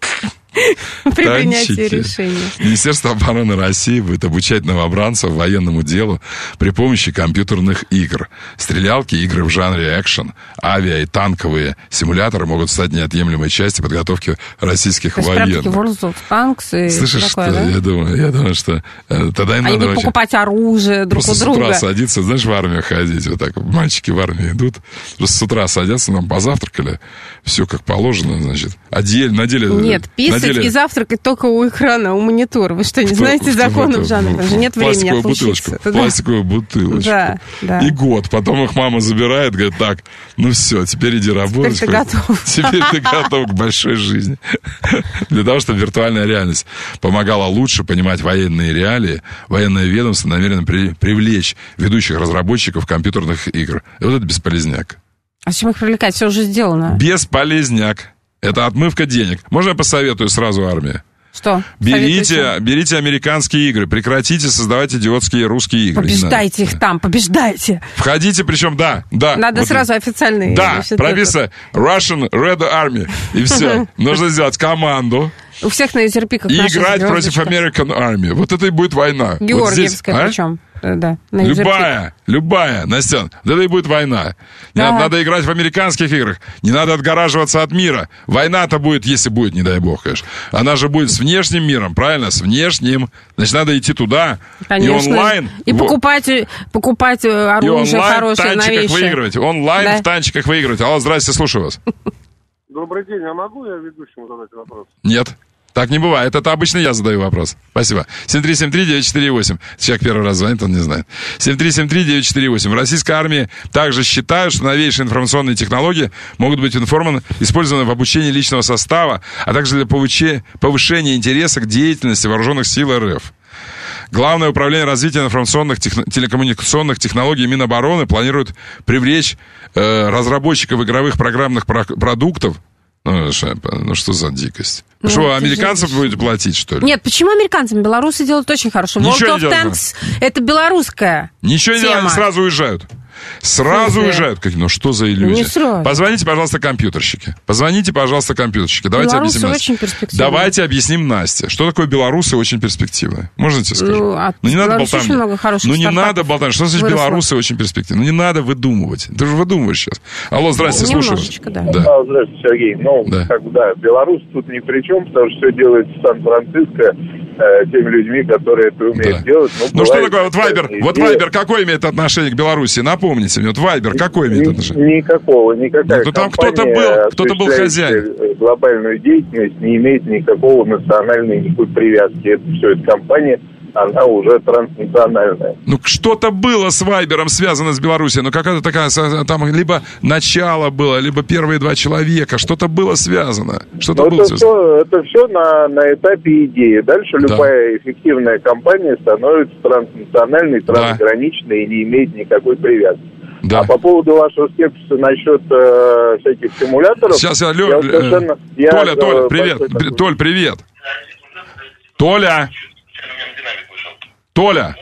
Speaker 2: При принятии решения.
Speaker 1: Министерство обороны России будет обучать новобранцев военному делу при помощи компьютерных игр. Стрелялки, игры в жанре экшен, авиа и танковые симуляторы могут стать неотъемлемой частью подготовки российских военных.
Speaker 2: World of Tanks и
Speaker 1: слышишь,
Speaker 2: такое,
Speaker 1: что?
Speaker 2: Да?
Speaker 1: Я думаю, я думаю, что э, тогда им
Speaker 2: Они
Speaker 1: надо
Speaker 2: будут покупать оружие друг у друга.
Speaker 1: Просто с утра садиться, знаешь, в армию ходить. Вот так. Мальчики в армию идут. Просто с утра садятся, нам позавтракали. Все как положено, значит. Одели, надели,
Speaker 2: Нет, писать и завтракать только у экрана, у монитора. Вы что, не знаете законов жанра? Там же нет времени отлучиться.
Speaker 1: Пластиковую бутылочку.
Speaker 2: Да, да.
Speaker 1: И год. Потом их мама забирает, говорит, так, ну все, теперь иди работать.
Speaker 2: Теперь ты готов.
Speaker 1: Теперь ты готов к большой жизни. Для того, чтобы виртуальная реальность помогала лучше понимать военные реалии, военное ведомство намерено при, привлечь ведущих разработчиков компьютерных игр. И вот это бесполезняк.
Speaker 2: А зачем их привлекать? Все уже сделано.
Speaker 1: Бесполезняк. Это отмывка денег. Можно я посоветую сразу армии?
Speaker 2: Что?
Speaker 1: Берите, берите американские игры, прекратите создавать идиотские русские игры.
Speaker 2: Побеждайте их там, побеждайте.
Speaker 1: Входите, причем, да, да.
Speaker 2: Надо вот сразу официальные.
Speaker 1: Да, прописано Russian Red Army. И все. Нужно сделать команду.
Speaker 2: У всех на юзерпиках.
Speaker 1: И играть против American Army. Вот это и будет война.
Speaker 2: Георгиевская
Speaker 1: вот здесь,
Speaker 2: причем.
Speaker 1: А?
Speaker 2: Да,
Speaker 1: любая, любая, Настя, вот это и будет война. Не
Speaker 2: да.
Speaker 1: надо, надо играть в американских играх. Не надо отгораживаться от мира. Война-то будет, если будет, не дай бог, конечно. Она же будет с внешним миром, правильно? С внешним. Значит, надо идти туда.
Speaker 2: Конечно.
Speaker 1: И онлайн.
Speaker 2: И покупать, покупать оружие хорошее, новейшее. И онлайн в танчиках
Speaker 1: выигрывать. Онлайн
Speaker 2: да.
Speaker 1: в танчиках выигрывать. Алло, здрасте, слушаю вас.
Speaker 15: Добрый день, а могу я ведущему задать вопрос?
Speaker 1: Нет. Так не бывает. Это обычно я задаю вопрос. Спасибо. семь три семь три девять четыре восемь. Человек первый раз звонит, он не знает. семь три семь три девять четыре восемь. В российской армии также считают, что новейшие информационные технологии могут быть информаны, использованы в обучении личного состава, а также для повышения интереса к деятельности вооруженных сил РФ. Главное управление развития информационных тех... телекоммуникационных технологий Минобороны планирует привлечь э, разработчиков игровых программных про... продуктов. Ну, ну, что за дикость? Ну, что, американцев же... будете платить, что ли?
Speaker 2: Нет, почему американцам? Белорусы делают очень хорошо. World of Tanks — это белорусская
Speaker 1: Ничего не делают, они сразу уезжают. Сразу
Speaker 2: Слушай.
Speaker 1: уезжают. Ну, что за иллюзия?
Speaker 2: Ну,
Speaker 1: позвоните, пожалуйста, компьютерщики. Позвоните, пожалуйста, компьютерщики. Давайте
Speaker 2: белорусы
Speaker 1: объясним
Speaker 2: очень перспективные.
Speaker 1: Давайте объясним Насте, что такое белорусы очень перспективные. Можно тебе сказать?
Speaker 2: Ну, а
Speaker 1: ну, не надо болтать.
Speaker 2: Очень много хороших
Speaker 1: ну, не надо болтать. Что значит выросло. Белорусы очень перспективные? Ну, не надо выдумывать. Ты же выдумываешь сейчас. Алло, здрасте,
Speaker 2: ну,
Speaker 1: слушаю.
Speaker 2: Да.
Speaker 1: Да.
Speaker 7: А, здравствуйте, Сергей. Ну,
Speaker 1: да.
Speaker 7: как бы, да, Беларусь тут ни при чем, потому что все делается в Сан-Франциско э, теми людьми, которые это умеют
Speaker 1: да.
Speaker 7: делать. Ну,
Speaker 1: ну что такое вот Вайбер? Вот Вайбер какой имеет отношение к Беларуси? Напомните мне. Вот Вайбер какой имеет отношение?
Speaker 7: Никакого. Никакая
Speaker 1: ну, там кто-то был, кто-то был хозяин.
Speaker 7: Глобальную деятельность не имеет никакого национальной никакой привязки. Это все, эта компания, она уже транснациональная.
Speaker 1: Ну, что-то было с Вайбером связано с Беларусью. Ну, какая-то такая, там, либо начало было, либо первые два человека. Что-то было связано. Что-то было
Speaker 7: это, все, это все на, на этапе идеи. Дальше да. любая эффективная компания становится транснациональной, трансграничной да. и не имеет никакой привязки. Да. А по поводу вашего скепсиса насчет э, всяких симуляторов...
Speaker 1: Сейчас я... Лё...
Speaker 7: я совершенно, я,
Speaker 1: Толя,
Speaker 7: э,
Speaker 1: Толя, привет. Такой... Толь, привет. Толя. Толя.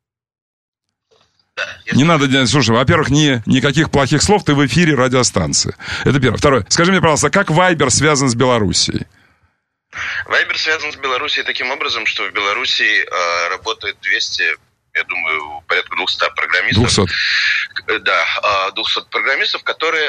Speaker 1: Не надо, слушай, во-первых, ни, никаких плохих слов, ты в эфире радиостанции. Это первое. Второе. Скажи мне, пожалуйста, как Вайбер связан с Белоруссией?
Speaker 16: Вайбер связан с Белоруссией таким образом, что в Белоруссии э, работает двести... я думаю, порядка двухсот программистов.
Speaker 1: двухсот.
Speaker 16: Да, двухсот программистов, которые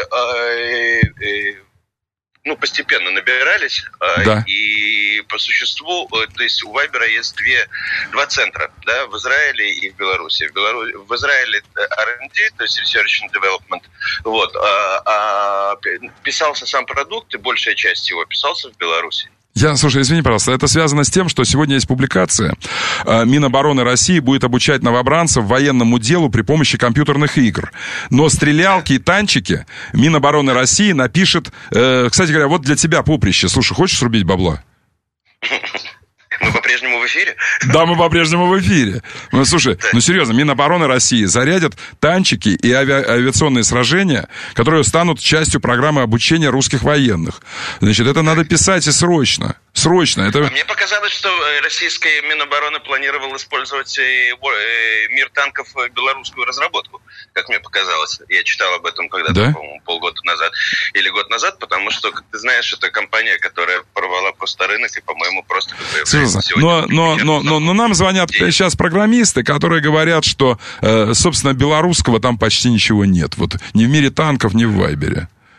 Speaker 16: ну, постепенно набирались.
Speaker 1: Да.
Speaker 16: И по существу, то есть у Вайбера есть две, два центра, да, в Израиле и в Беларуси. В, Белару... в Израиле ар энд ди, то есть Research and Development, вот, а, а писался сам продукт, и большая часть его писался в Беларуси.
Speaker 1: Я, слушай, извини, пожалуйста, это связано с тем, что сегодня есть публикация. Минобороны России будет обучать новобранцев военному делу при помощи компьютерных игр. Но стрелялки и танчики Минобороны России напишет... Э, кстати говоря, вот для тебя поприще. Слушай, хочешь срубить бабла?
Speaker 16: Мы по-прежнему в эфире?
Speaker 1: Да, мы по-прежнему в эфире. Ну, слушай, ну серьезно, Минобороны России зарядят танчики и ави- авиационные сражения, которые станут частью программы обучения русских военных. Значит, это надо писать и срочно. Срочно. Это...
Speaker 16: А мне показалось, что российская Минобороны планировала использовать мир танков белорусскую разработку. Как мне показалось. Я читал об этом когда-то, да? По-моему, полгода назад или год назад, потому что, как ты знаешь, это компания, которая порвала просто рынок и, по-моему, просто...
Speaker 1: Но, но, но, но, но нам звонят денег. Сейчас программисты, которые говорят, что, э, собственно, белорусского там почти ничего нет. Вот ни в мире танков, ни в Вайбере.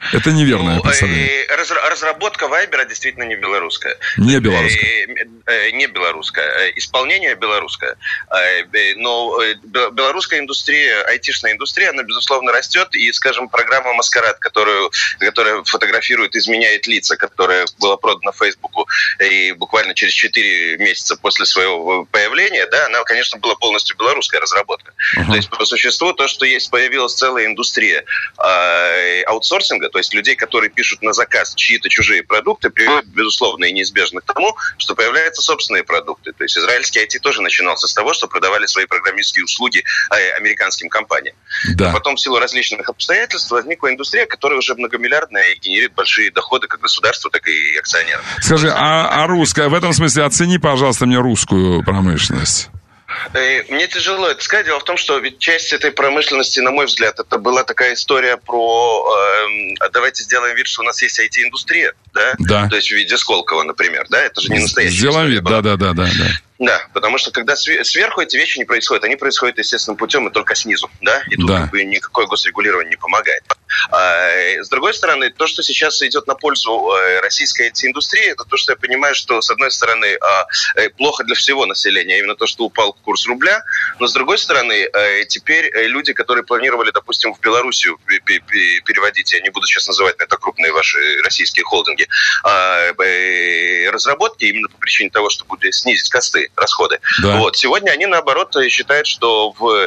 Speaker 1: Это неверное представление.
Speaker 16: Разработка Вайбера действительно не белорусская.
Speaker 1: Не белорусская.
Speaker 16: Не белорусская. Исполнение белорусское. Но белорусская индустрия, айтишная индустрия, она, безусловно, растет. И, скажем, программа «Маскарад», которую, которая фотографирует, изменяет лица, которая была продана Фейсбуку, и буквально через четыре месяца после своего появления, да, она, конечно, была полностью белорусская разработка. Uh-huh. То есть, по существу, то, что есть, появилась целая индустрия аутсорсинга, то есть людей, которые пишут на заказ чьи-то чужие продукты, приводит, безусловно, и неизбежно к тому, что появляются собственные продукты. То есть израильский ай ти тоже начинался с того, что продавали свои программистские услуги американским компаниям. Да. А потом в силу различных обстоятельств возникла индустрия, которая уже многомиллиардная и генерит большие доходы как государству, так и акционерам.
Speaker 1: Скажи, а, а русская, в этом смысле оцени, пожалуйста, мне русскую промышленность.
Speaker 16: Мне тяжело это сказать. Дело в том, что ведь часть этой промышленности, на мой взгляд, это была такая история про э, давайте сделаем вид, что у нас есть ай ти-индустрия, да? Да. То есть в виде Сколково, например, да? Это же не настоящая
Speaker 1: Сделаем вид, да-да-да-да.
Speaker 16: Да, потому что когда сверху эти вещи не происходят, они происходят естественным путем и только снизу, да? И тут да. как бы никакое госрегулирование не помогает. А, с другой стороны, то, что сейчас идет на пользу российской ай ти-индустрии, это то, что я понимаю, что, с одной стороны, плохо для всего населения, именно то, что упал курс рубля, но, с другой стороны, теперь люди, которые планировали, допустим, в Белоруссию переводить, я не буду сейчас называть, это крупные ваши российские холдинги, разработки именно по причине того, что будет снизить косты, расходы. Да. Вот. Сегодня они, наоборот, считают, что, в,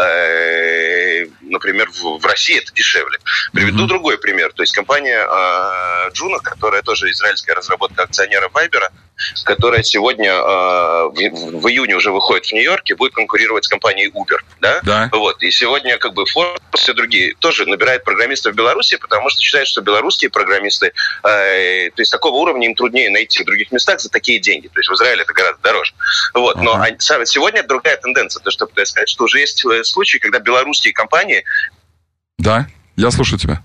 Speaker 16: э, например, в, в России это дешевле. Приведу mm-hmm. другой пример. То есть компания э, Juno, которая тоже израильская разработка акционера Вайбера, которая сегодня э, в, в июне уже выходит в Нью-Йорке, будет конкурировать с компанией Uber. Да? Да. Вот. И сегодня как бы Ford и все другие тоже набирают программистов в Беларуси, потому что считают, что белорусские программисты, э, то есть такого уровня им труднее найти в других местах за такие деньги. То есть в Израиле это гораздо дороже. Вот. Но uh-huh. сегодня другая тенденция. То, что я пытаюсь сказать, что уже есть случаи, когда белорусские компании...
Speaker 1: Да, я слушаю тебя.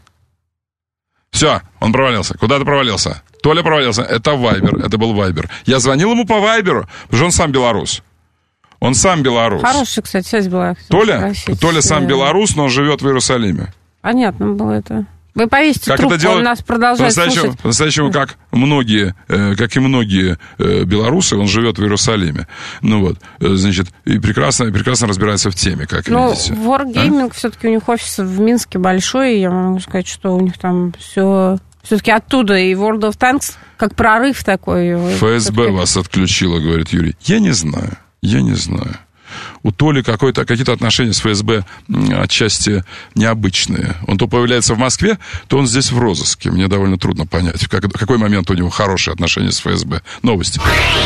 Speaker 1: Все, он провалился. Куда ты провалился? Толя провалился. Это Вайбер, это был Вайбер. Я звонил ему по Вайберу, потому что он сам белорус. Он сам белорус.
Speaker 2: Хорошая, кстати, связь была.
Speaker 1: Толя? Толя сам белорус, но он живет в Иерусалиме.
Speaker 2: Понятно было это. Вы повесите
Speaker 1: как
Speaker 2: трубку,
Speaker 1: это делать?
Speaker 2: Он нас продолжает слушать.
Speaker 1: По-настоящему, как многие, э, как и многие э, белорусы, он живет в Иерусалиме. Ну вот, э, значит, и прекрасно, прекрасно разбирается в теме, как
Speaker 2: ну,
Speaker 1: видите.
Speaker 2: Ну, Wargaming, а? все-таки у них офис в Минске большой, и я могу сказать, что у них там все... Все-таки оттуда и World of Tanks как прорыв такой.
Speaker 1: эф эс бэ вас отключило, говорит Юрий. Я не знаю, я не знаю. У Толи какое-то, какие-то отношения с эф эс бэ отчасти необычные. Он то появляется в Москве, то он здесь в розыске. Мне довольно трудно понять, в, как, в какой момент у него хорошие отношения с эф эс бэ. Новости.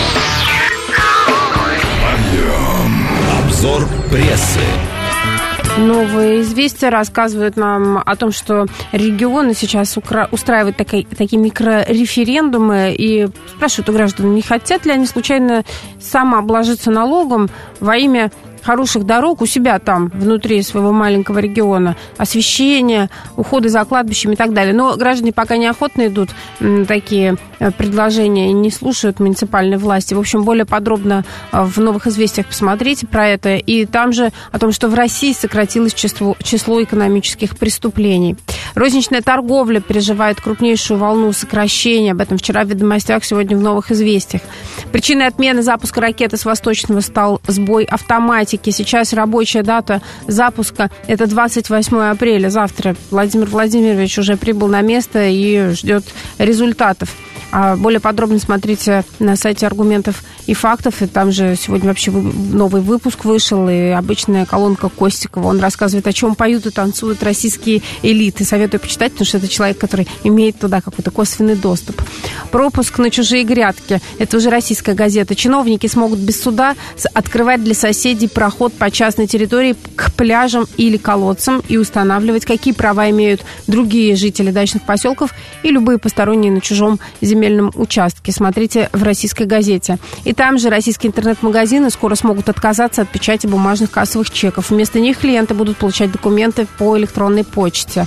Speaker 5: Обзор прессы.
Speaker 2: Новые известия рассказывают нам о том, что регионы сейчас укра- устраивают такие, такие микрореферендумы и спрашивают у граждан, не хотят ли они случайно самообложиться налогом во имя хороших дорог у себя там, внутри своего маленького региона, освещение, уходы за кладбищами и так далее. Но граждане пока неохотно идут на такие предложения и не слушают муниципальной власти. В общем, более подробно в новых известиях посмотрите про это. И там же о том, что в России сократилось число, число экономических преступлений. Розничная торговля переживает крупнейшую волну сокращения. Об этом вчера в «Ведомостях», сегодня в новых известиях. Причиной отмены запуска ракеты с Восточного стал сбой автоматики. Сейчас рабочая дата запуска – это двадцать восьмое апреля. Завтра Владимир Владимирович уже прибыл на место и ждет результатов. А более подробно смотрите на сайте «Аргументов и фактов». И там же сегодня вообще новый выпуск вышел. И обычная колонка Костикова. Он рассказывает, о чем поют и танцуют российские элиты. Советую почитать, потому что это человек, который имеет туда какой-то косвенный доступ. Пропуск на чужие грядки. Это уже российская газета. Чиновники смогут без суда открывать для соседей проход по частной территории к пляжам или колодцам и устанавливать, какие права имеют другие жители дачных поселков и любые посторонние на чужом земельном участке. Смотрите в «Российской газете». И там же российские интернет-магазины скоро смогут отказаться от печати бумажных кассовых чеков. Вместо них клиенты будут получать документы по электронной почте.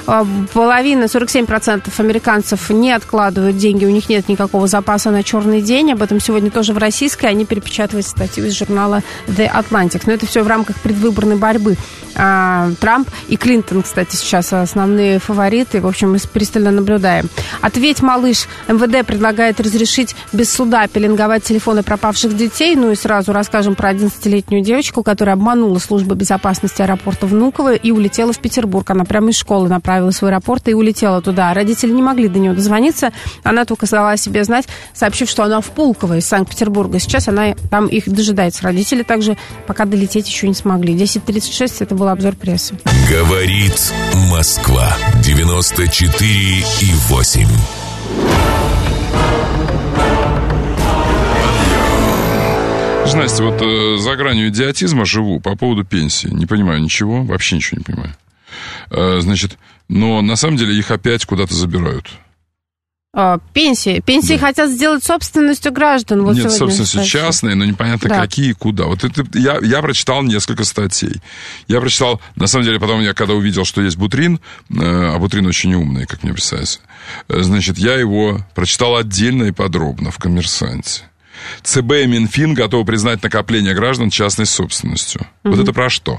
Speaker 2: половина, сорок семь процентов американцев не откладывают деньги, у них нет никакого запаса на черный день. Об этом сегодня тоже в российской. Они перепечатывают статью из журнала The Atlantic. Но это все в рамках предвыборной борьбы. Трамп и Клинтон, кстати, сейчас основные фавориты. В общем, мы пристально наблюдаем. «Ответь, малыш». эм вэ дэ предлагает разрешить без суда пеленговать телефоны пропавших детей. Ну и сразу расскажем про одиннадцатилетнюю девочку, которая обманула службу безопасности аэропорта Внуково и улетела в Петербург. Она прямо из школы направилась в аэропорт и улетела туда. Родители не могли до нее дозвониться. Она только дала о себе знать, сообщив, что она в Пулково из Санкт-Петербурга. Сейчас она там их дожидается. Родители также пока долететь еще не смогли. десять тридцать шесть это был обзор прессы.
Speaker 5: Говорит Москва. девяносто четыре и восемь.
Speaker 1: Настя, вот э, за гранью идиотизма живу по поводу пенсии. Не понимаю ничего, вообще ничего не понимаю. Э, значит, но на самом деле их опять куда-то забирают.
Speaker 2: А, пенсии. Пенсии да. хотят сделать собственностью граждан. Вот
Speaker 1: Нет, собственностью частные, но непонятно да. какие и куда. Вот это, я, я прочитал несколько статей. Я прочитал, на самом деле, потом я когда увидел, что есть Бутрин, э, а Бутрин очень умный, как мне представляется, э, значит, я его прочитал отдельно и подробно в «Коммерсанте». ЦБ и Минфин готовы признать накопление граждан частной собственностью. Угу. Вот это про что?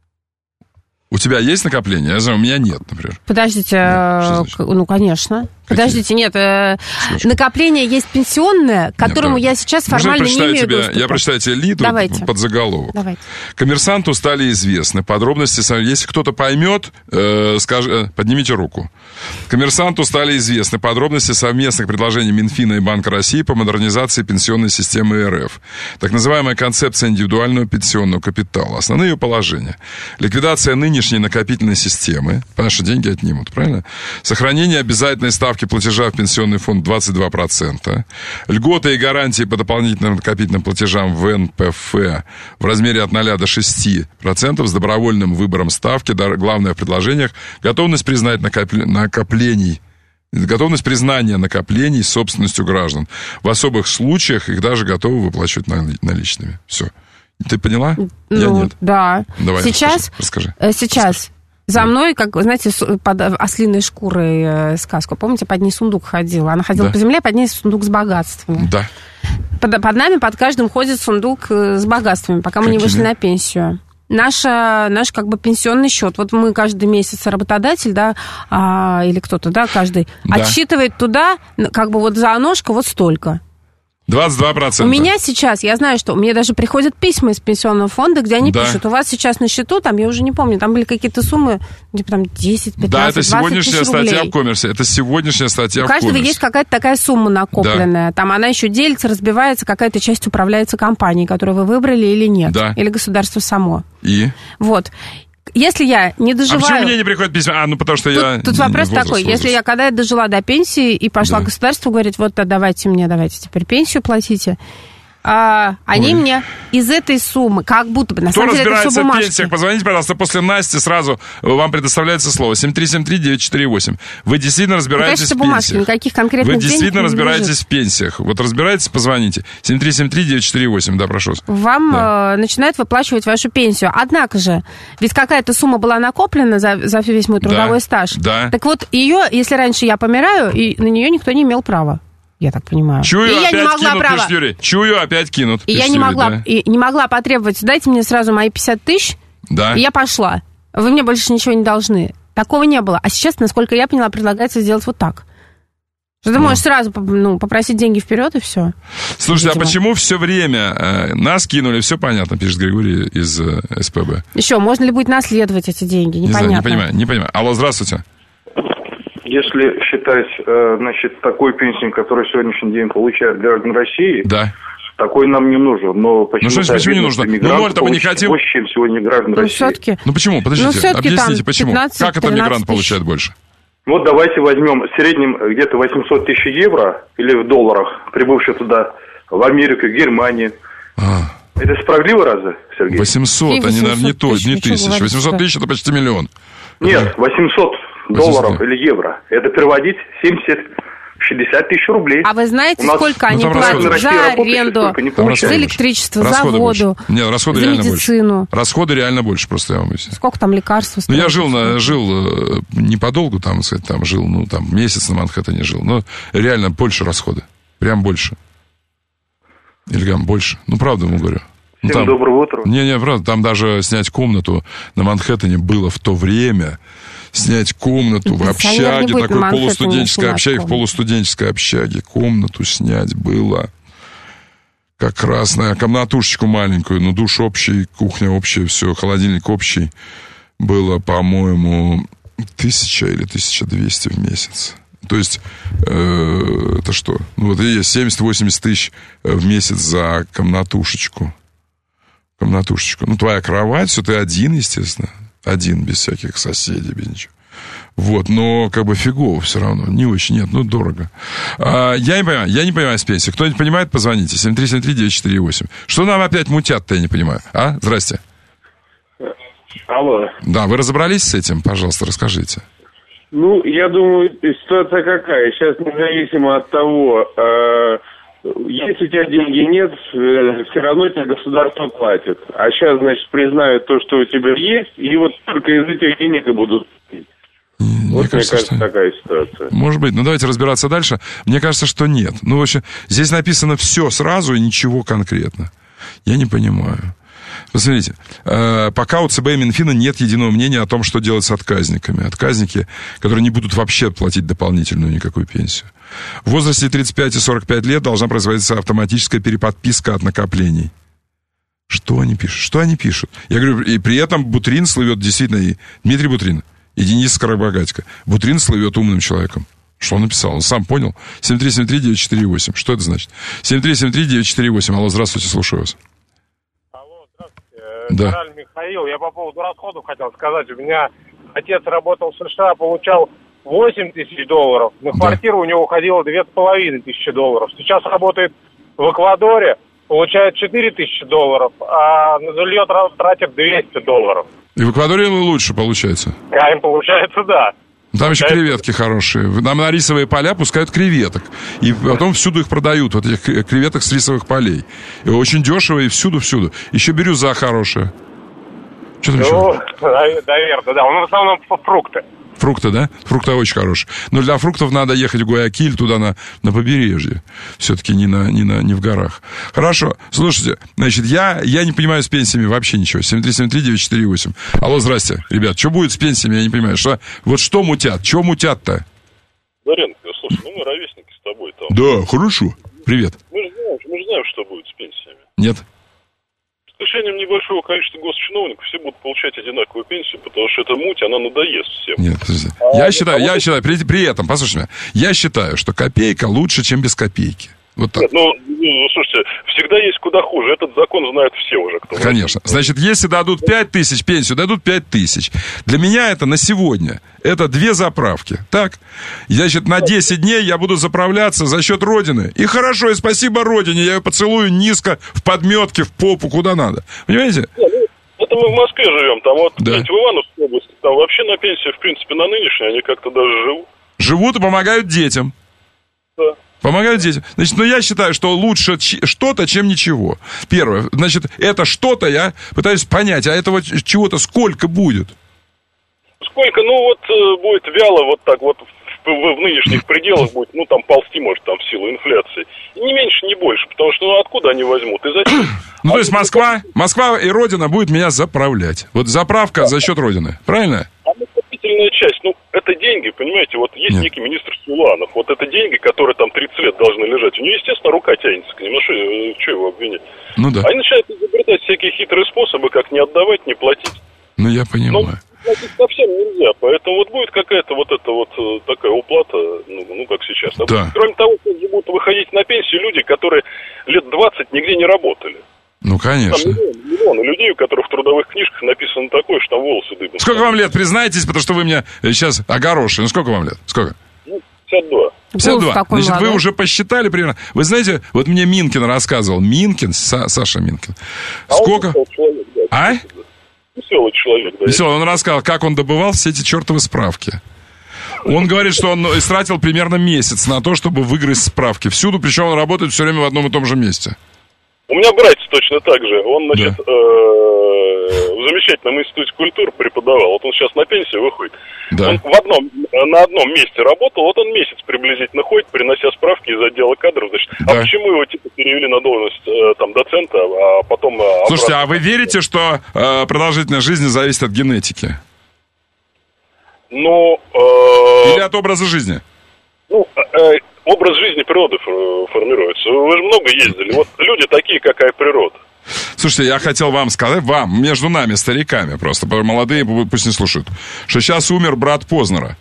Speaker 1: У тебя есть накопление? Я знаю, у меня нет, например.
Speaker 2: Подождите, да, ну, конечно. Какие? Подождите, нет, э, накопление есть пенсионное, к которому нет, я сейчас формально не имею
Speaker 1: тебе,
Speaker 2: доступа.
Speaker 1: Я прочитаю тебе лиду под заголовок. Давайте. «Коммерсанту стали известны подробности». Если кто-то поймет, э, скажи, поднимите руку. «Коммерсанту стали известны подробности совместных предложений Минфина и Банка России по модернизации пенсионной системы РФ. Так называемая концепция индивидуального пенсионного капитала. Основные ее положения. Ликвидация нынешней накопительной системы. Наши деньги отнимут, правильно? Сохранение обязательной ставки платежа в пенсионный фонд двадцать два процента. Льготы и гарантии по дополнительным накопительным платежам в эн пэ эф в размере от ноля до шести процентов с добровольным выбором ставки. Главное в предложениях – готовность признать накоплений, готовность признания накоплений собственностью граждан. В особых случаях их даже готовы выплачивать наличными. Все. Ты поняла?
Speaker 2: Ну,
Speaker 1: Я нет.
Speaker 2: Да.
Speaker 1: Давай,
Speaker 2: сейчас,
Speaker 1: расскажи.
Speaker 2: расскажи. Сейчас. За мной, как, знаете, под ослиной шкурой э, сказку. Помните, под ней сундук ходил. Она ходила да. по земле, под ней сундук с богатствами.
Speaker 1: Да.
Speaker 2: Под, под нами, под каждым ходит сундук с богатствами, пока мы Какими? не вышли на пенсию. Наша, наш как бы пенсионный счет. Вот мы каждый месяц работодатель, да, а, или кто-то, да, каждый да. отсчитывает туда, как бы вот за ножку вот столько.
Speaker 1: двадцать два процента.
Speaker 2: У меня сейчас, я знаю, что мне даже приходят письма из пенсионного фонда, где они да. пишут, у вас сейчас на счету, там, я уже не помню, там были какие-то суммы, типа там десять, пятнадцать,
Speaker 1: да, это сегодняшняя статья
Speaker 2: рублей.
Speaker 1: в «Коммерсе». Это сегодняшняя статья в «Коммерсе».
Speaker 2: У каждого есть какая-то такая сумма накопленная. Да. Там она еще делится, разбивается, какая-то часть управляется компанией, которую вы выбрали или нет. Да. Или государство само.
Speaker 1: И?
Speaker 2: Вот. Если я не доживаю...
Speaker 1: А почему мне не приходят письма? А, ну, потому что
Speaker 2: тут,
Speaker 1: я...
Speaker 2: Тут вопрос возраст, такой. Возраст. Если я, когда я дожила до пенсии и пошла да. государству, говорит, вот, давайте мне, давайте теперь пенсию платите, а, они Ой. мне из этой суммы, как будто бы, на
Speaker 1: Кто
Speaker 2: самом деле, это все
Speaker 1: разбирается
Speaker 2: бумажки.
Speaker 1: в пенсиях? Позвоните, пожалуйста, после Насти сразу вам предоставляется слово. семь три семь три девять четыре восемь. Вы действительно разбираетесь в
Speaker 2: бумажки,
Speaker 1: пенсиях.
Speaker 2: Никаких конкретных
Speaker 1: Вы действительно разбираетесь
Speaker 2: лежит.
Speaker 1: в пенсиях. Вот разбираетесь, позвоните. семь три семь три девять четыре восемь. Да, прошу.
Speaker 2: Вам
Speaker 1: да.
Speaker 2: э, начинают выплачивать вашу пенсию. Однако же, ведь какая-то сумма была накоплена за, за весь мой трудовой
Speaker 1: да.
Speaker 2: стаж.
Speaker 1: Да.
Speaker 2: Так вот, ее, если раньше я помираю, и на нее никто не имел права. Я так понимаю.
Speaker 1: Чую,
Speaker 2: и
Speaker 1: опять
Speaker 2: я не могла
Speaker 1: кинут,
Speaker 2: права.
Speaker 1: пишет Юрий. Чую, опять кинут.
Speaker 2: И я не
Speaker 1: Юрий,
Speaker 2: могла,
Speaker 1: да.
Speaker 2: и не могла потребовать, дайте мне сразу мои пятьдесят тысяч,
Speaker 1: да.
Speaker 2: и я пошла. Вы мне больше ничего не должны. Такого не было. А сейчас, насколько я поняла, предлагается сделать вот так. Что ты ну. можешь сразу ну, попросить деньги вперед, и все.
Speaker 1: Слушайте, видимо. А почему все время э, нас кинули? Все понятно, пишет Григорий из э, эс пэ бэ.
Speaker 2: Еще, можно ли будет наследовать эти деньги? Непонятно.
Speaker 1: Не знаю, не понимаю, не понимаю. Алло, здравствуйте.
Speaker 7: Если считать, значит, такой пенсию, которую в сегодняшний день получают граждане России,
Speaker 1: да.
Speaker 7: такой нам не нужен. Но почему,
Speaker 1: ну, что, почему не нужно? Ну, ноль-то мы не хотим.
Speaker 7: Больше, чем сегодня граждан
Speaker 2: ну,
Speaker 7: России.
Speaker 2: Все-таки...
Speaker 1: Ну, почему? Подождите,
Speaker 2: ну,
Speaker 1: объясните, почему? Как это мигрант
Speaker 2: тысяч.
Speaker 1: получает больше?
Speaker 7: Вот давайте возьмем в среднем где-то восемьсот тысяч евро, или в долларах, прибывшие туда, в Америку, в Германию. А. Это справедливо разве, Сергей?
Speaker 1: восемьсот, они, наверное, не, то, не тысяч. восемьсот тысяч – это почти миллион.
Speaker 7: Нет, восемьсот долларов или евро. Это переводить семьдесят
Speaker 11: шестьдесят тысяч рублей.
Speaker 2: А вы знаете,
Speaker 11: нас...
Speaker 2: сколько
Speaker 11: ну,
Speaker 2: они платят за аренду, за электричество, за воду,
Speaker 1: Нет, расходы
Speaker 2: за
Speaker 1: реально
Speaker 2: медицину?
Speaker 1: Больше. Расходы реально больше, просто я вам объясню.
Speaker 2: Сколько там лекарств?
Speaker 1: Ну, я жил, на, жил не подолгу, там, сказать, там жил, ну, там, месяц на Манхэттене жил, но реально больше расходы. Прям больше. Или там больше. Ну, правда ему говорю. Ну,
Speaker 11: Всем
Speaker 1: там...
Speaker 11: доброго утра.
Speaker 1: Не-не, правда, там даже снять комнату на Манхэттене было в то время... Снять комнату в общаге, такой полустуденческой общаге, в полустуденческой общаге. Комнату снять было как раз на комнатушечку маленькую, ну, душ общий, кухня общая, все, холодильник общий. Было, по-моему, тысяча или тысяча двести в месяц. То есть, э, это что? Ну, вот и есть семьдесят-восемьдесят тысяч в месяц за комнатушечку. Комнатушечку. Ну, твоя кровать, все, ты один, естественно. Один, без всяких соседей, без ничего. Вот, но как бы фигово все равно. Не очень, нет, ну дорого. А, я не понимаю, я не понимаю с пенсии. Кто-нибудь понимает, позвоните. семь три семь три девять четыре восемь. Что нам опять мутят-то, я не понимаю. А? Здрасте.
Speaker 15: Алло.
Speaker 1: Да, вы разобрались с этим? Пожалуйста, расскажите.
Speaker 15: Ну, я думаю, ситуация какая. Сейчас независимо от того... Э- Если у тебя деньги нет, все равно тебе государство платит. А сейчас, значит, признают то, что у тебя есть, и вот только из этих денег и будут платить.
Speaker 1: Мне
Speaker 15: вот,
Speaker 1: кажется,
Speaker 15: мне кажется,
Speaker 1: что...
Speaker 15: такая ситуация.
Speaker 1: Может быть, но давайте разбираться дальше. Мне кажется, что нет. Ну, вообще, здесь написано все сразу и ничего конкретно. Я не понимаю. Посмотрите, пока у ЦБ и Минфина нет единого мнения о том, что делать с отказниками. Отказники, которые не будут вообще платить дополнительную никакую пенсию. В возрасте тридцать пять и сорок пять лет должна производиться автоматическая переподписка от накоплений. Что они пишут? Что они пишут? Я говорю, и при этом Бутрин слывет действительно, и Дмитрий Бутрин, и Денис Скоробогатько. Бутрин слывет умным человеком. Что он написал? Он сам понял. семь три семь три девять четыре восемь. Что это значит? семь три семь три девять четыре восемь. Алло, здравствуйте, слушаю вас.
Speaker 12: Да. Король Михаил, я по поводу расходов хотел сказать. У меня отец работал в США, получал восемь тысяч долларов. На квартиру да. у него уходило две с половиной тысячи долларов. Сейчас работает в Эквадоре, получает четыре тысячи долларов, а на жилье тратит двести долларов.
Speaker 1: И в Эквадоре лучше получается?
Speaker 12: А им получается, да.
Speaker 1: Там еще креветки хорошие. Там на рисовые поля пускают креветок. И потом всюду их продают, вот этих креветок с рисовых полей. И очень дешево, и всюду-всюду. Еще бирюза хорошая. Что там
Speaker 12: ну,
Speaker 1: еще?
Speaker 12: Наверное, да. Он в основном фрукты.
Speaker 1: Фрукты, да? Фрукты очень хорошие. Но для фруктов надо ехать в Гуаякиль, туда на, на побережье. Все-таки не, на, не, на, не в горах. Хорошо. Слушайте, значит, я, я не понимаю с пенсиями вообще ничего. семь три семь три девять четыре восемь. Алло, здрасте. Ребят, что будет с пенсиями, я не понимаю. Что, вот что мутят? Что мутят-то?
Speaker 17: Даренко, слушай, ну мы ровесники с тобой там.
Speaker 1: Да, хорошо. Привет.
Speaker 17: Мы же знаем, мы же знаем, что будет с пенсиями.
Speaker 1: Нет.
Speaker 17: С решением небольшого количества госчиновников все будут получать одинаковую пенсию, потому что эта муть, она надоест всем.
Speaker 1: Нет, а, я считаю, я считаю, при, при этом, послушай меня, я считаю, что копейка лучше, чем без копейки. Вот так.
Speaker 17: Нет, ну, ну, слушайте, всегда есть куда хуже. Этот закон знают все уже. Кто
Speaker 1: Конечно. Знает. Значит, если дадут пять тысяч пенсию, дадут пять тысяч. Для меня это на сегодня. Это две заправки. Так? Значит, на десять дней я буду заправляться за счет Родины. И хорошо, и спасибо Родине. Я ее поцелую низко, в подметке, в попу, куда надо. Понимаете?
Speaker 17: Нет, ну, это мы в Москве живем. Там вот, да. в Ивановской области, там вообще на пенсии, в принципе, на нынешней, они как-то даже живут.
Speaker 1: Живут и помогают детям.
Speaker 17: Да.
Speaker 1: Помогают детям. Значит, ну я считаю, что лучше что-то, чем ничего. Первое. Значит, это что-то я пытаюсь понять, а этого чего-то сколько будет?
Speaker 17: Сколько? Ну вот будет вяло, вот так вот в, в, в нынешних пределах будет, ну там ползти может там в силу инфляции. Ни меньше, ни больше, потому что ну откуда они возьмут? И зачем?
Speaker 1: Ну то есть Москва, Москва и Родина будет меня заправлять. Вот заправка за счет Родины. Правильно?
Speaker 17: А накопительная часть, ну это деньги, понимаете, вот есть Нет. некий министр Силуанов, вот это деньги, которые там тридцать лет должны лежать, у него, естественно, рука тянется к ним, ну что, что его обвинять?
Speaker 1: Ну да.
Speaker 17: Они начинают изобретать всякие хитрые способы, как не отдавать, не платить.
Speaker 1: Ну я понимаю.
Speaker 17: Но платить совсем нельзя, поэтому вот будет какая-то вот эта вот такая уплата, ну, ну как сейчас. А
Speaker 1: да.
Speaker 17: Кроме того, будут выходить на пенсию люди, которые лет двадцать нигде не работали.
Speaker 1: Ну, конечно.
Speaker 17: Там миллионы, миллионы людей, у которых в трудовых книжках написано такое, что там волосы дыбом.
Speaker 1: Сколько вам лет, признайтесь, потому что вы меня сейчас огорошили. Ну, сколько вам лет? Сколько?
Speaker 17: Ну, пятьдесят два.
Speaker 1: пятьдесят два. Значит,
Speaker 2: молодой.
Speaker 1: вы уже посчитали примерно. Вы знаете, вот мне Минкин рассказывал. Минкин, Са- Саша Минкин.
Speaker 17: А
Speaker 1: Сколько?
Speaker 17: Он человек, да,
Speaker 1: а?
Speaker 17: Веселый человек, да.
Speaker 1: Веселый. Он рассказал, как он добывал все эти чертовы справки. Он говорит, что он истратил примерно месяц на то, чтобы выгрызть справки. Всюду, причем он работает все время в одном и том же месте.
Speaker 17: У меня братец точно так же. Он, значит, да. в замечательном институте культуры преподавал. Вот он сейчас на пенсию выходит. Да. Он в одном, на одном месте работал. Вот он месяц приблизительно ходит, принося справки из отдела кадров. Значит, да. А почему его типа перевели на должность там доцента, а потом...
Speaker 1: Слушайте, обратно... а вы верите, что э, продолжительность жизни зависит от генетики?
Speaker 17: Ну... Э...
Speaker 1: Или от образа жизни?
Speaker 17: Ну... Э... Образ жизни природы формируется. Вы же много ездили. Вот люди такие, какая природа.
Speaker 1: Слушайте, я хотел вам сказать, вам, между нами, стариками просто, молодые пусть не слушают, что сейчас умер брат Познера.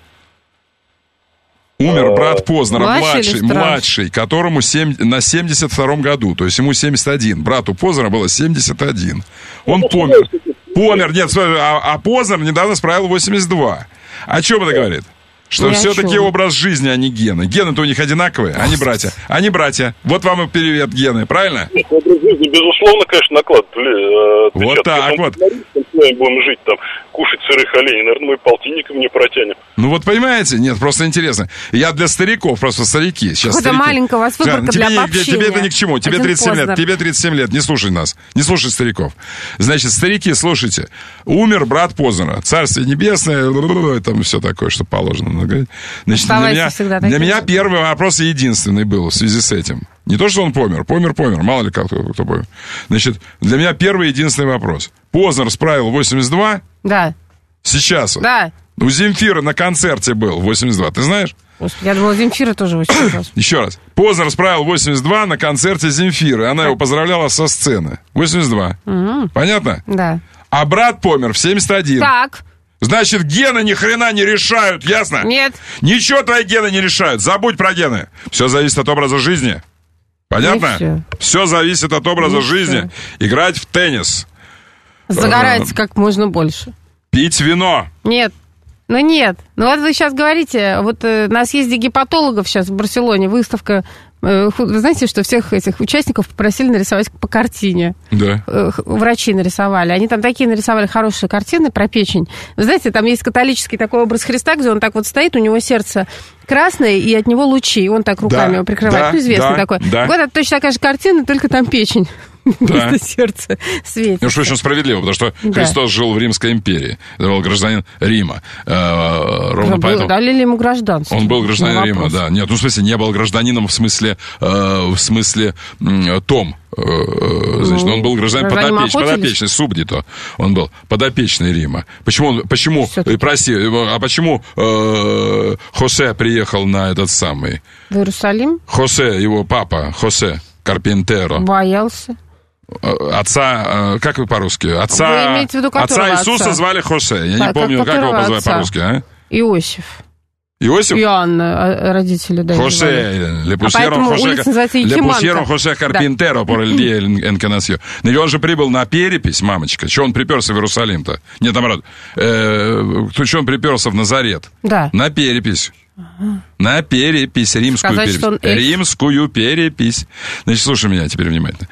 Speaker 1: Умер брат Познера, младший, младший, которому семь, на семьдесят втором году, то есть ему семьдесят один. Брату Познера было семьдесят один. Он помер. Помер, нет, а, а Познер недавно справил восемьдесят два. О чем это говорит? Что я все-таки чё? Образ жизни, а не гены. Гены-то у них одинаковые, они братья. Они братья. Вот вам и привет, гены, правильно?
Speaker 17: Образ жизни, безусловно, конечно, накладывали.
Speaker 1: Вот так вот.
Speaker 17: Мы будем жить там, кушать сырых оленей, наверное, мы полтинников не протянем.
Speaker 1: Ну вот понимаете? Нет, просто интересно. Я для стариков, просто старики. Сейчас
Speaker 2: Какая-то маленькая у вас выборка
Speaker 1: тебе,
Speaker 2: для обобщения.
Speaker 1: Тебе это ни к чему. Тебе
Speaker 2: Один
Speaker 1: тридцать семь
Speaker 2: Познер.
Speaker 1: лет. Тебе тридцать семь лет. Не слушай нас. Не слушай стариков. Значит, старики, слушайте. Умер брат Познера. Царствие небесное. Там все такое, что положено. Значит, для меня, для меня первый вопрос и единственный был в связи с этим. Не то, что он помер. Помер, помер. Мало ли кто, кто помер. Значит, для меня первый и единственный вопрос. Познер справил восемьдесят два.
Speaker 2: Да.
Speaker 1: Сейчас он.
Speaker 2: Да.
Speaker 1: У Земфира на концерте был восемьдесят два. Ты знаешь?
Speaker 2: Господи, я думала, Земфира тоже восемьдесят два.
Speaker 1: Еще раз. Познер справил восемьдесят два на концерте Земфиры. Она его поздравляла со сцены. восемьдесят два. Угу. Понятно?
Speaker 2: Да.
Speaker 1: А брат помер в семьдесят один.
Speaker 2: Так.
Speaker 1: Значит, гены ни хрена не решают, ясно?
Speaker 2: Нет.
Speaker 1: Ничего твои гены не решают. Забудь про гены. Все зависит от образа жизни. Понятно? Все. все зависит от образа ну, жизни. Все. Играть в теннис.
Speaker 2: Загорать как можно больше.
Speaker 1: Пить вино.
Speaker 2: Нет. Ну нет. Ну вот вы сейчас говорите, вот э, на съезде гепатологов сейчас в Барселоне выставка. Э, вы знаете, что всех этих участников попросили нарисовать по картине.
Speaker 1: Да.
Speaker 2: Э, врачи нарисовали. Они там такие нарисовали хорошие картины про печень. Вы знаете, там есть католический такой образ Христа, где он так вот стоит, у него сердце красное, и от него лучи, и он так руками
Speaker 1: да,
Speaker 2: его прикрывает.
Speaker 1: да,
Speaker 2: ну, известный
Speaker 1: да,
Speaker 2: такой.
Speaker 1: Да.
Speaker 2: Вот это точно такая же картина, только там печень. Да. Сердце светит.
Speaker 1: Ну, что очень справедливо, потому что да. Христос жил в Римской империи. Это был гражданин Рима. Э, ровно
Speaker 2: был,
Speaker 1: поэтому...
Speaker 2: Дали ли ему гражданство?
Speaker 1: Он был гражданином Рима, да. Нет, ну, в смысле, не был гражданином в смысле, э, в смысле э, том. Э, значит, ну, он был гражданин подопеч, подопечный, субдито. Он был подопечный Рима. Почему, он, почему э, прости, а почему э, Хосе приехал на этот самый...
Speaker 2: В Иерусалим?
Speaker 1: Хосе, его папа, Хосе Карпентеро.
Speaker 2: Боялся.
Speaker 1: Отца, как вы по-русски? Отца,
Speaker 2: вы имеете в виду
Speaker 1: отца Иисуса
Speaker 2: отца?
Speaker 1: звали Хосе. Я
Speaker 2: да,
Speaker 1: не помню, как его позвали
Speaker 2: отца?
Speaker 1: по-русски, а?
Speaker 2: Иосиф.
Speaker 1: Иосиф?
Speaker 2: Иоанна, родители, да.
Speaker 1: Хосе.
Speaker 2: А поэтому
Speaker 1: Хосе,
Speaker 2: улица называется Якиманка.
Speaker 1: Хосе Карпинтеро por el día en que nació. Но он же прибыл на перепись, мамочка. Чего он приперся в Иерусалим-то? Нет, наоборот. Э, что он приперся в Назарет?
Speaker 2: Да.
Speaker 1: На перепись. Ага. На перепись, римскую
Speaker 2: Сказать,
Speaker 1: перепись.
Speaker 2: Он...
Speaker 1: Римскую перепись. Значит, слушай меня теперь внимательно.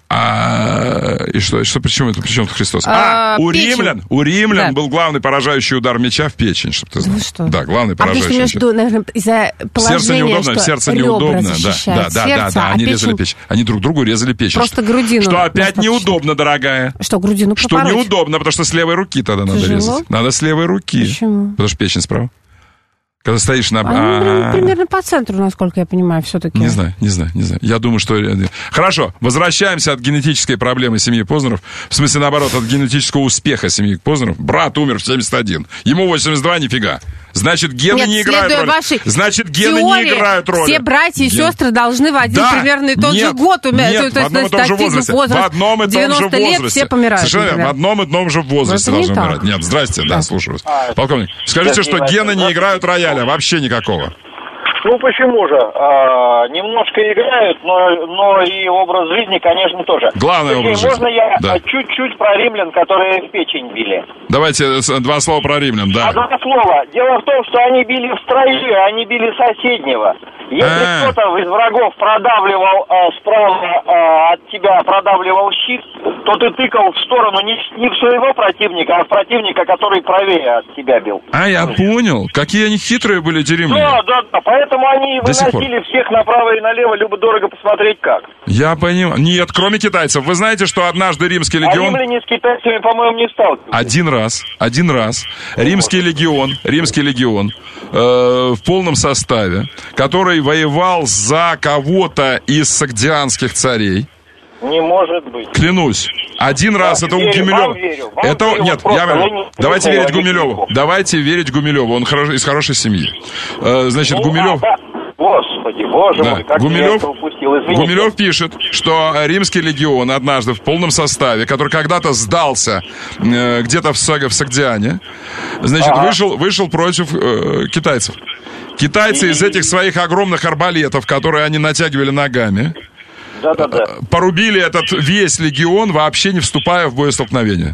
Speaker 1: А, и что, что почему это, причем Христос? А, а у печень. римлян, у римлян да. был главный поражающий удар меча в печень, чтобы ты знал.
Speaker 2: Ну что?
Speaker 1: Да, главный поражающий.
Speaker 2: А между, наверное, из-за положения,
Speaker 1: сердце неудобно,
Speaker 2: что
Speaker 1: сердце неудобно. Да, да, да, да, да, они печень... резали печень. Они друг другу резали печень.
Speaker 2: Просто грудину.
Speaker 1: Что опять неудобно, дорогая.
Speaker 2: Что, грудину попороть?
Speaker 1: Что неудобно, потому что с левой руки тогда
Speaker 2: Тяжело?
Speaker 1: надо резать. Надо с левой руки.
Speaker 2: Почему?
Speaker 1: Потому что печень справа. Когда стоишь на...
Speaker 2: Они примерно по центру, насколько я понимаю, все-таки.
Speaker 1: Не знаю, не знаю, не знаю. Я думаю, что... Хорошо, возвращаемся от генетической проблемы семьи Познеров. В смысле, наоборот, от генетического успеха семьи Познеров. Брат умер в семьдесят один. Ему восемьдесят два, нифига. Значит, гены
Speaker 2: нет,
Speaker 1: не играют роли. Значит, гены
Speaker 2: теории,
Speaker 1: не играют роли.
Speaker 2: Все братья и
Speaker 1: Ген...
Speaker 2: сестры должны в один
Speaker 1: да,
Speaker 2: примерно и тот
Speaker 1: нет,
Speaker 2: же год умереть.
Speaker 1: Нет,
Speaker 2: то,
Speaker 1: в одном и том же возрасте.
Speaker 2: Возраст,
Speaker 1: в одном и том же возрасте.
Speaker 2: лет все помирают.
Speaker 1: Совершенно, в одном и том же возрасте должны умирать. Нет, здрасте, да, да слушаю вас. А, полковник, скажите, что гены не играют рояля, вообще никакого.
Speaker 9: Ну почему же? А, немножко играют, но, но и образ жизни, конечно, тоже.
Speaker 1: Главный образ жизни.
Speaker 9: Можно я
Speaker 1: да.
Speaker 9: чуть-чуть про римлян, которые в печень били?
Speaker 1: Давайте два слова про римлян, да.
Speaker 9: А два слова. Дело в том, что они били в строю, они били соседнего.
Speaker 18: Если А-а-а. кто-то из врагов продавливал э, справа э, от тебя, продавливал щит, то ты тыкал в сторону не, не в своего противника, а в противника, который правее от тебя бил.
Speaker 1: А, я понял. Какие они хитрые были, эти римляне.
Speaker 18: Да, да, да. Поэтому они выносили всех направо и налево, любо-дорого посмотреть как.
Speaker 1: Я понимаю. Нет, кроме китайцев. Вы знаете, что однажды римский легион...
Speaker 18: А римляне с китайцами, по-моему, не сталкивались.
Speaker 1: Один раз, один раз. Римский легион, римский легион э, в полном составе, который воевал за кого-то из сагдианских царей.
Speaker 18: Не может быть.
Speaker 1: Клянусь. Один да, раз это у Гумилева. Это верю, нет, я не давайте верить Гумилеву. Давайте верить Гумилеву. Он хорош, из хорошей семьи. Э, значит, ну, Гумилев.
Speaker 18: А, да. Господи, боже да. мой, как
Speaker 1: Гумилев,
Speaker 18: я это упустил, извините.
Speaker 1: Гумилев пишет, что римский легион однажды в полном составе, который когда-то сдался э, где-то в, Саг, в Сагдиане, значит, ага. вышел, вышел против э, китайцев. Китайцы и... из этих своих огромных арбалетов, которые они натягивали ногами,
Speaker 18: да, да, да.
Speaker 1: порубили этот весь легион, вообще не вступая в боестолкновение.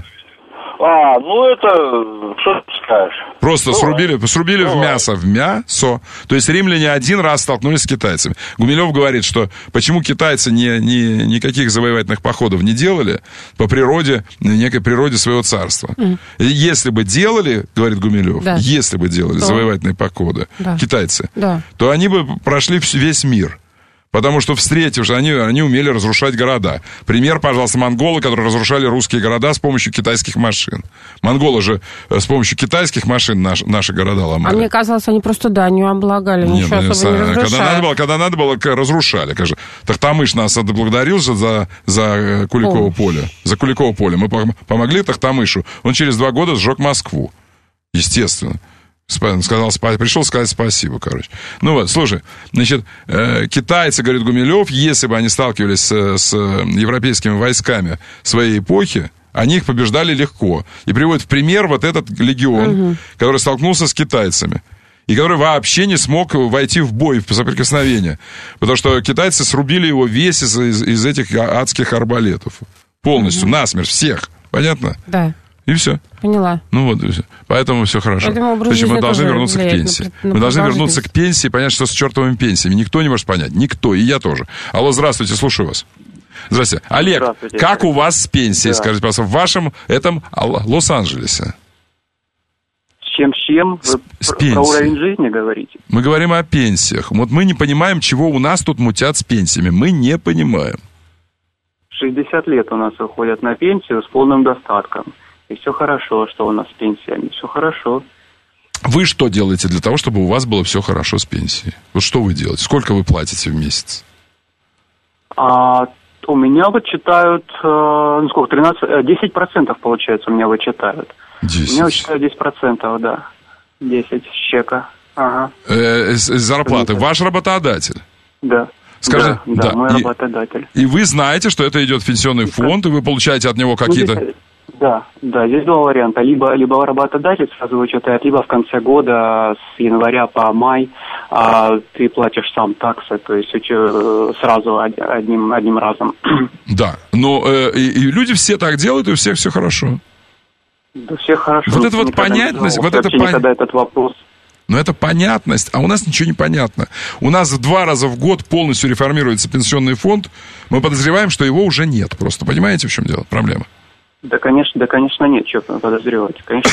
Speaker 18: А, ну это, что ты скажешь?
Speaker 1: Просто ну, срубили, срубили ну, в мясо, в мясо. То есть римляне один раз столкнулись с китайцами. Гумилев говорит, что почему китайцы не, не, никаких завоевательных походов не делали по природе, некой природе своего царства. Mm. Если бы делали, говорит Гумилев, да. если бы делали то... завоевательные походы да. китайцы, да. то они бы прошли весь мир. Потому что, встретив же, они, они умели разрушать города. Пример, пожалуйста, монголы, которые разрушали русские города с помощью китайских машин. Монголы же с помощью китайских машин наш, наши города ломали.
Speaker 2: А мне казалось, они просто данью облагали, ничего Нет, особо не разрушали.
Speaker 1: Когда надо было, когда надо было разрушали. Конечно. Тахтамыш нас отблагодарил же за, за Куликово поле. За Куликово поле. Мы помогли Тахтамышу. Он через два года сжег Москву. Естественно. Сказал, пришел сказать спасибо, короче. Ну вот, слушай, значит, э, китайцы, говорит Гумилев, если бы они сталкивались с, с европейскими войсками своей эпохи, они их побеждали легко. И приводит в пример вот этот легион, угу. который столкнулся с китайцами. И который вообще не смог войти в бой, в соприкосновение. Потому что китайцы срубили его весь из, из, из этих адских арбалетов. Полностью, угу. насмерть, всех. Понятно?
Speaker 2: Да.
Speaker 1: И все.
Speaker 2: Поняла.
Speaker 1: Ну вот, поэтому все хорошо. Значит, мы должны вернуться к пенсии. На, на мы должны вернуться к пенсии и понять, что с чертовыми пенсиями. Никто не может понять. Никто, и я тоже. Алло, здравствуйте, слушаю вас. Здравствуйте. Олег, здравствуйте. Как у вас с пенсией, да. скажите, пожалуйста, в вашем этом Лос-Анджелесе?
Speaker 19: С чем, с чем? Вы с, про, про уровень жизни говорите?
Speaker 1: Мы говорим о пенсиях. Вот мы не понимаем, чего у нас тут мутят с пенсиями. Мы не понимаем.
Speaker 19: шестьдесят лет у нас уходят на пенсию с полным достатком. И все хорошо, что у нас с пенсиями. Все хорошо.
Speaker 1: Вы что делаете для того, чтобы у вас было все хорошо с пенсией? Вот что вы делаете? Сколько вы платите в месяц?
Speaker 19: А, у меня вычитают, ну сколько, тринадцать, десять процентов, получается, у меня вычитают. десять. У меня вычитают десять процентов, да. десять с чека. Ага.
Speaker 1: Э, с, с зарплаты. Ваш работодатель?
Speaker 19: Да.
Speaker 1: Скажи,
Speaker 19: да, да,
Speaker 1: да.
Speaker 19: мой
Speaker 1: И,
Speaker 19: работодатель.
Speaker 1: И вы знаете, что это идет в пенсионный фонд, и вы получаете от него какие-то...
Speaker 19: Да, да, здесь два варианта. Либо, либо работодатель сразу вычитает, либо в конце года, с января по май, а, ты платишь сам таксы, то есть сразу одним, одним разом.
Speaker 1: Да, но э, и, и люди все так делают, и у всех все хорошо.
Speaker 19: Да, все хорошо.
Speaker 1: Вот это вот понятность, вот это
Speaker 19: пон... этот вопрос.
Speaker 1: Но это понятность, а у нас ничего не понятно. У нас в два раза в год полностью реформируется пенсионный фонд, мы подозреваем, что его уже нет. Просто понимаете, в чем дело? Проблема.
Speaker 19: Да, конечно, да, конечно, нет, что подозревать. Конечно,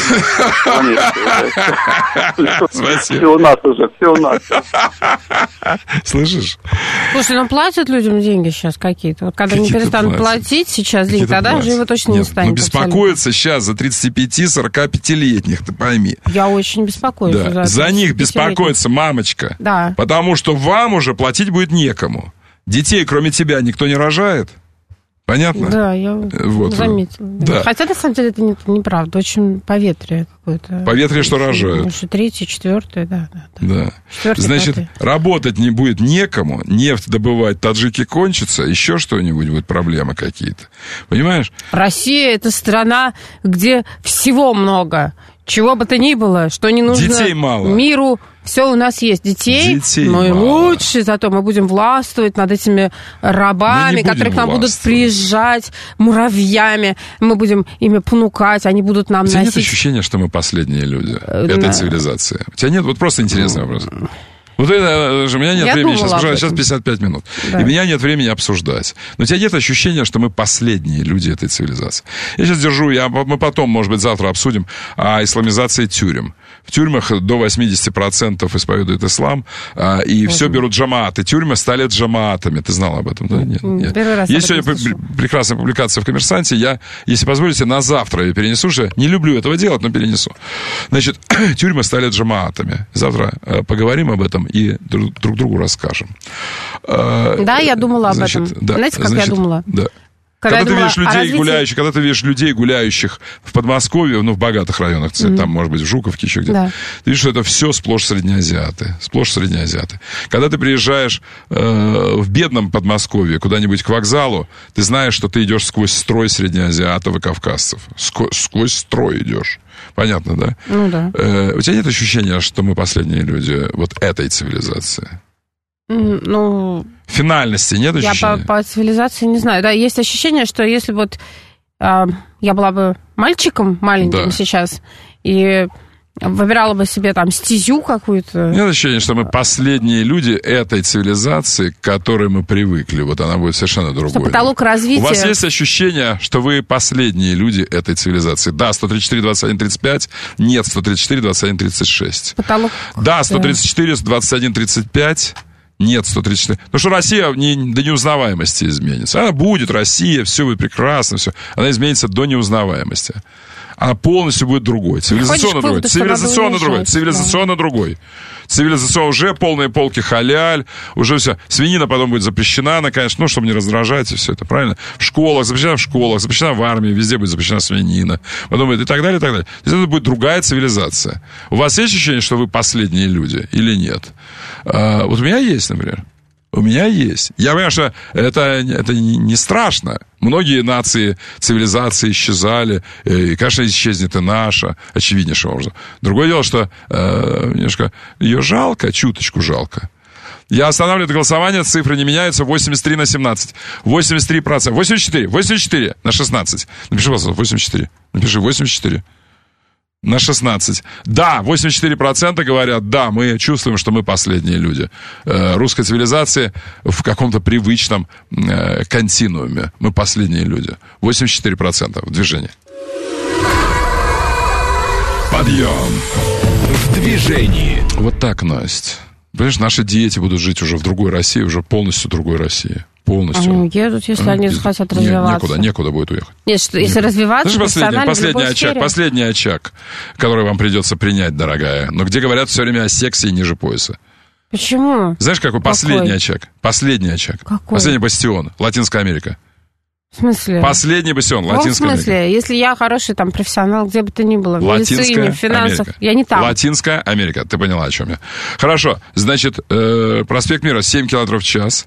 Speaker 19: все у нас уже, все у нас.
Speaker 1: Слышишь?
Speaker 2: Слушай, ну платят людям деньги сейчас какие-то. Вот когда они перестанут платить сейчас деньги, тогда уже его точно не станет.
Speaker 1: Ну, беспокоятся сейчас за тридцать пять-сорок пятилетних, ты пойми.
Speaker 2: Я очень беспокоюсь.
Speaker 1: Да. За них беспокоится мамочка.
Speaker 2: Да.
Speaker 1: Потому что вам уже платить будет некому. Детей, кроме тебя, никто не рожает. Понятно?
Speaker 2: Да, я
Speaker 1: вот.
Speaker 2: заметила. Да. Хотя, на самом деле, это не, неправда. Очень поветрие какое-то.
Speaker 1: Поветрие, что рожают.
Speaker 2: Еще третье, четвертое, да. Да.
Speaker 1: да.
Speaker 2: Четвертый,
Speaker 1: Значит,
Speaker 2: пятый.
Speaker 1: Работать не будет некому, нефть добывать, таджики кончатся, еще что-нибудь будет, проблемы какие-то. Понимаешь?
Speaker 2: Россия – это страна, где всего много. Чего бы то ни было, что не нужно
Speaker 1: Детей мало.
Speaker 2: Миру, все у нас есть. Детей,
Speaker 1: Детей
Speaker 2: но и
Speaker 1: мало.
Speaker 2: лучше, зато мы будем властвовать над этими рабами, которые к нам будут приезжать, муравьями. Мы будем ими понукать, они будут нам
Speaker 1: носить... У тебя
Speaker 2: носить...
Speaker 1: нет ощущения, что мы последние люди этой
Speaker 2: да.
Speaker 1: цивилизации? У тебя нет? Вот просто интересный вопрос. Вот это же у меня нет
Speaker 2: Я
Speaker 1: времени сейчас,
Speaker 2: этом.
Speaker 1: сейчас пятьдесят пять минут.
Speaker 2: Да.
Speaker 1: И у меня нет времени обсуждать. Но у тебя нет ощущения, что мы последние люди этой цивилизации. Я сейчас держу, я, мы потом, может быть, завтра обсудим о исламизации тюрем. В тюрьмах до восемьдесят процентов исповедуют ислам, а, и угу. все берут джамааты. Тюрьмы стали джамаатами. Ты знала об этом? Да? Нет, нет. Есть сегодня слышу. прекрасная публикация в «Коммерсанте». Я, если позволите, на завтра ее перенесу. Уже не люблю этого делать, но перенесу. Значит, тюрьмы стали джамаатами. Завтра э, поговорим об этом и друг, друг другу расскажем. Э,
Speaker 2: да, я думала
Speaker 1: значит,
Speaker 2: об этом.
Speaker 1: Да,
Speaker 2: Знаете, как
Speaker 1: значит,
Speaker 2: я думала?
Speaker 1: Да.
Speaker 2: Когда,
Speaker 1: когда ты видишь людей
Speaker 2: развитии...
Speaker 1: гуляющих, когда ты видишь людей гуляющих в Подмосковье, ну, в богатых районах, mm-hmm. там, может быть, в Жуковке еще где-то, да. ты видишь, что это все сплошь среднеазиаты. Сплошь среднеазиаты. Когда ты приезжаешь э, в бедном Подмосковье куда-нибудь к вокзалу, ты знаешь, что ты идешь сквозь строй среднеазиатов и кавказцев. Ск- сквозь строй идешь. Понятно, да?
Speaker 2: Ну да.
Speaker 1: Э, у тебя нет ощущения, что мы последние люди вот этой цивилизации?
Speaker 2: Ну...
Speaker 1: Финальности нет ощущения?
Speaker 2: Я по, по цивилизации не знаю. Да, есть ощущение, что если вот э, я была бы мальчиком маленьким да. сейчас и выбирала бы себе там стезю какую-то...
Speaker 1: Нет ощущения, что мы последние люди этой цивилизации, к которой мы привыкли. Вот она будет совершенно другой.
Speaker 2: Что потолок развития...
Speaker 1: У вас есть ощущение, что вы последние люди этой цивилизации? Да, сто тридцать четыре двадцать один тридцать пять. Нет, сто тридцать четыре двадцать один тридцать шесть.
Speaker 2: Потолок...
Speaker 1: Да, сто тридцать четыре двадцать один тридцать пять. Нет, сто тридцать четыре. Потому что Россия не, до неузнаваемости изменится. Она будет, Россия, все будет прекрасно, все. Она изменится до неузнаваемости. Она полностью будет другой. Цивилизационно другой. Цивилизационно другой. Цивилизационно другой. Цивилизационно уже полные полки халяль, уже все. Свинина потом будет запрещена, она, конечно, ну, чтобы не раздражать, и все это, правильно? В школах, запрещена в школах, запрещена в армии, везде будет запрещена свинина. Потом будет и так далее, и так далее. То есть это будет другая цивилизация. У вас есть ощущение, что вы последние люди или нет? А, вот у меня есть, например. У меня есть. Я понимаю, что это, это не страшно. Многие нации, цивилизации исчезали. И, конечно, исчезнет и наша, очевиднейшим образом. Другое дело, что э, немножко ее жалко, чуточку жалко. Я останавливаю это голосование, цифры не меняются. восемьдесят три на семнадцать. восемьдесят три процента. восемьдесят четыре. восемьдесят четыре на шестнадцать. Напиши, пожалуйста, восемьдесят четыре. Напиши восемьдесят четыре. На шестнадцать. Да, восемьдесят четыре процента говорят, да, мы чувствуем, что мы последние люди. Э, русской цивилизации в каком-то привычном э, континууме. Мы последние люди. восемьдесят четыре процента в движении. Подъем.
Speaker 5: В движении.
Speaker 1: Вот так, Настя. Понимаешь, наши дети будут жить уже в другой России, уже полностью другой России. Полностью.
Speaker 2: Они уедут, если а, они едут. Хотят развиваться.
Speaker 1: Некуда, некуда будет уехать.
Speaker 2: Нет, что, если некуда. развиваться,
Speaker 1: Знаешь, последний, последний очаг,
Speaker 2: сфере?
Speaker 1: последний очаг, который вам придется принять, дорогая. Но где говорят все время о сексе и ниже пояса.
Speaker 2: Почему?
Speaker 1: Знаешь, какой, какой? последний очаг? Последний очаг.
Speaker 2: Какой?
Speaker 1: Последний бастион. Латинская Америка.
Speaker 2: В смысле?
Speaker 1: Последний бастион. Латинская Америка.
Speaker 2: В смысле? Америка. Если я хороший там профессионал, где бы то ни было, в медицине, в финансах, Америка. Я не там.
Speaker 1: Латинская Америка. Ты поняла, о чем я. Хорошо. Значит, э, проспект Мира семь километров в час.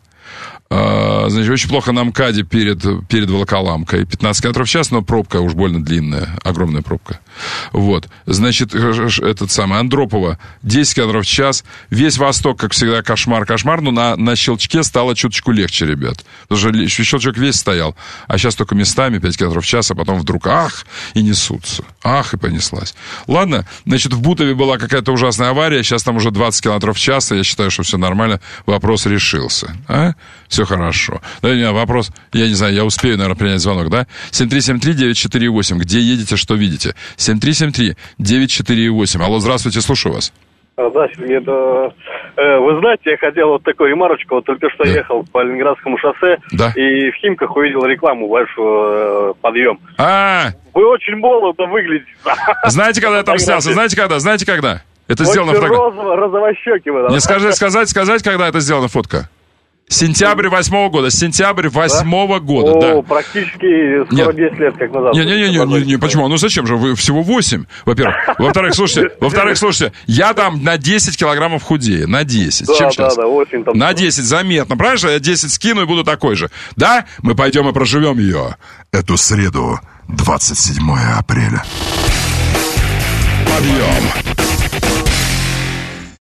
Speaker 1: Значит, очень плохо на МКАДе перед, перед Волоколамкой. пятнадцать километров в час, но пробка уж больно длинная. Огромная пробка. Вот. Значит, этот самый Андропова десять километров в час. Весь Восток, как всегда, кошмар-кошмар. Но на, на щелчке стало чуточку легче, ребят. Потому что щелчок весь стоял. А сейчас только местами пять километров в час, а потом вдруг ах, и несутся. Ах, и понеслась. Ладно, значит, в Бутове была какая-то ужасная авария. Сейчас там уже двадцать километров в час. И я считаю, что все нормально. Вопрос решился. А? Все хорошо. Да, у меня вопрос, я не знаю, я успею, наверное, принять звонок, да? семь три семь три девять четыре восемь. Где едете, что видите? семь три семь три девять четыре восемь. Алло, здравствуйте, слушаю вас.
Speaker 20: А, да, Сергей, это, э, вы знаете, я хотел вот такую ремарочку. Вот только что да. ехал по Ленинградскому шоссе, да. и в Химках увидел рекламу большую, э, подъем.
Speaker 1: А,
Speaker 20: вы очень молодо выглядите.
Speaker 1: Знаете, когда я там снялся? Знаете, когда? Знаете, когда? Это сделано фотография.
Speaker 20: Розовощеки вы.
Speaker 1: Не скажи, сказать, сказать, когда это сделана фотка? Сентябрь восьмого года. Сентябрь восьмого да? года,
Speaker 20: О,
Speaker 1: да.
Speaker 20: практически скоро десять лет, как назад.
Speaker 1: Не-не-не, почему? Ну зачем же? Вы всего восемь, во-первых. Во-вторых, слушайте, во-вторых, слушайте, я там на десять килограммов худее. На десять.
Speaker 20: Да,
Speaker 1: чем
Speaker 20: да,
Speaker 1: сейчас?
Speaker 20: да, очень там.
Speaker 1: На десять, заметно. Правильно же? Я десять скину и буду такой же. Да? Мы пойдем и проживем ее. Эту среду, двадцать седьмого апреля. Подъем.